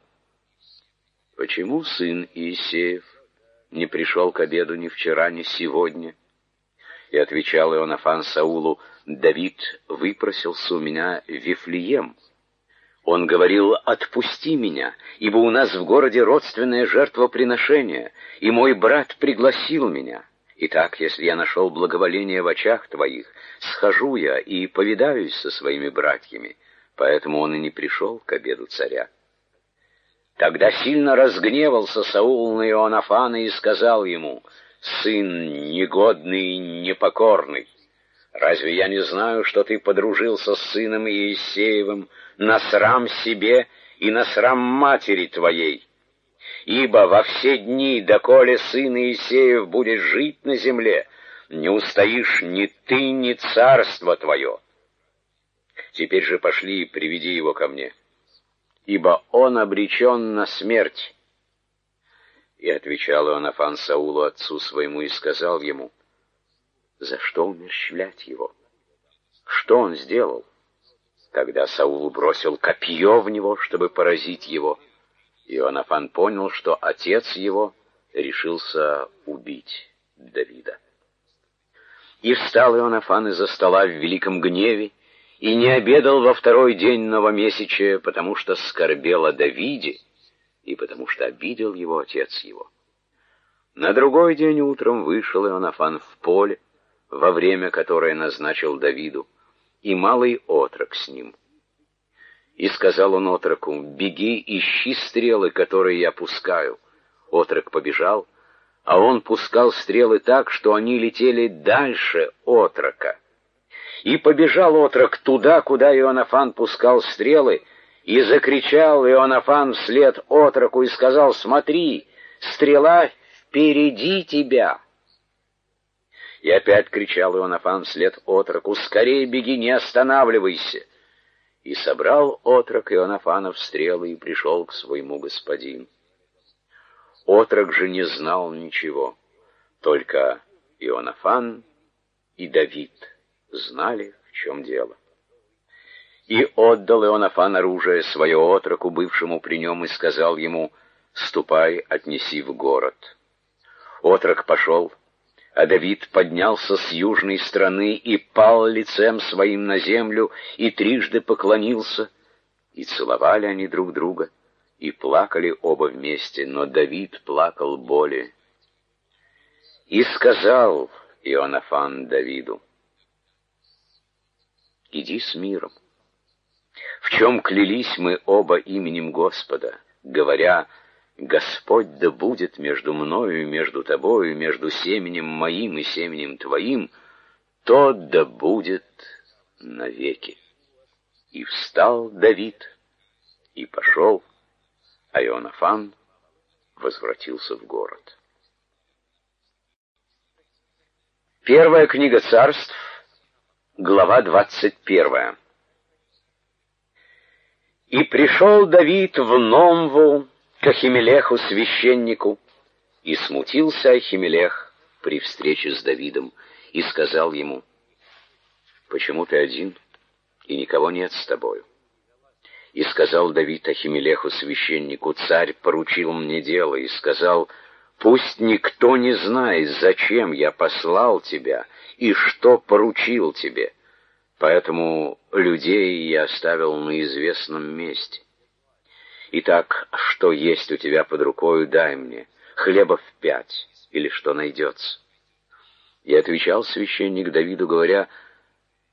«Почему сын Иисеев не пришел к обеду ни вчера, ни сегодня?» И отвечал Ионафан Саулу: «Давид выпросился у меня в Вифлеем. Он говорил: отпусти меня, ибо у нас в городе родственное жертвоприношение, и мой брат пригласил меня. Итак, если я нашел благоволение в очах твоих, схожу я и повидаюсь со своими братьями». Поэтому он и не пришел к обеду царя. Тогда сильно разгневался Саул на Ионафана и сказал ему: «Сын негодный и непокорный, разве я не знаю, что ты подружился с сыном Иисеевым на срам себе и на срам матери твоей? Ибо во все дни, доколе сын Иисеев будет жить на земле, не устоишь ни ты, ни царство твое. Теперь же пошли и приведи его ко мне, ибо он обречен на смерть». И отвечал Ионафан Саулу отцу своему и сказал ему: «За что умерщвлять его? Что он сделал?» Тогда Саул бросил копье в него, чтобы поразить его. Ионафан понял, что отец его решился убить Давида. И встал Ионафан из-за стола в великом гневе, и не обедал во второй день новомесячия, потому что скорбел о Давиде, и потому что обидел его отец его. На другой день утром вышел Ионафан в поле, во время которое назначил Давиду, и малый отрок с ним. И сказал он отроку: «Беги, ищи стрелы, которые я пускаю». Отрок побежал, а он пускал стрелы так, что они летели дальше отрока. И побежал отрок туда, куда Ионафан пускал стрелы, и закричал Ионафан вслед отроку и сказал: «Смотри, стрела впереди тебя». И опять кричал Ионафан вслед отроку: «Скорее беги, не останавливайся». И собрал отрок Ионафанов стрелы и пришел к своему господину. Отрок же не знал ничего, только Ионафан и Давид знали, в чем дело. И отдал Ионафан оружие свое отроку, бывшему при нем, и сказал ему: «Ступай, отнеси в город». Отрок пошел, а Давид поднялся с южной стороны и пал лицем своим на землю, и трижды поклонился, и целовали они друг друга, и плакали оба вместе, но Давид плакал более. И сказал Ионафан Давиду: «Иди с миром. В чем клялись мы оба именем Господа, говоря: Господь да будет между мною и между тобою, между семенем моим и семенем твоим, то да будет навеки». И встал Давид и пошел, а Ионафан возвратился в город. Первая книга Царств, глава двадцать первая. «И пришел Давид в Номву к Ахимелеху священнику, и смутился Ахимелех при встрече с Давидом, и сказал ему: «Почему ты один, и никого нет с тобою?» И сказал Давид Ахимелеху священнику: «Царь поручил мне дело, и сказал: пусть никто не знает, зачем я послал тебя и что поручил тебе. Поэтому людей я оставил на известном месте. Итак, что есть у тебя под рукою, дай мне, хлеба в пять, или что найдется». И отвечал священник Давиду, говоря: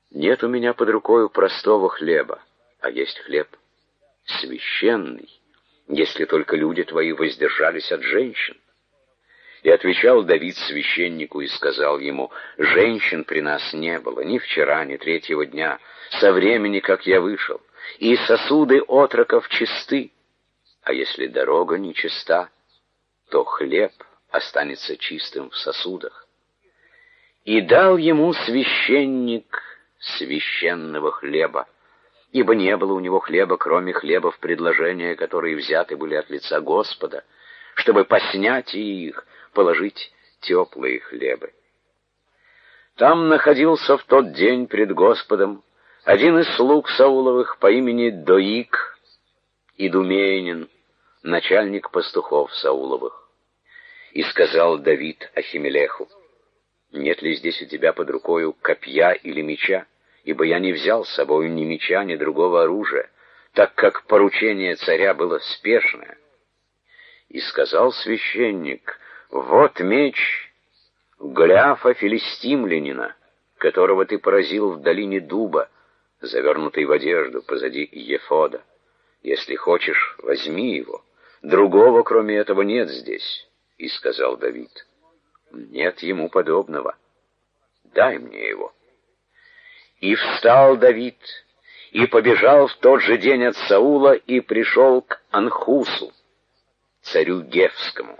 Нет у меня под рукою простого хлеба, а есть хлеб священный, если только люди твои воздержались от женщин. И отвечал Давид священнику и сказал ему: женщин при нас не было ни вчера, ни третьего дня, со времени, как я вышел, и сосуды отроков чисты. А если дорога нечиста, то хлеб останется чистым в сосудах. И дал ему священник священного хлеба, ибо не было у него хлеба, кроме хлебов предложения, которые взяты были от лица Господа, чтобы по снятии их положить теплые хлебы. Там находился в тот день пред Господом один из слуг Сауловых по имени Доик, идумеянин, начальник пастухов Сауловых. И сказал Давид Ахимелеху: нет ли здесь у тебя под рукою копья или меча? Ибо я не взял с собою ни меча, ни другого оружия, так как поручение царя было спешное. И сказал священник: вот меч Голиафа филистимлянина, которого ты поразил в долине дуба, завернутый в одежду позади ефода. Если хочешь, возьми его. Другого, кроме этого, нет здесь. И сказал Давид: нет ему подобного. Дай мне его. И встал Давид, и побежал в тот же день от Саула, и пришел к Анхусу, царю Гефскому.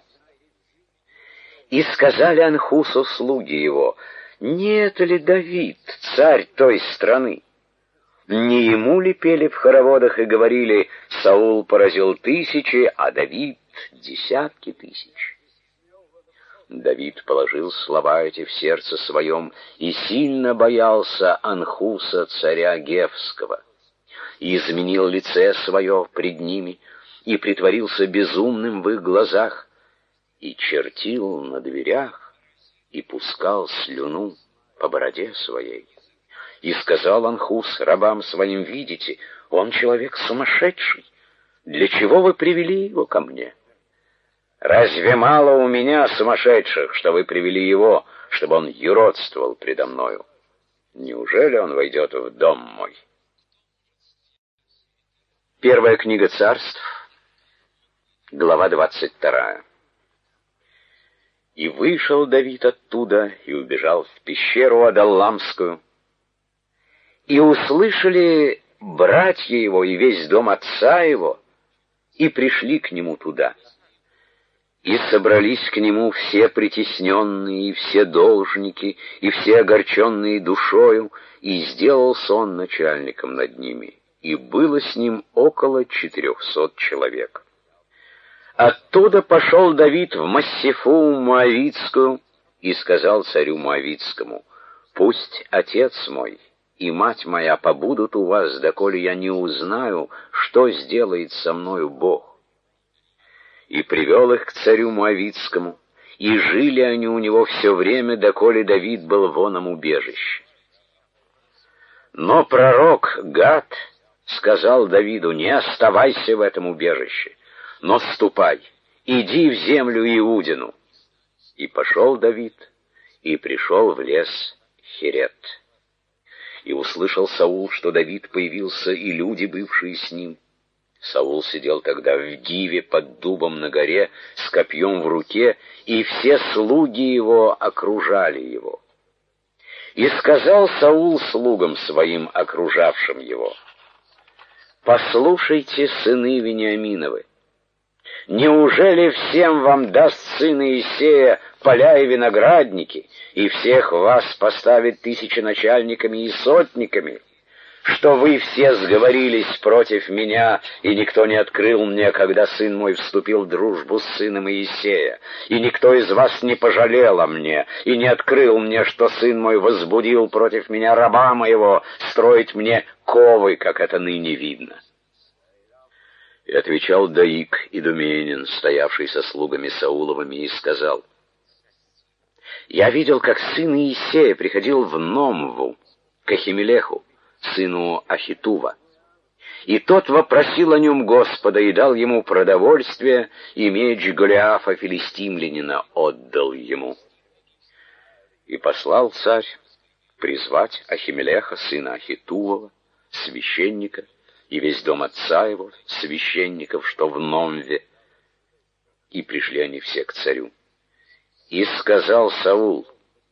И сказали Анхусу слуги его: нет ли Давид, царь той страны? Не ему ли пели в хороводах и говорили: Саул поразил тысячи, а Давид десятки тысяч? Давид положил слова эти в сердце своем и сильно боялся Анхуса, царя Гефского, и изменил лице свое пред ними, и притворился безумным в их глазах, и чертил на дверях, и пускал слюну по бороде своей. И сказал Анхус рабам своим: видите, он человек сумасшедший, для чего вы привели его ко мне? Разве мало у меня сумасшедших, что вы привели его, чтобы он юродствовал предо мною? Неужели он войдет в дом мой? Первая книга Царств, глава двадцать вторая. И вышел Давид оттуда и убежал в пещеру Адалламскую. И услышали братья его и весь дом отца его, и пришли к нему туда. И собрались к нему все притесненные, и все должники, и все огорченные душою, и сделался он начальником над ними, и было с ним около четырехсот человек. Оттуда пошел Давид в Массифу Моавитскую и сказал царю Моавитскому: пусть отец мой и мать моя побудут у вас, доколе я не узнаю, что сделает со мною Бог. И привел их к царю Моавитскому, и жили они у него все время, доколе Давид был в оном убежище. Но пророк Гад сказал Давиду: не оставайся в этом убежище, но ступай, иди в землю Иудину. И пошел Давид, и пришел в лес Херет. И услышал Саул, что Давид появился, и люди, бывшие с ним. Саул сидел тогда в Гиве под дубом на горе с копьем в руке, и все слуги его окружали его. И сказал Саул слугам своим, окружавшим его: послушайте, сыны Вениаминовы, неужели всем вам даст сын Иисея поля и виноградники, и всех вас поставит тысяченачальниками и сотниками, что вы все сговорились против меня, и никто не открыл мне, когда сын мой вступил в дружбу с сыном Иисея, и никто из вас не пожалел о мне, и не открыл мне, что сын мой возбудил против меня раба моего строить мне ковы, как это ныне видно. И отвечал Доик идумеянин, стоявший со слугами Сауловыми, и сказал: я видел, как сын Иисея приходил в Номву к Ахимелеху, сыну Ахитува. И тот вопросил о нем Господа, и дал ему продовольствие, и меч Голиафа филистимлянина отдал ему. И послал царь призвать Ахимелеха, сына Ахитувова, священника, и весь дом отца его, священников, что в Номве. И пришли они все к царю. И сказал Саул: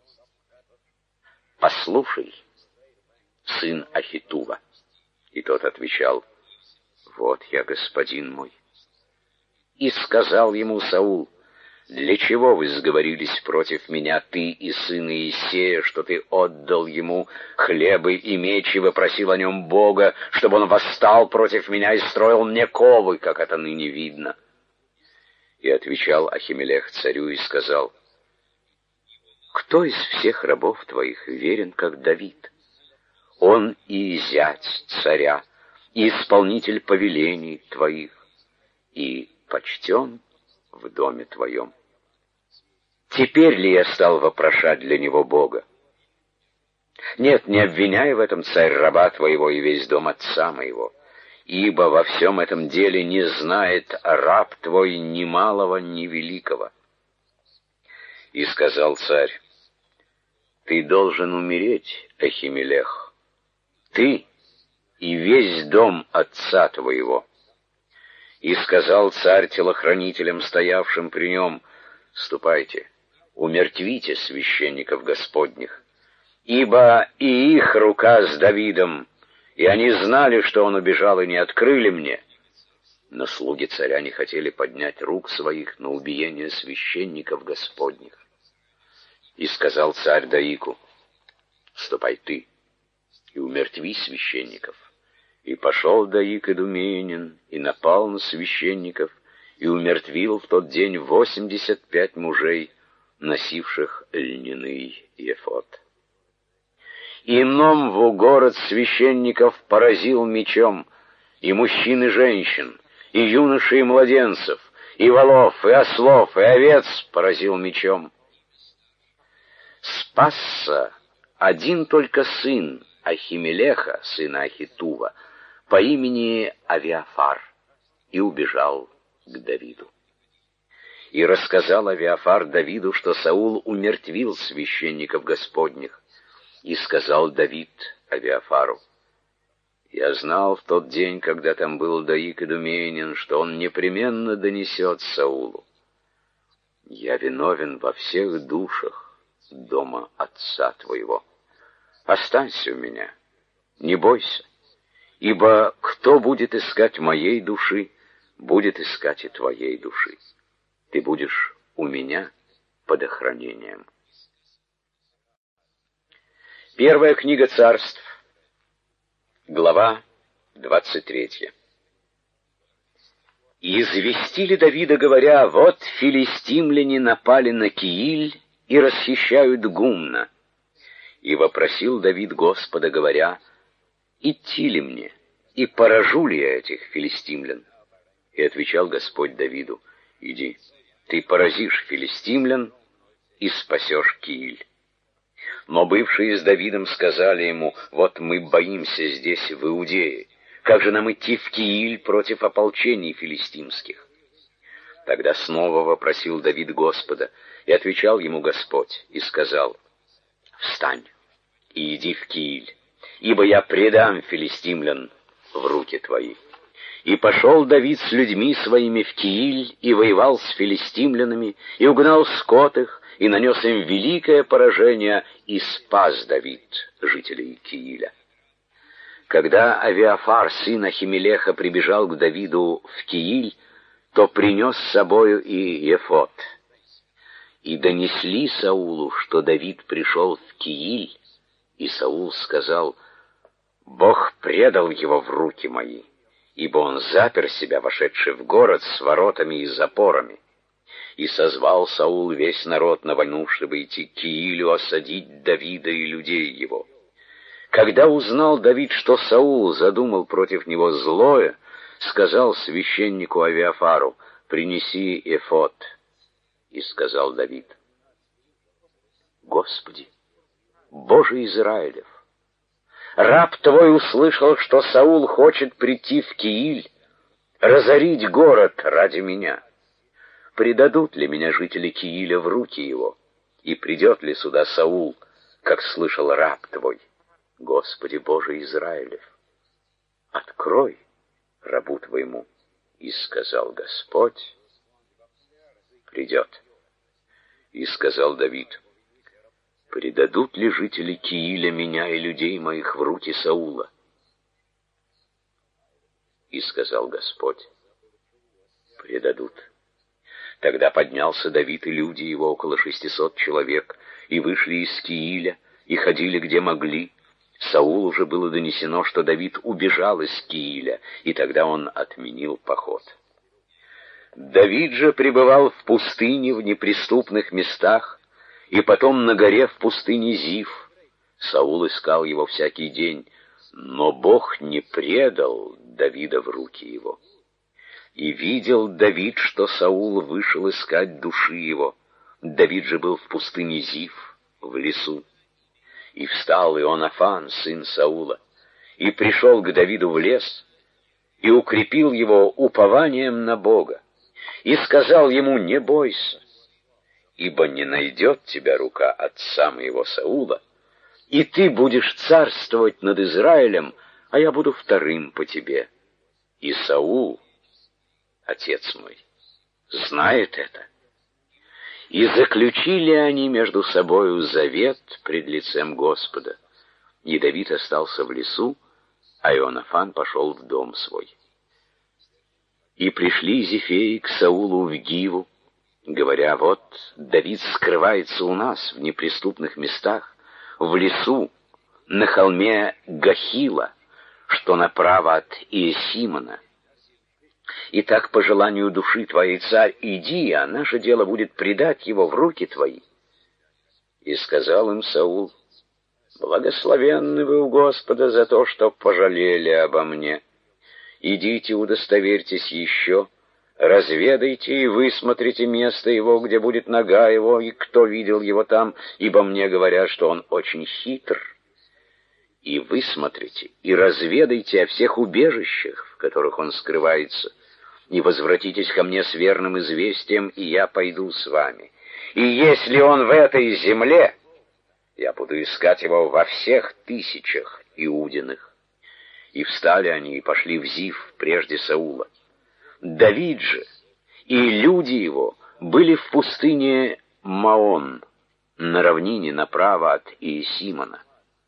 «Послушай, сын Ахитува». И тот отвечал: «Вот я, господин мой». И сказал ему Саул: «Для чего вы сговорились против меня, ты и сын Иисея, что ты отдал ему хлебы и меч и вопросил о нем Бога, чтобы он восстал против меня и строил мне ковы, как это ныне видно?» И отвечал Ахимелех царю и сказал: «Кто из всех рабов твоих верен, как Давид? Он и зять царя, и исполнитель повелений твоих, и почтен в доме твоем. Теперь ли я стал вопрошать для него Бога? Нет, не обвиняй в этом, царь, раба твоего и весь дом отца моего, ибо во всем этом деле не знает раб твой ни малого, ни великого». И сказал царь: «Ты должен умереть, Ахимелех, ты и весь дом отца твоего». И сказал царь телохранителям, стоявшим при нем: «Ступайте, умертвите священников Господних, ибо и их рука с Давидом, и они знали, что он убежал, и не открыли мне». Но слуги царя не хотели поднять рук своих на убиение священников Господних. И сказал царь Даику: «Ступай ты и умертви священников». И пошел Даик идуменин, и напал на священников, и умертвил в тот день восемьдесят пять мужей, носивших льняный эфод. И Номву город священников поразил мечом, и мужчин, и женщин, и юношей, и младенцев, и волов, и ослов, и овец поразил мечом. Спасся один только сын Ахимелеха, сына Ахитува, по имени Авиафар, и убежал к Давиду. И рассказал Авиафар Давиду, что Саул умертвил священников Господних. И сказал Давид Авиафару: «Я знал в тот день, когда там был Даик идуменин, что он непременно донесет Саулу. Я виновен во всех душах дома отца твоего. Останься у меня, не бойся, ибо кто будет искать моей души, будет искать и твоей души. Ты будешь у меня под охранением». Первая книга Царств, глава двадцать третья. «И известили Давида, говоря: вот филистимляне напали на Кииль и расхищают Гумна. И вопросил Давид Господа, говоря: идти ли мне, и поражу ли я этих филистимлян? И отвечал Господь Давиду: иди, ты поразишь филистимлян и спасешь Кииль. Но бывшие с Давидом сказали ему: вот мы боимся здесь, в Иудее, как же нам идти в Кииль против ополчений филистимских? Тогда снова вопросил Давид Господа, и отвечал ему Господь, и сказал: встань и иди в Кииль, ибо я предам филистимлян в руки твои. И пошел Давид с людьми своими в Кииль, и воевал с филистимлянами, и угнал скот их, и нанес им великое поражение, и спас Давид жителей Кииля. Когда Авиафар, сын Ахимелеха, прибежал к Давиду в Кииль, то принес с собою и эфод. И донесли Саулу, что Давид пришел в Кииль, и Саул сказал: «Бог предал его в руки мои, ибо он запер себя, вошедший в город, с воротами и запорами». И созвал Саул весь народ на войну, чтобы идти к Киилю, осадить Давида и людей его. Когда узнал Давид, что Саул задумал против него злое, сказал священнику Авиафару: «Принеси эфод». И сказал Давид: «Господи, Боже Израилев, раб твой услышал, что Саул хочет прийти в Кииль, разорить город ради меня. Предадут ли меня жители Кииля в руки его, и придет ли сюда Саул, как слышал раб твой. Господи Боже Израилев, открой рабу твоему. И сказал Господь: придет. И сказал Давид: предадут ли жители Кииля меня и людей моих в руки Саула? И сказал Господь: предадут. Тогда поднялся Давид и люди его, около шестисот человек, и вышли из Кииля, и ходили где могли. Саулу уже было донесено, что Давид убежал из Кииля, и тогда он отменил поход. Давид же пребывал в пустыне, в неприступных местах, и потом на горе в пустыне Зиф. Саул искал его всякий день, но Бог не предал Давида в руки его. И видел Давид, что Саул вышел искать души его. Давид же был в пустыне Зиф, в лесу. И встал Ионафан, сын Саула, и пришел к Давиду в лес, и укрепил его упованием на Бога, и сказал ему: не бойся, ибо не найдет тебя рука отца моего Саула, и ты будешь царствовать над Израилем, а я буду вторым по тебе. И Саул, отец мой, знает это. И заключили они между собою завет пред лицем Господа. И Давид остался в лесу, а Ионафан пошел в дом свой. И пришли зефеи к Саулу в Гиву, говоря: вот Давид скрывается у нас в неприступных местах, в лесу, на холме Гахила, что направо от Иесимона. И так по желанию души твоей, царь, иди, а наше дело будет предать его в руки твои. И сказал им Саул: благословенны вы у Господа за то, что пожалели обо мне. Идите, удостоверьтесь еще, разведайте и высмотрите место его, где будет нога его, и кто видел его там, ибо мне говорят, что он очень хитр. И высмотрите, и разведайте о всех убежищах, в которых он скрывается, и возвратитесь ко мне с верным известием, и я пойду с вами. И если он в этой земле, я буду искать его во всех тысячах Иудиных. И встали они и пошли в Зиф прежде Саула. Давид же и люди его были в пустыне Маон, на равнине направо от Иесимона.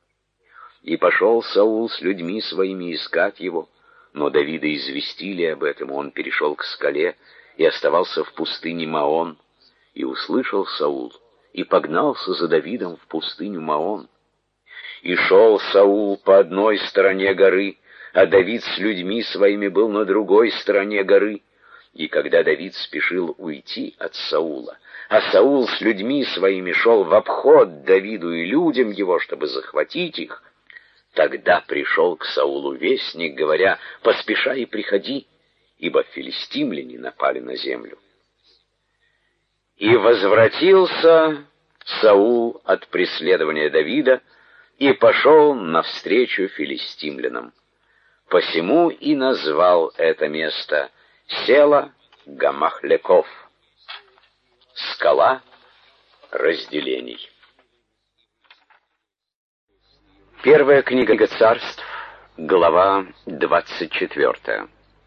И пошел Саул с людьми своими искать его, но Давида известили об этом, и он перешел к скале и оставался в пустыне Маон. И услышал Саул, и погнался за Давидом в пустыню Маон. И шел Саул по одной стороне горы, а Давид с людьми своими был на другой стороне горы. И когда Давид спешил уйти от Саула, а Саул с людьми своими шел в обход Давиду и людям его, чтобы захватить их, тогда пришел к Саулу вестник, говоря: поспешай и приходи, ибо филистимляне напали на землю. И возвратился Саул от преследования Давида и пошел навстречу филистимлянам. Посему и назвал это место Села Гамахлеков, скала разделений. Первая книга Царств, глава двадцать четвёртая.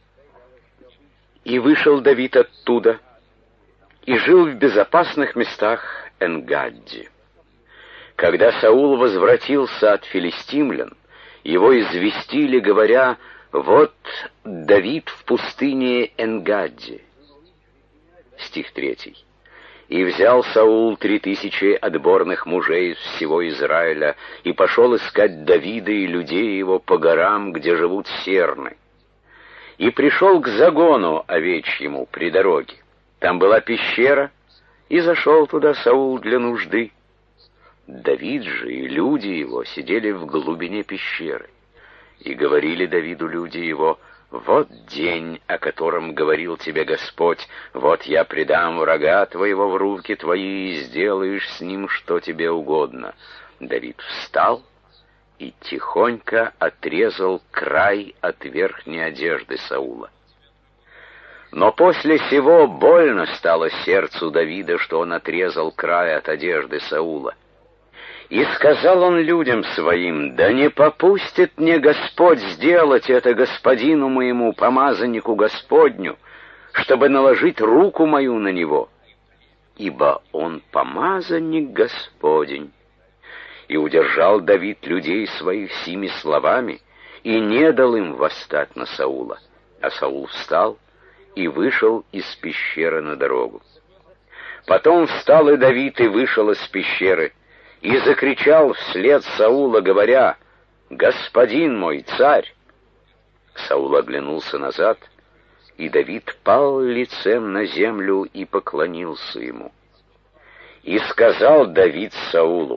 И вышел Давид оттуда, и жил в безопасных местах Эн-Гадди. Когда Саул возвратился от филистимлян, его известили, говоря: вот Давид в пустыне Эн-Гадди. Стих третий. И взял Саул три тысячи отборных мужей из всего Израиля, и пошел искать Давида и людей его по горам, где живут серны. И пришел к загону овечьему при дороге. Там была пещера, и зашел туда Саул для нужды. Давид же и люди его сидели в глубине пещеры. И говорили Давиду люди его: вот день, о котором говорил тебе Господь, вот я предам врага твоего в руки твои, и сделаешь с ним, что тебе угодно. Давид встал и тихонько отрезал край от верхней одежды Саула. Но после сего больно стало сердцу Давида, что он отрезал край от одежды Саула. И сказал он людям своим: да не попустит мне Господь сделать это господину моему, помазаннику Господню, чтобы наложить руку мою на него, ибо он помазанник Господень. И удержал Давид людей своих сими словами, и не дал им восстать на Саула. А Саул встал и вышел из пещеры на дорогу. Потом встал и Давид и вышел из пещеры, и закричал вслед Саула, говоря: «Господин мой, царь!» Саул оглянулся назад, и Давид пал лицем на землю и поклонился ему. И сказал Давид Саулу: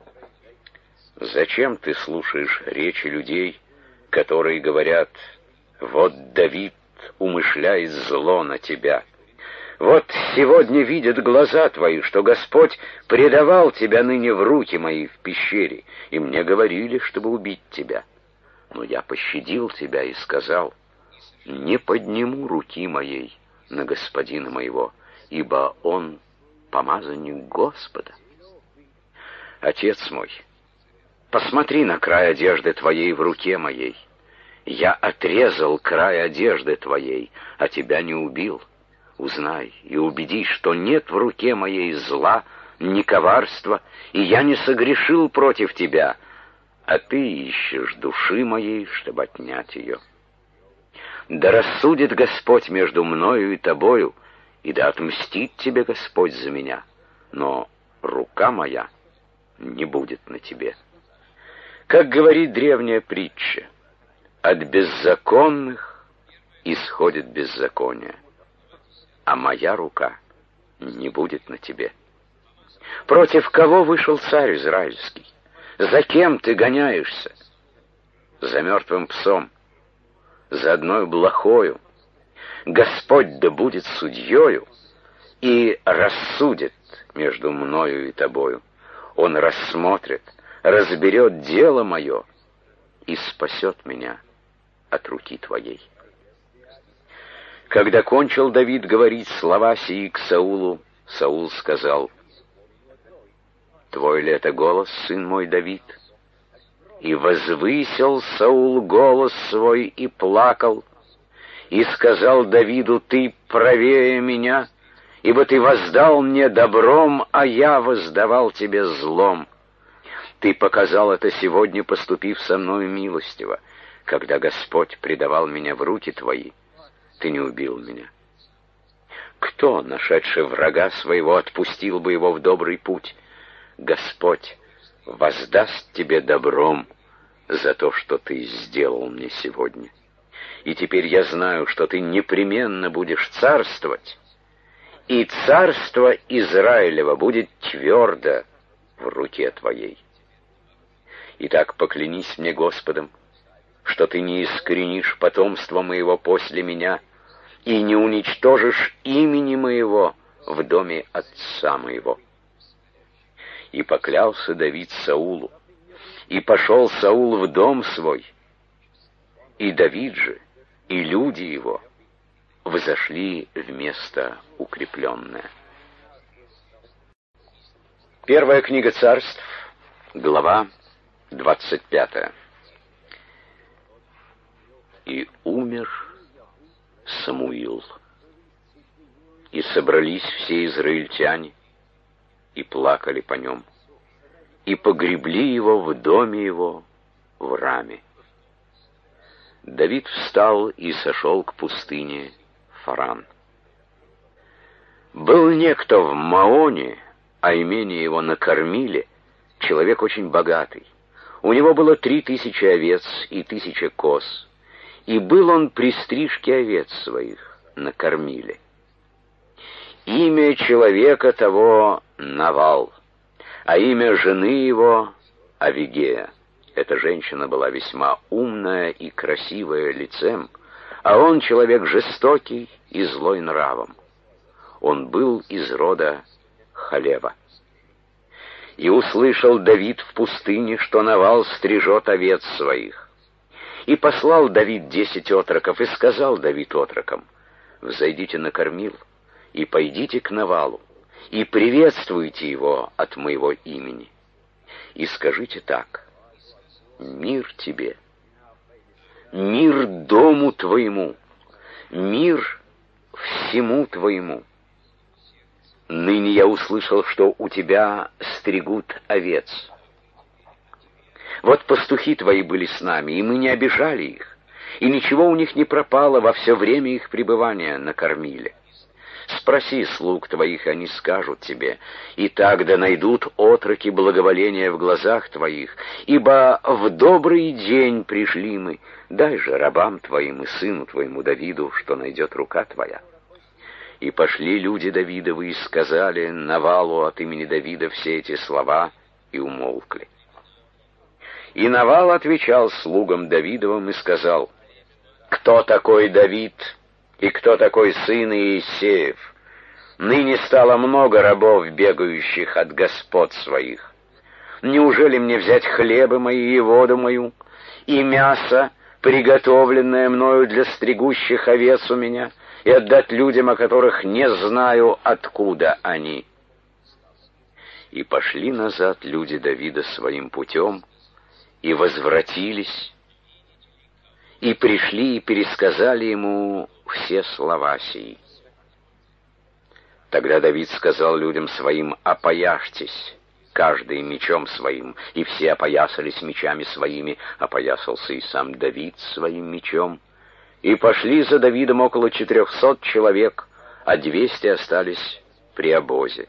«Зачем ты слушаешь речи людей, которые говорят: вот Давид умышляет зло на тебя? Вот сегодня видят глаза твои, что Господь предавал тебя ныне в руки мои в пещере, и мне говорили, чтобы убить тебя. Но я пощадил тебя и сказал: не подниму руки моей на господина моего, ибо он помазанник Господа. Отец мой, посмотри на край одежды твоей в руке моей. Я отрезал край одежды твоей, а тебя не убил. Узнай и убедись, что нет в руке моей зла, ни коварства, и я не согрешил против тебя, а ты ищешь души моей, чтобы отнять ее. Да рассудит Господь между мною и тобою, и да отмстит тебе Господь за меня, но рука моя не будет на тебе. Как говорит древняя притча: от беззаконных исходит беззаконие, а моя рука не будет на тебе. Против кого вышел царь израильский? За кем ты гоняешься? За мертвым псом, за одной блохою. Господь да будет судьёю и рассудит между мною и тобою. Он рассмотрит, разберет дело мое и спасет меня от руки твоей». Когда кончил Давид говорить слова сии к Саулу, Саул сказал: «Твой ли это голос, сын мой Давид?» И возвысил Саул голос свой и плакал, и сказал Давиду: «Ты правее меня, ибо ты воздал мне добром, а я воздавал тебе злом. Ты показал это сегодня, поступив со мною милостиво, когда Господь предавал меня в руки твои. Ты не убил меня. Кто, нашедший врага своего, отпустил бы его в добрый путь? Господь воздаст тебе добром за то, что ты сделал мне сегодня. И теперь я знаю, что ты непременно будешь царствовать, и царство Израилева будет твердо в руке твоей. Итак, поклянись мне Господом, что ты не искоренишь потомство моего после меня и не уничтожишь имени моего в доме отца моего». И поклялся Давид Саулу, и пошел Саул в дом свой, и Давид же, и люди его взошли в место укрепленное. Первая книга Царств, глава двадцать пятая. И умер Самуил, и собрались все израильтяне, и плакали по нем, и погребли его в доме его в Раме. Давид встал и сошел к пустыне Фаран. Был некто в Маоне, а имение его на Кормиле, человек очень богатый. У него было три тысячи овец и тысяча коз, и был он при стрижке овец своих на Кормиле. Имя человека того Навал, а имя жены его Авигея. Эта женщина была весьма умная и красивая лицем, а он человек жестокий и злой нравом. Он был из рода Халева. И услышал Давид в пустыне, что Навал стрижет овец своих. И послал Давид десять отроков, и сказал Давид отрокам: «Взойдите на Кормил, и пойдите к Навалу, и приветствуйте его от моего имени. и скажите так: мир тебе, мир дому твоему, мир всему твоему. Ныне я услышал, что у тебя стригут овец. Вот пастухи твои были с нами, и мы не обижали их, и ничего у них не пропало во все время их пребывания на кормиле. Спроси слуг твоих, они скажут тебе, и тогда найдут отроки благоволения в глазах твоих, ибо в добрый день пришли мы, дай же рабам твоим и сыну твоему Давиду, что найдет рука твоя. И пошли люди Давидовы и сказали Навалу от имени Давида все эти слова, и умолкли. И Навал отвечал слугам Давидовым и сказал: «Кто такой Давид, и кто такой сын Иисеев? Ныне стало много рабов, бегающих от господ своих. Неужели мне взять хлебы мои и воду мою, и мясо, приготовленное мною для стригущих овец у меня, и отдать людям, о которых не знаю, откуда они?» И пошли назад люди Давида своим путем, и возвратились, и пришли и пересказали ему все слова сии. Тогда Давид сказал людям своим: «Опояжьтесь, каждый мечом своим», и все опоясались мечами своими, опоясался и сам Давид своим мечом. И пошли за Давидом около четырехсот человек, а двести остались при обозе.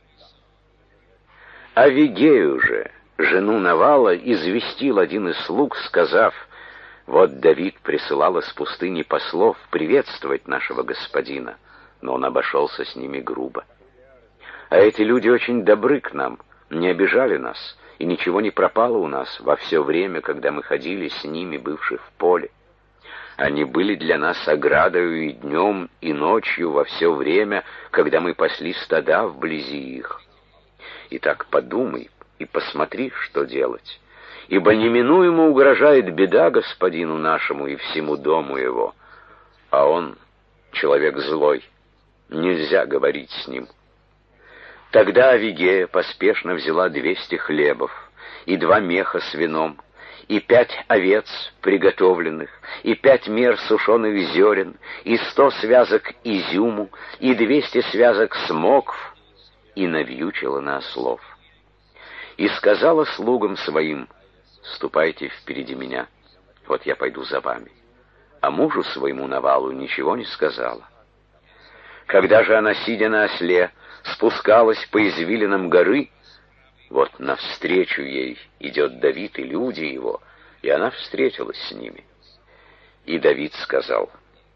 Авигею же, жену Навала, известил один из слуг, сказав: «Вот Давид присылал из пустыни послов приветствовать нашего господина, но он обошелся с ними грубо. А эти люди очень добры к нам, не обижали нас, и ничего не пропало у нас во все время, когда мы ходили с ними, бывши в поле. Они были для нас оградою и днем, и ночью во все время, когда мы пасли стада вблизи их. Итак, подумай и посмотри, что делать, ибо неминуемо угрожает беда господину нашему и всему дому его, а он человек злой, нельзя говорить с ним». Тогда Авигея поспешно взяла двести хлебов, и два меха с вином, и пять овец приготовленных, и пять мер сушеных зерен, и сто связок изюму, и двести связок смокв, и навьючила на ослов. И сказала слугам своим: «Ступайте впереди меня, вот я пойду за вами». А мужу своему Навалу ничего не сказала. Когда же она, сидя на осле, спускалась по извилинам горы, вот навстречу ей идет Давид и люди его, и она встретилась с ними. И Давид сказал: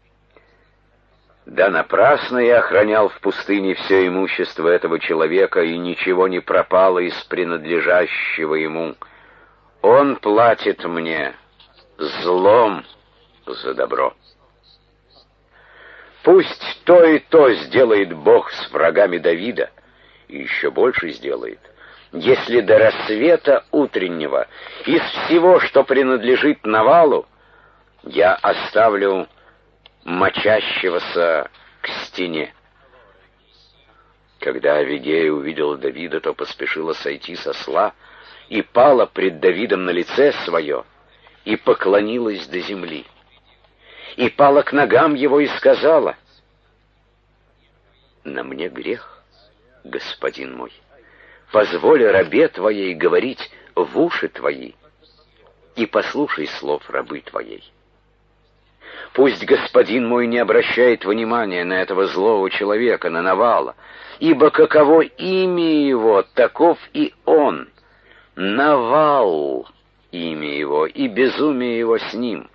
«Да напрасно я охранял в пустыне все имущество этого человека, и ничего не пропало из принадлежащего ему. Он платит мне злом за добро. Пусть то и то сделает Бог с врагами Давида, и еще больше сделает, если до рассвета утреннего из всего, что принадлежит Навалу, я оставлю мочащегося к стене». Когда Авигея увидела Давида, то поспешила сойти с осла и пала пред Давидом на лице свое и поклонилась до земли. И пала к ногам его и сказала: «На мне грех, господин мой, позволь рабе твоей говорить в уши твои, и послушай слов рабы твоей. Пусть господин мой не обращает внимания на этого злого человека, на Навала, ибо каково имя его, таков и он. Навал имя его, и безумие его с ним».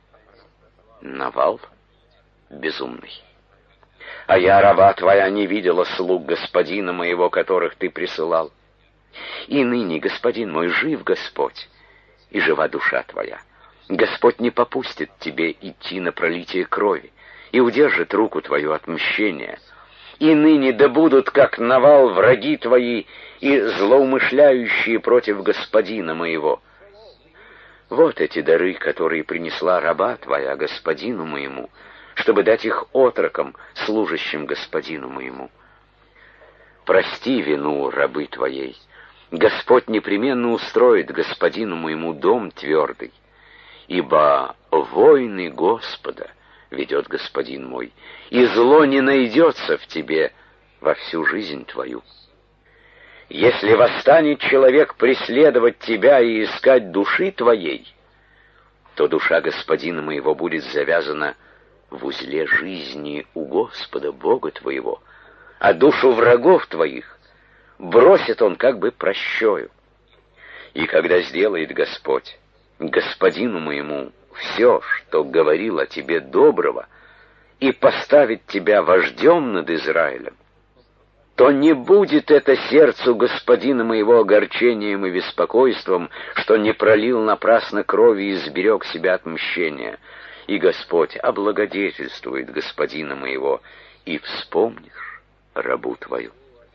Навал безумный. А я, раба твоя, не видела слуг господина моего, которых ты присылал. И ныне, господин мой, жив Господь, и жива душа твоя. Господь не попустит тебе идти на пролитие крови, и удержит руку твою от мщения. И ныне да будут, как Навал, враги твои и злоумышляющие против господина моего. Вот эти дары, которые принесла раба твоя господину моему, чтобы дать их отрокам, служащим господину моему. Прости вину рабы твоей, Господь непременно устроит господину моему дом твердый, ибо войны Господа ведет господин мой, и зло не найдется в тебе во всю жизнь твою. Если восстанет человек преследовать тебя и искать души твоей, то душа господина моего будет завязана в узле жизни у Господа Бога твоего, а душу врагов твоих бросит он как бы прощою. И когда сделает Господь господину моему все, что говорил о тебе доброго, и поставит тебя вождем над Израилем, то не будет это сердцу господина моего огорчением и беспокойством, что не пролил напрасно крови и сберег себя от мщения. И Господь облагодетельствует господина моего, и вспомнишь рабу твою.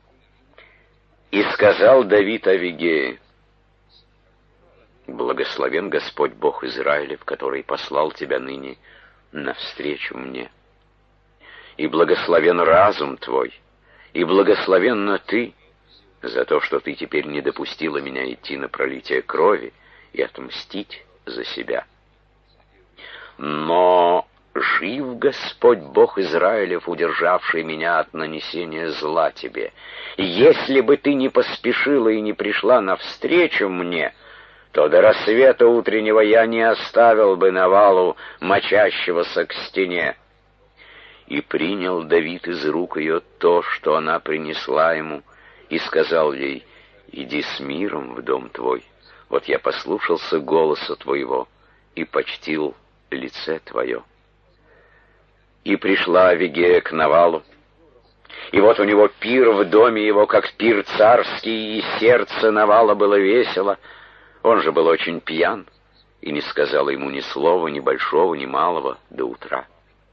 И сказал Давид Авигее: благословен Господь Бог Израилев, который послал тебя ныне навстречу мне. И благословен разум твой, и благословенна ты за то, что ты теперь не допустила меня идти на пролитие крови и отмстить за себя. Но жив Господь Бог Израилев, удержавший меня от нанесения зла тебе. И если бы ты не поспешила и не пришла навстречу мне, то до рассвета утреннего я не оставил бы Навалу, мочащегося к стене. И принял Давид из рук ее то, что она принесла ему, и сказал ей: иди с миром в дом твой, вот я послушался голоса твоего и почтил лице твое. И пришла Авигея к Навалу, и вот у него пир в доме его, как пир царский, и сердце Навала было весело. Он же был очень пьян, и не сказала ему ни слова, ни большого, ни малого до утра.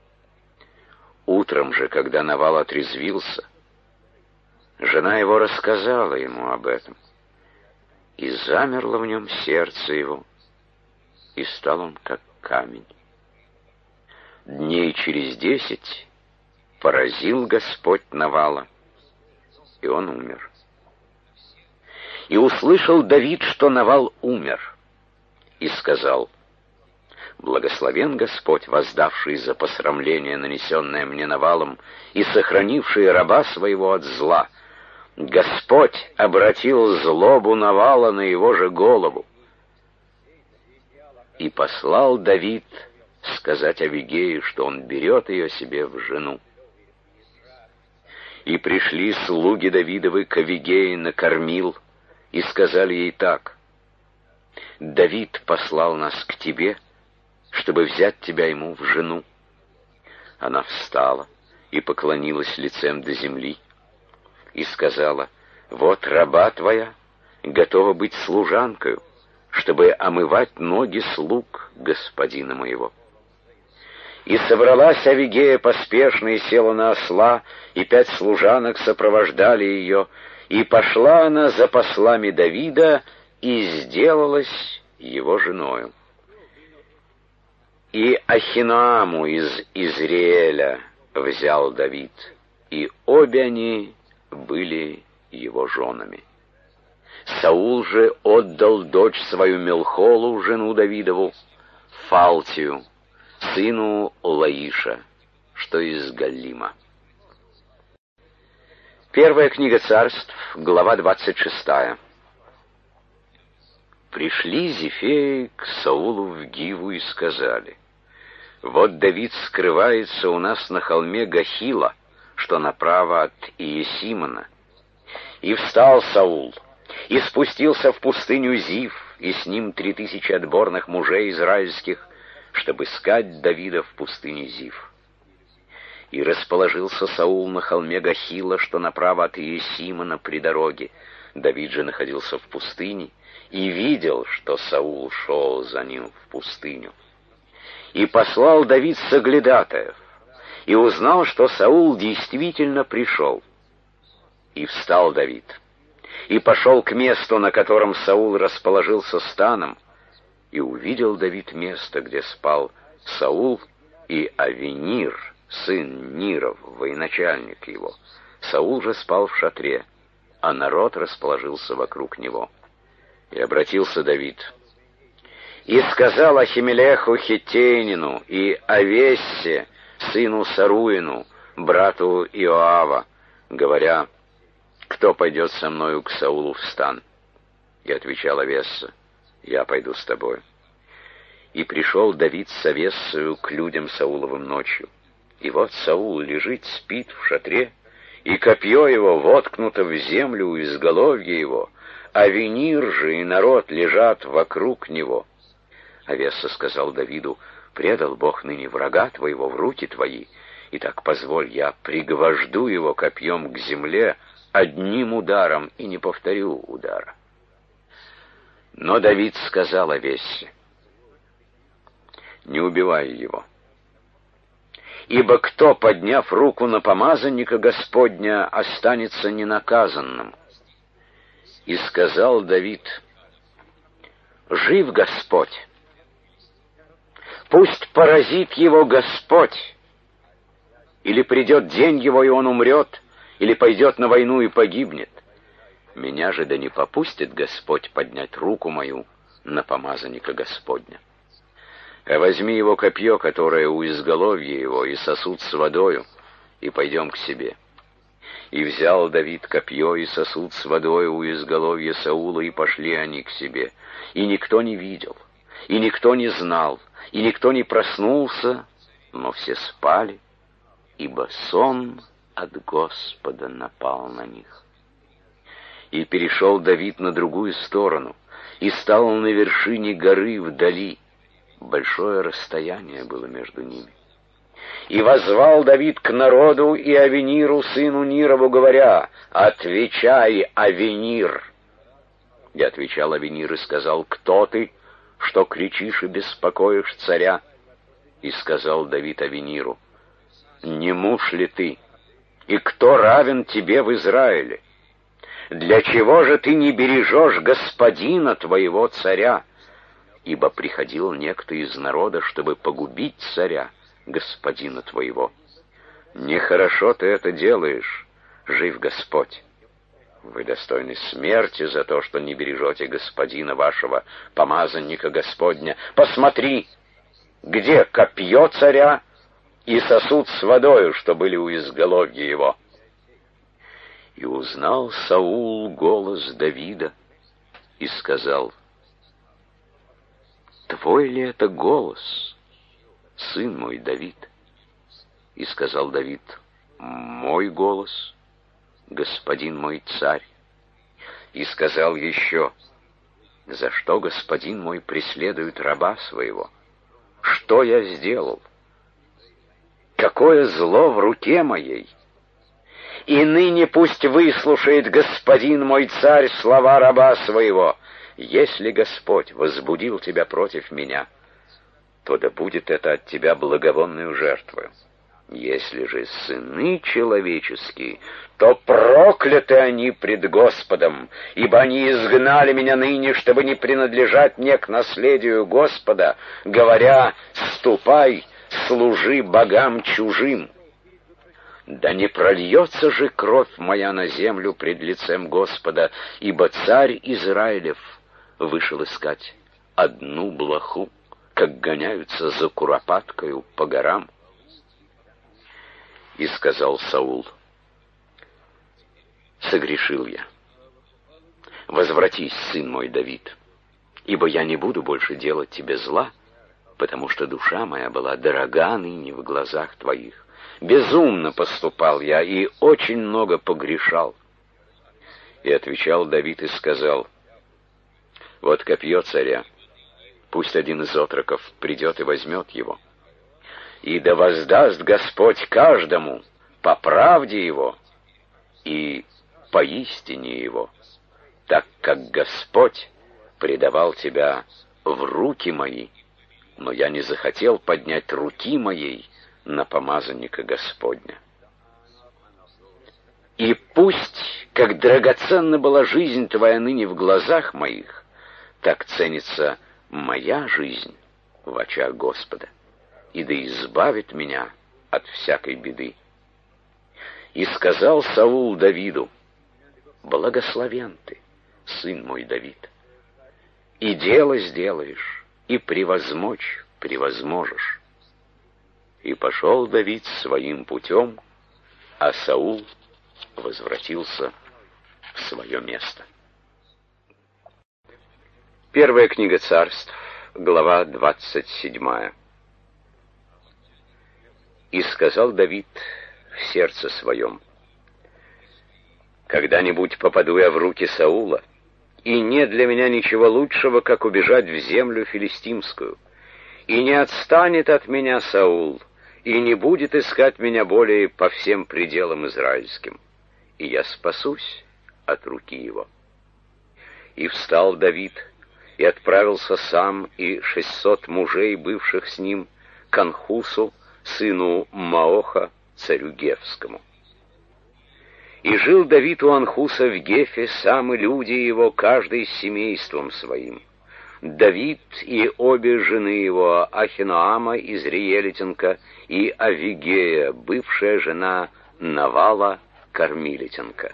Утром же, когда Навал отрезвился, жена его рассказала ему об этом, и замерло в нем сердце его, и стал он как камень. Дней через десять поразил Господь Навала, и он умер. И услышал Давид, что Навал умер, и сказал: благословен Господь, воздавший за посрамление, нанесенное мне Навалом, и сохранивший раба своего от зла. Господь обратил злобу Навала на его же голову. И послал Давид сказать Авигее, что он берет ее себе в жену. И пришли слуги Давидовы к Авигее на кормил, и сказали ей так: Давид послал нас к тебе, чтобы взять тебя ему в жену. Она встала и поклонилась лицем до земли, и сказала: вот раба твоя готова быть служанкою, чтобы омывать ноги слуг господина моего. И собралась Авигея поспешно и села на осла, и пять служанок сопровождали ее, и пошла она за послами Давида, и сделалась его женою. И Ахиноаму из Изриэля взял Давид, и обе они были его женами. Саул же отдал дочь свою Мелхолу, жену Давидову, Фалтию, сыну Лаиша, что из Галлима. Первая книга Царств, глава двадцать шестая. Пришли Зефеи к Саулу в Гиву и сказали: вот Давид скрывается у нас на холме Гахила, что направо от Иесимона. И встал Саул, и спустился в пустыню Зив, и с ним три тысячи отборных мужей израильских, чтобы искать Давида в пустыне Зив. И расположился Саул на холме Гахила, что направо от Иесимона при дороге. Давид же находился в пустыне, и видел, что Саул шел за ним в пустыню. И послал Давид соглядатаев, и узнал, что Саул действительно пришел. И встал Давид, и пошел к месту, на котором Саул расположился станом, и увидел Давид место, где спал Саул и Авенир, сын Ниров, военачальник его. Саул же спал в шатре, а народ расположился вокруг него. И обратился Давид: «И сказал Ахимелеху Хиттейнину и Авессе, сыну Саруину, брату Иоава, говоря: кто пойдет со мною к Саулу в стан?» И отвечал Авесса: «Я пойду с тобою». И пришел Давид с Авессою к людям Сауловым ночью. И вот Саул лежит, спит в шатре, и копье его воткнуто в землю у изголовья его, а Авенир же и народ лежат вокруг него. Авесса сказал Давиду: «Предал Бог ныне врага твоего в руки твои, и так позволь, я пригвожду его копьем к земле одним ударом и не повторю удара». Но Давид сказал Авессе: «Не убивай его, ибо кто, подняв руку на помазанника Господня, останется ненаказанным». И сказал Давид: «Жив Господь, пусть поразит его Господь, или придет день его, и он умрет, или пойдет на войну и погибнет. Меня же да не попустит Господь поднять руку мою на помазанника Господня. А возьми его копье, которое у изголовья его, и сосуд с водою, и пойдем к себе». И взял Давид копье и сосуд с водою у изголовья Саула, и пошли они к себе. И никто не видел, и никто не знал, и никто не проснулся, но все спали, ибо сон от Господа напал на них. И перешел Давид на другую сторону, и стал на вершине горы вдали. Большое расстояние было между ними. И воззвал Давид к народу и Авениру, сыну Нирову, говоря: «Отвечай, Авенир!» И отвечал Авенир и сказал: «Кто ты, что кричишь и беспокоишь царя?» И сказал Давид Авениру: «Не муж ли ты? И кто равен тебе в Израиле? Для чего же ты не бережешь господина твоего царя? Ибо приходил некто из народа, чтобы погубить царя, господина твоего. Нехорошо ты это делаешь, жив Господь. Вы достойны смерти за то, что не бережете господина вашего, помазанника Господня. Посмотри, где копье царя и сосуд с водою, что были у изголовья его». И узнал Саул голос Давида и сказал: «Твой ли это голос, сын мой Давид?» И сказал Давид: «Мой голос, господин мой царь». И сказал еще: «За что господин мой преследует раба своего? Что я сделал? Какое зло в руке моей? И ныне пусть выслушает господин мой царь слова раба своего. Если Господь возбудил тебя против меня, то да будет это от тебя благовонную жертвою. Если же сыны человеческие, то прокляты они пред Господом, ибо они изгнали меня ныне, чтобы не принадлежать мне к наследию Господа, говоря: ступай, служи богам чужим. Да не прольется же кровь моя на землю пред лицем Господа, ибо царь Израилев вышел искать одну блоху, как гоняются за куропаткою по горам». И сказал Саул: «Согрешил я. Возвратись, сын мой Давид, ибо я не буду больше делать тебе зла, потому что душа моя была дорога ныне в глазах твоих. Безумно поступал я и очень много погрешал». И отвечал Давид и сказал: «Вот копье царя, пусть один из отроков придет и возьмет его. И да воздаст Господь каждому по правде его и по истине его, так как Господь предавал тебя в руки мои, но я не захотел поднять руки моей на помазанника Господня. И пусть, как драгоценна была жизнь твоя ныне в глазах моих, так ценится моя жизнь в очах Господа, и да избавит меня от всякой беды». И сказал Саул Давиду: благословен ты, сын мой Давид. И дело сделаешь, и превозмочь превозможешь». И пошел Давид своим путем, а Саул возвратился в свое место. Первая книга Царств, глава двадцать седьмая. «И сказал Давид в сердце своем: когда-нибудь попаду я в руки Саула, и нет для меня ничего лучшего, как убежать в землю филистимскую, и не отстанет от меня Саул, и не будет искать меня более по всем пределам израильским, и я спасусь от руки его». И встал Давид, и отправился сам и шестьсот мужей, бывших с ним, к Анхусу, сыну Маоха, царю Гефскому. И жил Давид у Анхуса в Гефе, сам и люди его, каждый с семейством своим. Давид и обе жены его, Ахиноама из Риелитенка и Авигея, бывшая жена Навала, Кармилитенка.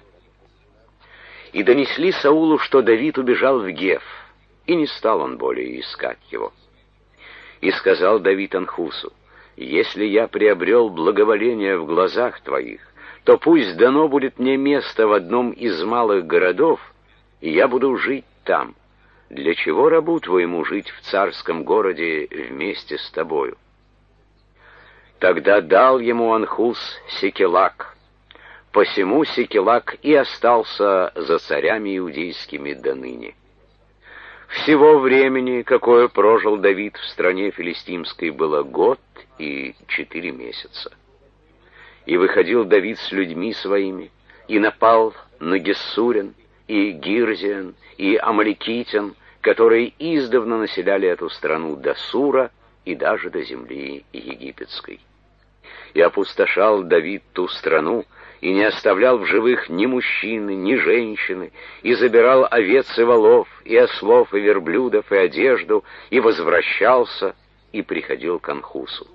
И донесли Саулу, что Давид убежал в Геф, и не стал он более искать его. И сказал Давид Анхусу: «Если я приобрел благоволение в глазах твоих, то пусть дано будет мне место в одном из малых городов, и я буду жить там. Для чего рабу твоему жить в царском городе вместе с тобою?» Тогда дал ему Анхус Сикелак. Посему Сикелак и остался за царями иудейскими до ныне. Всего времени, какое прожил Давид в стране филистимской, было год и четыре месяца. И выходил Давид с людьми своими, и напал на Гессурян, и Гирзиан, и Амаликитян, которые издавна населяли эту страну до Сура и даже до земли египетской. И опустошал Давид ту страну, и не оставлял в живых ни мужчины, ни женщины, и забирал овец и волов, и ослов, и верблюдов, и одежду, и возвращался, и приходил к Анхусу.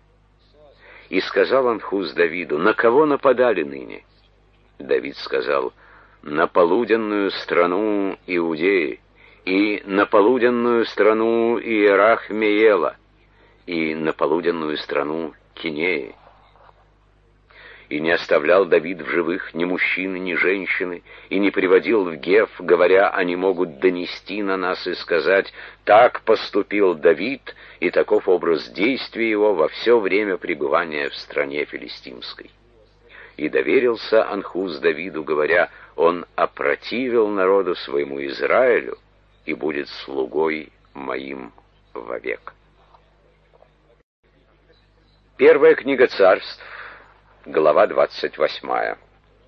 И сказал Анхус Давиду: «На кого нападали ныне?» Давид сказал: «На полуденную страну Иудеи, и на полуденную страну Иерах-Меела, и на полуденную страну Кинеи». И не оставлял Давид в живых ни мужчины, ни женщины, и не приводил в Геф, говоря: они могут донести на нас и сказать: так поступил Давид, и таков образ действия его во все время пребывания в стране филистимской. И доверился Анхус Давиду, говоря: он опротивил народу своему Израилю и будет слугой моим вовек. Первая книга Царств, глава двадцать восьмая.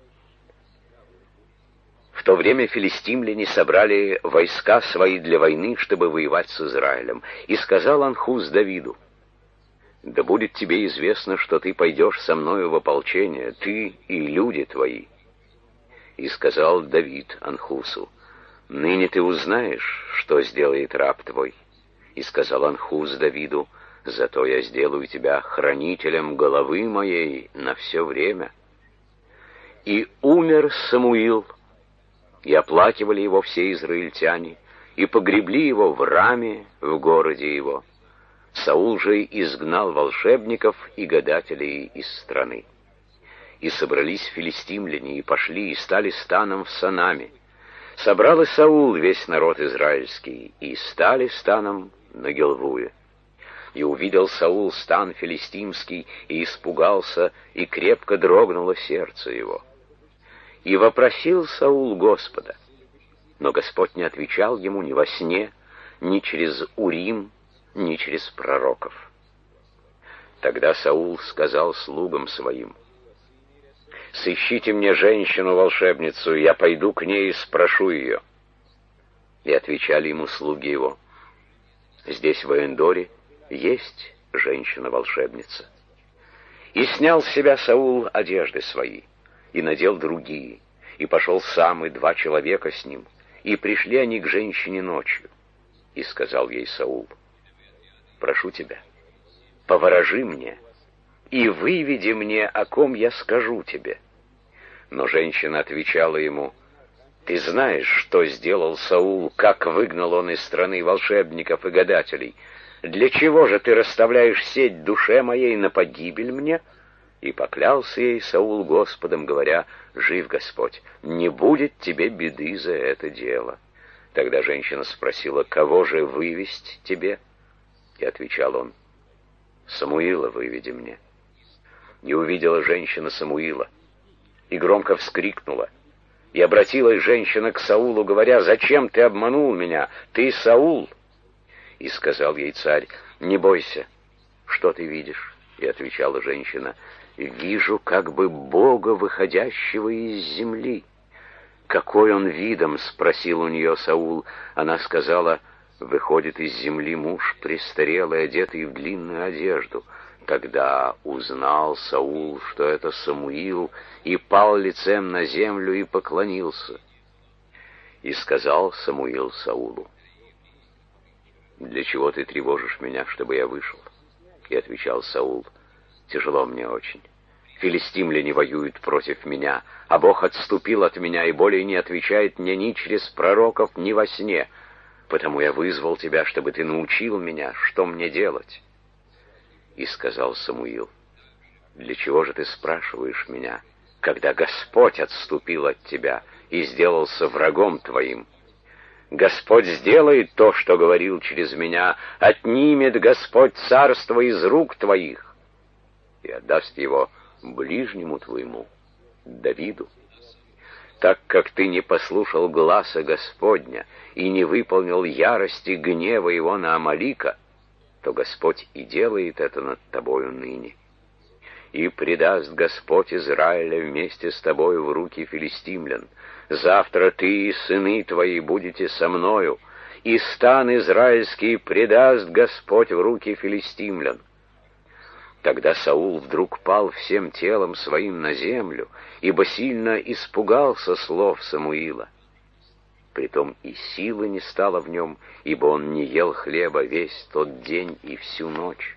В то время филистимляне собрали войска свои для войны, чтобы воевать с Израилем. И сказал Анхус Давиду: «Да будет тебе известно, что ты пойдешь со мною в ополчение, ты и люди твои». И сказал Давид Анхусу: «Ныне ты узнаешь, что сделает раб твой». И сказал Анхус Давиду: «Зато я сделаю тебя хранителем головы моей на все время». И умер Самуил, и оплакивали его все израильтяне, и погребли его в Раме, в городе его. Саул же изгнал волшебников и гадателей из страны. И собрались филистимляне, и пошли, и стали станом в Санаме. Собрал и Саул весь народ израильский, и стали станом на Гилвуе. И увидел Саул стан филистимский, и испугался, и крепко дрогнуло сердце его. И вопросил Саул Господа, но Господь не отвечал ему ни во сне, ни через Урим, ни через пророков. Тогда Саул сказал слугам своим: «Сыщите мне женщину-волшебницу, я пойду к ней и спрошу ее». И отвечали ему слуги его: «Здесь в Эндоре есть женщина-волшебница». И снял с себя Саул одежды свои, и надел другие, и пошел сам, и два человека с ним, и пришли они к женщине ночью. И сказал ей Саул: «Прошу тебя, поворожи мне, и выведи мне, о ком я скажу тебе». Но женщина отвечала ему: Ты знаешь, что сделал Саул, как выгнал он из страны волшебников и гадателей. Для чего же ты расставляешь сеть душе моей на погибель мне?» И поклялся ей Саул Господом, говоря: «Жив Господь, не будет тебе беды за это дело». Тогда женщина спросила: «Кого же вывесть тебе?» И отвечал он: «Самуила выведи мне». И увидела женщина Самуила, и громко вскрикнула. И обратилась женщина к Саулу, говоря: «Зачем ты обманул меня? Ты Саул?» И сказал ей царь: «Не бойся, что ты видишь?» И отвечала женщина: «Вижу как бы Бога, выходящего из земли». «Какой он видом?» — спросил у нее Саул. Она сказала: «Выходит из земли муж престарелый, одетый в длинную одежду». Тогда узнал Саул, что это Самуил, и пал лицем на землю и поклонился. И сказал Самуил Саулу: «Для чего ты тревожишь меня, чтобы я вышел?» И отвечал Саул: «Тяжело мне очень. Филистимляне воюют против меня, а Бог отступил от меня и более не отвечает мне ни через пророков, ни во сне. Потому я вызвал тебя, чтобы ты научил меня, что мне делать». И сказал Самуил: «Для чего же ты спрашиваешь меня, когда Господь отступил от тебя и сделался врагом твоим? Господь сделает то, что говорил через меня, отнимет Господь царство из рук твоих и отдаст его ближнему твоему, Давиду. Так как ты не послушал гласа Господня и не выполнил ярости гнева его на Амалика, то Господь и делает это над тобою ныне. И предаст Господь Израиля вместе с тобою в руки филистимлян. Завтра ты и сыны твои будете со мною, и стан израильский предаст Господь в руки филистимлян». Тогда Саул вдруг пал всем телом своим на землю, ибо сильно испугался слов Самуила. Притом и силы не стало в нем, ибо он не ел хлеба весь тот день и всю ночь.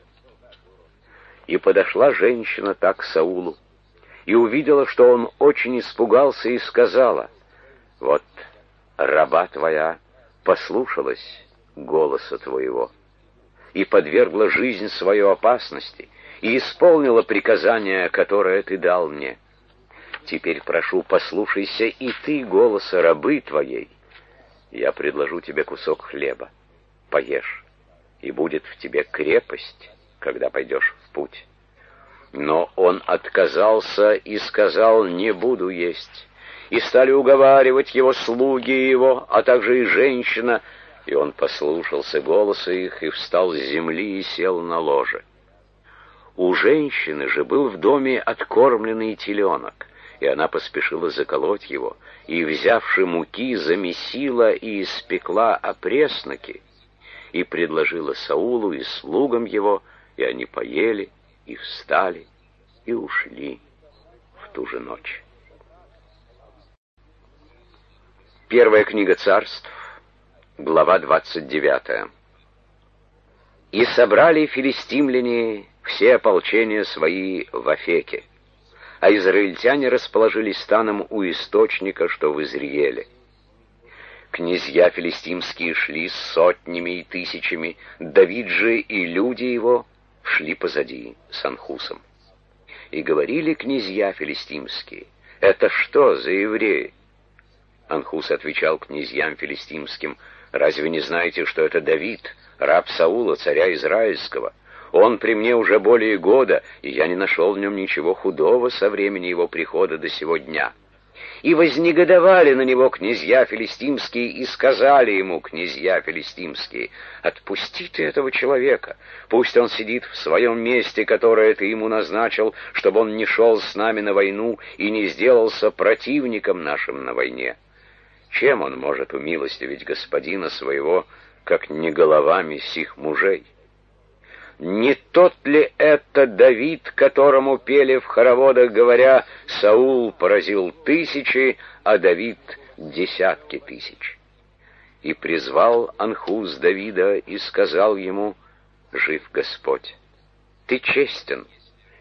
И подошла женщина так к Саулу, и увидела, что он очень испугался, и сказала: «Вот раба твоя послушалась голоса твоего, и подвергла жизнь свою опасности, и исполнила приказание, которое ты дал мне. Теперь прошу, послушайся и ты голоса рабы твоей. Я предложу тебе кусок хлеба, поешь, и будет в тебе крепость, когда пойдешь в путь». Но он отказался и сказал: «Не буду есть». И стали уговаривать его слуги его, а также и женщина, и он послушался голоса их и встал с земли и сел на ложе. У женщины же был в доме откормленный теленок, и она поспешила заколоть его, и, взявши муки, замесила и испекла опресноки, и предложила Саулу и слугам его, и они поели, и встали, и ушли в ту же ночь. Первая книга Царств, глава двадцать девятая. «И собрали филистимляне все ополчения свои в Афеке, а израильтяне расположились станом у источника, что в Изриеле. Князья филистимские шли с сотнями и тысячами, Давид же и люди его шли позади с Анхусом. И говорили князья филистимские: это что за евреи? Анхус отвечал князьям филистимским: разве не знаете, что это Давид, раб Саула, царя Израильского? Он при мне уже более года, и я не нашел в нем ничего худого со времени его прихода до сего дня. И вознегодовали на него князья филистимские, и сказали ему князья филистимские: отпусти ты этого человека, пусть он сидит в своем месте, которое ты ему назначил, чтобы он не шел с нами на войну и не сделался противником нашим на войне. Чем он может умилостивить господина своего, как не головами сих мужей? Не тот ли это Давид, которому пели в хороводах, говоря: Саул поразил тысячи, а Давид десятки тысяч? И призвал Анхус Давида и сказал ему: жив Господь, ты честен,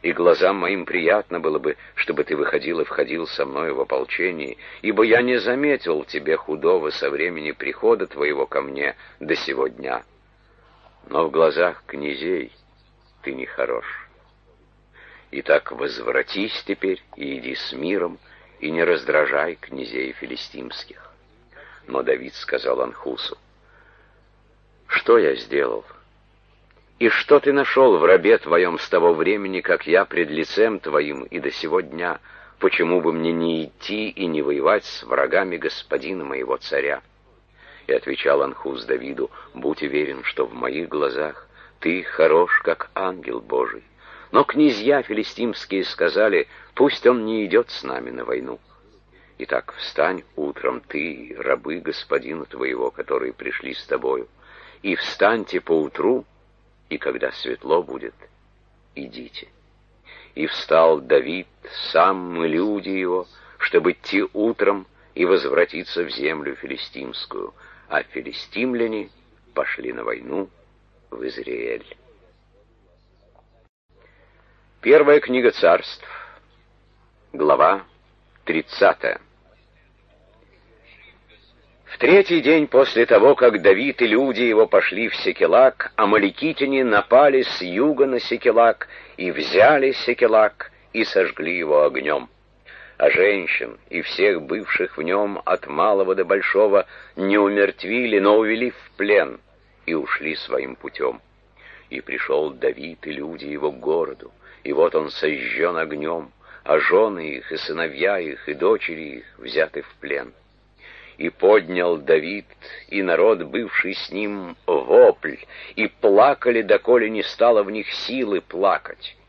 и глазам моим приятно было бы, чтобы ты выходил и входил со мною в ополчение, ибо я не заметил тебе худого со времени прихода твоего ко мне до сего дня. Но в глазах князей ты не хорош. Итак, возвратись теперь и иди с миром, и не раздражай князей филистимских». Но Давид сказал Анхусу: «Что я сделал? И что ты нашел в рабе твоем с того времени, как я пред лицем твоим и до сего дня? Почему бы мне не идти и не воевать с врагами господина моего царя?» И отвечал Анхус Давиду: «Будь уверен, что в моих глазах ты хорош, как ангел Божий». Но князья филистимские сказали: «Пусть он не идет с нами на войну». Итак, встань утром ты, рабы господина твоего, которые пришли с тобою, и встаньте поутру, и когда светло будет, идите. И встал Давид, сам и люди его, чтобы идти утром и возвратиться в землю филистимскую, а филистимляне пошли на войну в Израиль. Первая книга Царств, глава тридцатая. В третий день после того, как Давид и люди его пошли в Секелак, амаликитяне напали с юга на Секелак и взяли Секелак и сожгли его огнем. А женщин и всех бывших в нем от малого до большого не умертвили, но увели в плен и ушли своим путем. И пришел Давид и люди его к городу, и вот он сожжен огнем, а жены их и сыновья их и дочери их взяты в плен. И поднял Давид и народ, бывший с ним, вопль, и плакали, доколе не стало в них силы плакать.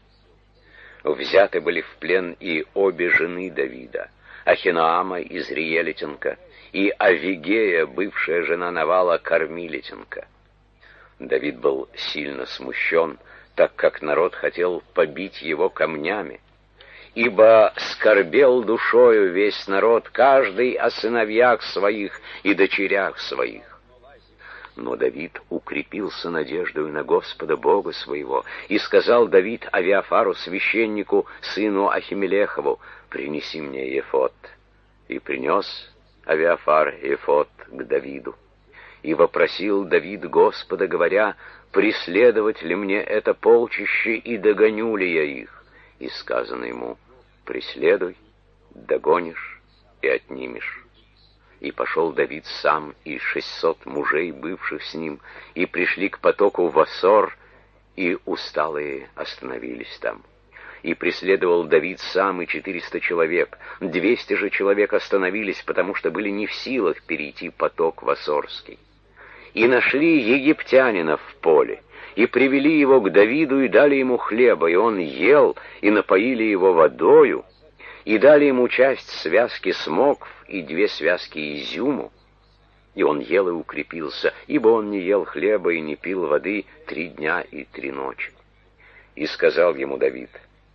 Взяты были в плен и обе жены Давида, Ахиноама, изриелитянка, и Авигея, бывшая жена Навала, кармилитянка. Давид был сильно смущен, так как народ хотел побить его камнями, ибо скорбел душою весь народ, каждый о сыновьях своих и дочерях своих. Но Давид укрепился надеждою на Господа Бога своего, и сказал Давид Авиафару, священнику, сыну Ахимелехову: «Принеси мне ефод». И принес Авиафар ефод к Давиду. И вопросил Давид Господа, говоря: «Преследовать ли мне это полчище, и догоню ли я их?» И сказано ему: «Преследуй, догонишь и отнимешь». И пошел Давид сам и шестьсот мужей, бывших с ним, и пришли к потоку Васор, и усталые остановились там. И преследовал Давид сам и четыреста человек. Двести же человек остановились, потому что были не в силах перейти поток Васорский. И нашли египтянина в поле, и привели его к Давиду, и дали ему хлеба, и он ел, и напоили его водою, и дали ему часть связки смокв и две связки изюму, и он ел и укрепился, ибо он не ел хлеба и не пил воды три дня и три ночи. И сказал ему Давид: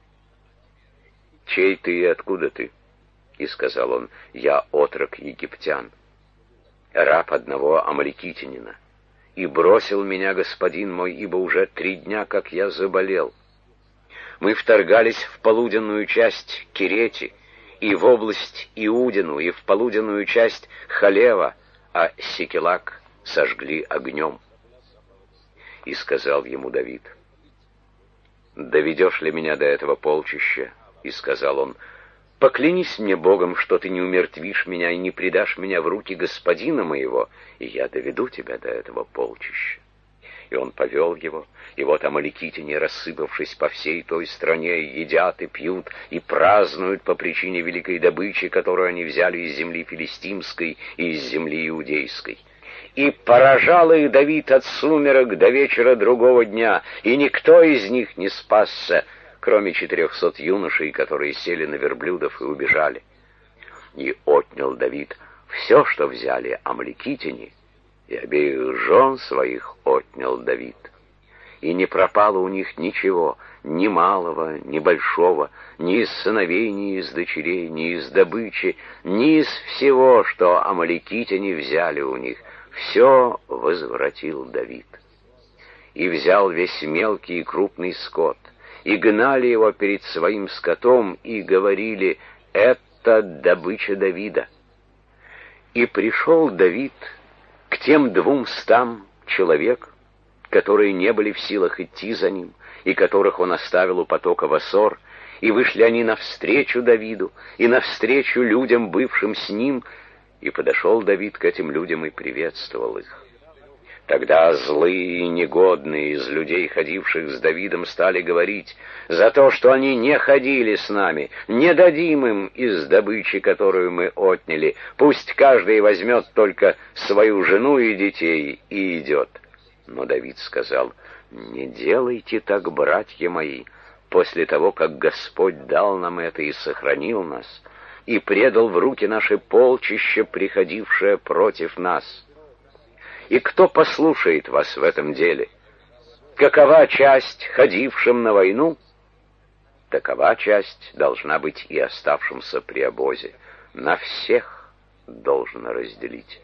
«Чей ты и откуда ты?» И сказал он: «Я отрок египтян, раб одного амаликитянина, и бросил меня господин мой, ибо уже три дня, как я заболел. Мы вторгались в полуденную часть Керети, и в область Иудину, и в полуденную часть Халева, а Секелак сожгли огнем». И сказал ему Давид: «Доведешь ли меня до этого полчища?» И сказал он: «Поклянись мне Богом, что ты не умертвишь меня и не предашь меня в руки господина моего, и я доведу тебя до этого полчища». И он повел его, и вот амаликитяне, рассыпавшись по всей той стране, едят и пьют, и празднуют по причине великой добычи, которую они взяли из земли филистимской и из земли иудейской. И поражал их Давид от сумерок до вечера другого дня, и никто из них не спасся, кроме четырехсот юношей, которые сели на верблюдов и убежали. И отнял Давид все, что взяли амаликитяне, и обеих жен своих отнял Давид. И не пропало у них ничего, ни малого, ни большого, ни из сыновей, ни из дочерей, ни из добычи, ни из всего, что амаликитяне взяли у них. Все возвратил Давид. И взял весь мелкий и крупный скот, и гнали его перед своим скотом, и говорили: «Это добыча Давида». И пришел Давид к тем двумстам человек, которые не были в силах идти за ним, и которых он оставил у потока Васор, и вышли они навстречу Давиду, и навстречу людям, бывшим с ним, и подошел Давид к этим людям и приветствовал их. Тогда злые и негодные из людей, ходивших с Давидом, стали говорить: «За то, что они не ходили с нами, не дадим им из добычи, которую мы отняли. Пусть каждый возьмет только свою жену и детей и идет». Но Давид сказал: «Не делайте так, братья мои, после того, как Господь дал нам это и сохранил нас, и предал в руки наши полчище, приходившее против нас. И кто послушает вас в этом деле? Какова часть ходившим на войну? Такова часть должна быть и оставшимся при обозе. На всех должно разделить».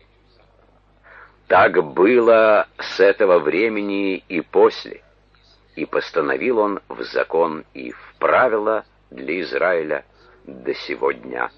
Так было с этого времени и после, и постановил он в закон и в правила для Израиля до сего дня.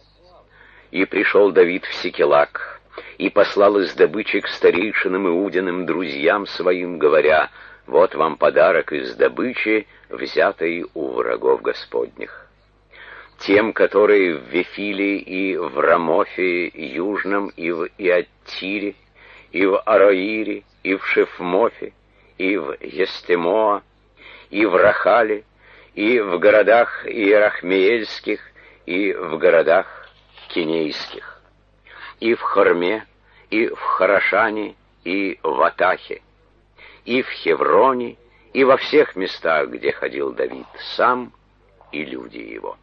И пришел Давид в Сикелаг, и послал из добычи к старейшинам Иудиным друзьям своим, говоря: «Вот вам подарок из добычи, взятой у врагов Господних». Тем, которые в Вифиле и в Рамофе Южном, и в Иаттире, и в Ароире, и в Шефмофе, и в Естемоа, и в Рахале, и в городах Иерахмеельских, и в городах Кинейских, и в Хорме, и в Харашане, и в Атахе, и в Хевроне, и во всех местах, где ходил Давид сам и люди его.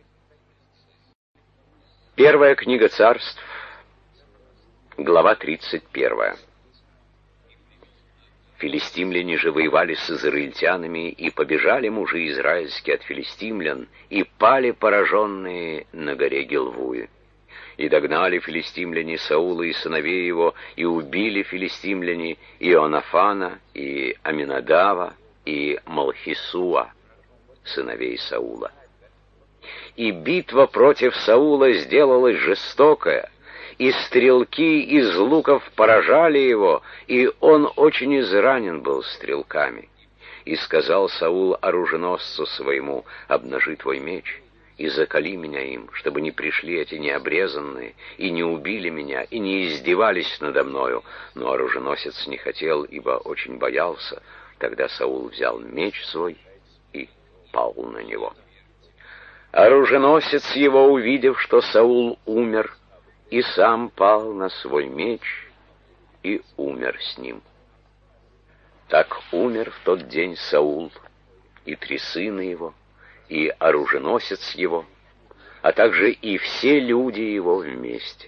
Первая книга Царств, глава тридцать первая. Филистимляне же воевали с израильтянами, и побежали мужи израильские от филистимлян, и пали пораженные на горе Гилвуе. И догнали филистимляне Саула и сыновей его, и убили филистимляне Ионафана, и Аминадава, и Малхисуа, сыновей Саула. И битва против Саула сделалась жестокая, и стрелки из луков поражали его, и он очень изранен был стрелками. И сказал Саул оруженосцу своему: «Обнажи твой меч и заколи меня им, чтобы не пришли эти необрезанные, и не убили меня, и не издевались надо мною». Но оруженосец не хотел, ибо очень боялся. Тогда Саул взял меч свой и пал на него. Оруженосец его, увидев, что Саул умер, и сам пал на свой меч и умер с ним. Так умер в тот день Саул, и три сына его, и оруженосец его, а также и все люди его вместе.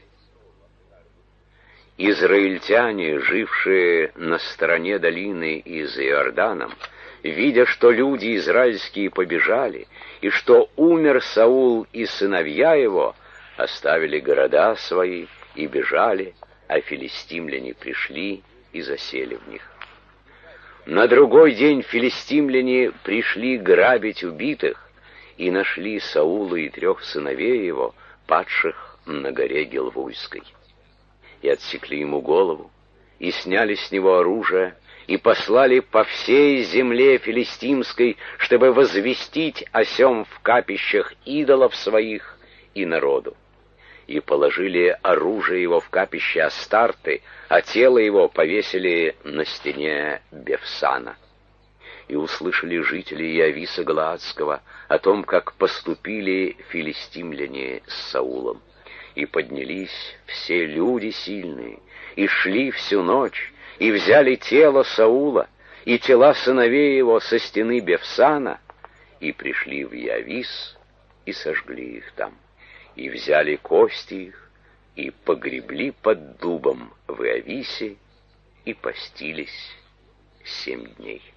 Израильтяне, жившие на стороне долины и за Иорданом, видя, что люди израильские побежали, и что умер Саул и сыновья его, оставили города свои и бежали, а филистимляне пришли и засели в них. На другой день филистимляне пришли грабить убитых, и нашли Саула и трех сыновей его, падших на горе Гилвуйской. И отсекли ему голову, и сняли с него оружие, и послали по всей земле филистимской, чтобы возвестить о сем в капищах идолов своих и народу. И положили оружие его в капище Астарты, а тело его повесили на стене Бефсана. И услышали жители Иависа Галаадского о том, как поступили филистимляне с Саулом. И поднялись все люди сильные, и шли всю ночь, и взяли тело Саула, и тела сыновей его со стены Бефсана, и пришли в Иавис, и сожгли их там. И взяли кости их, и погребли под дубом в Иависе, и постились семь дней.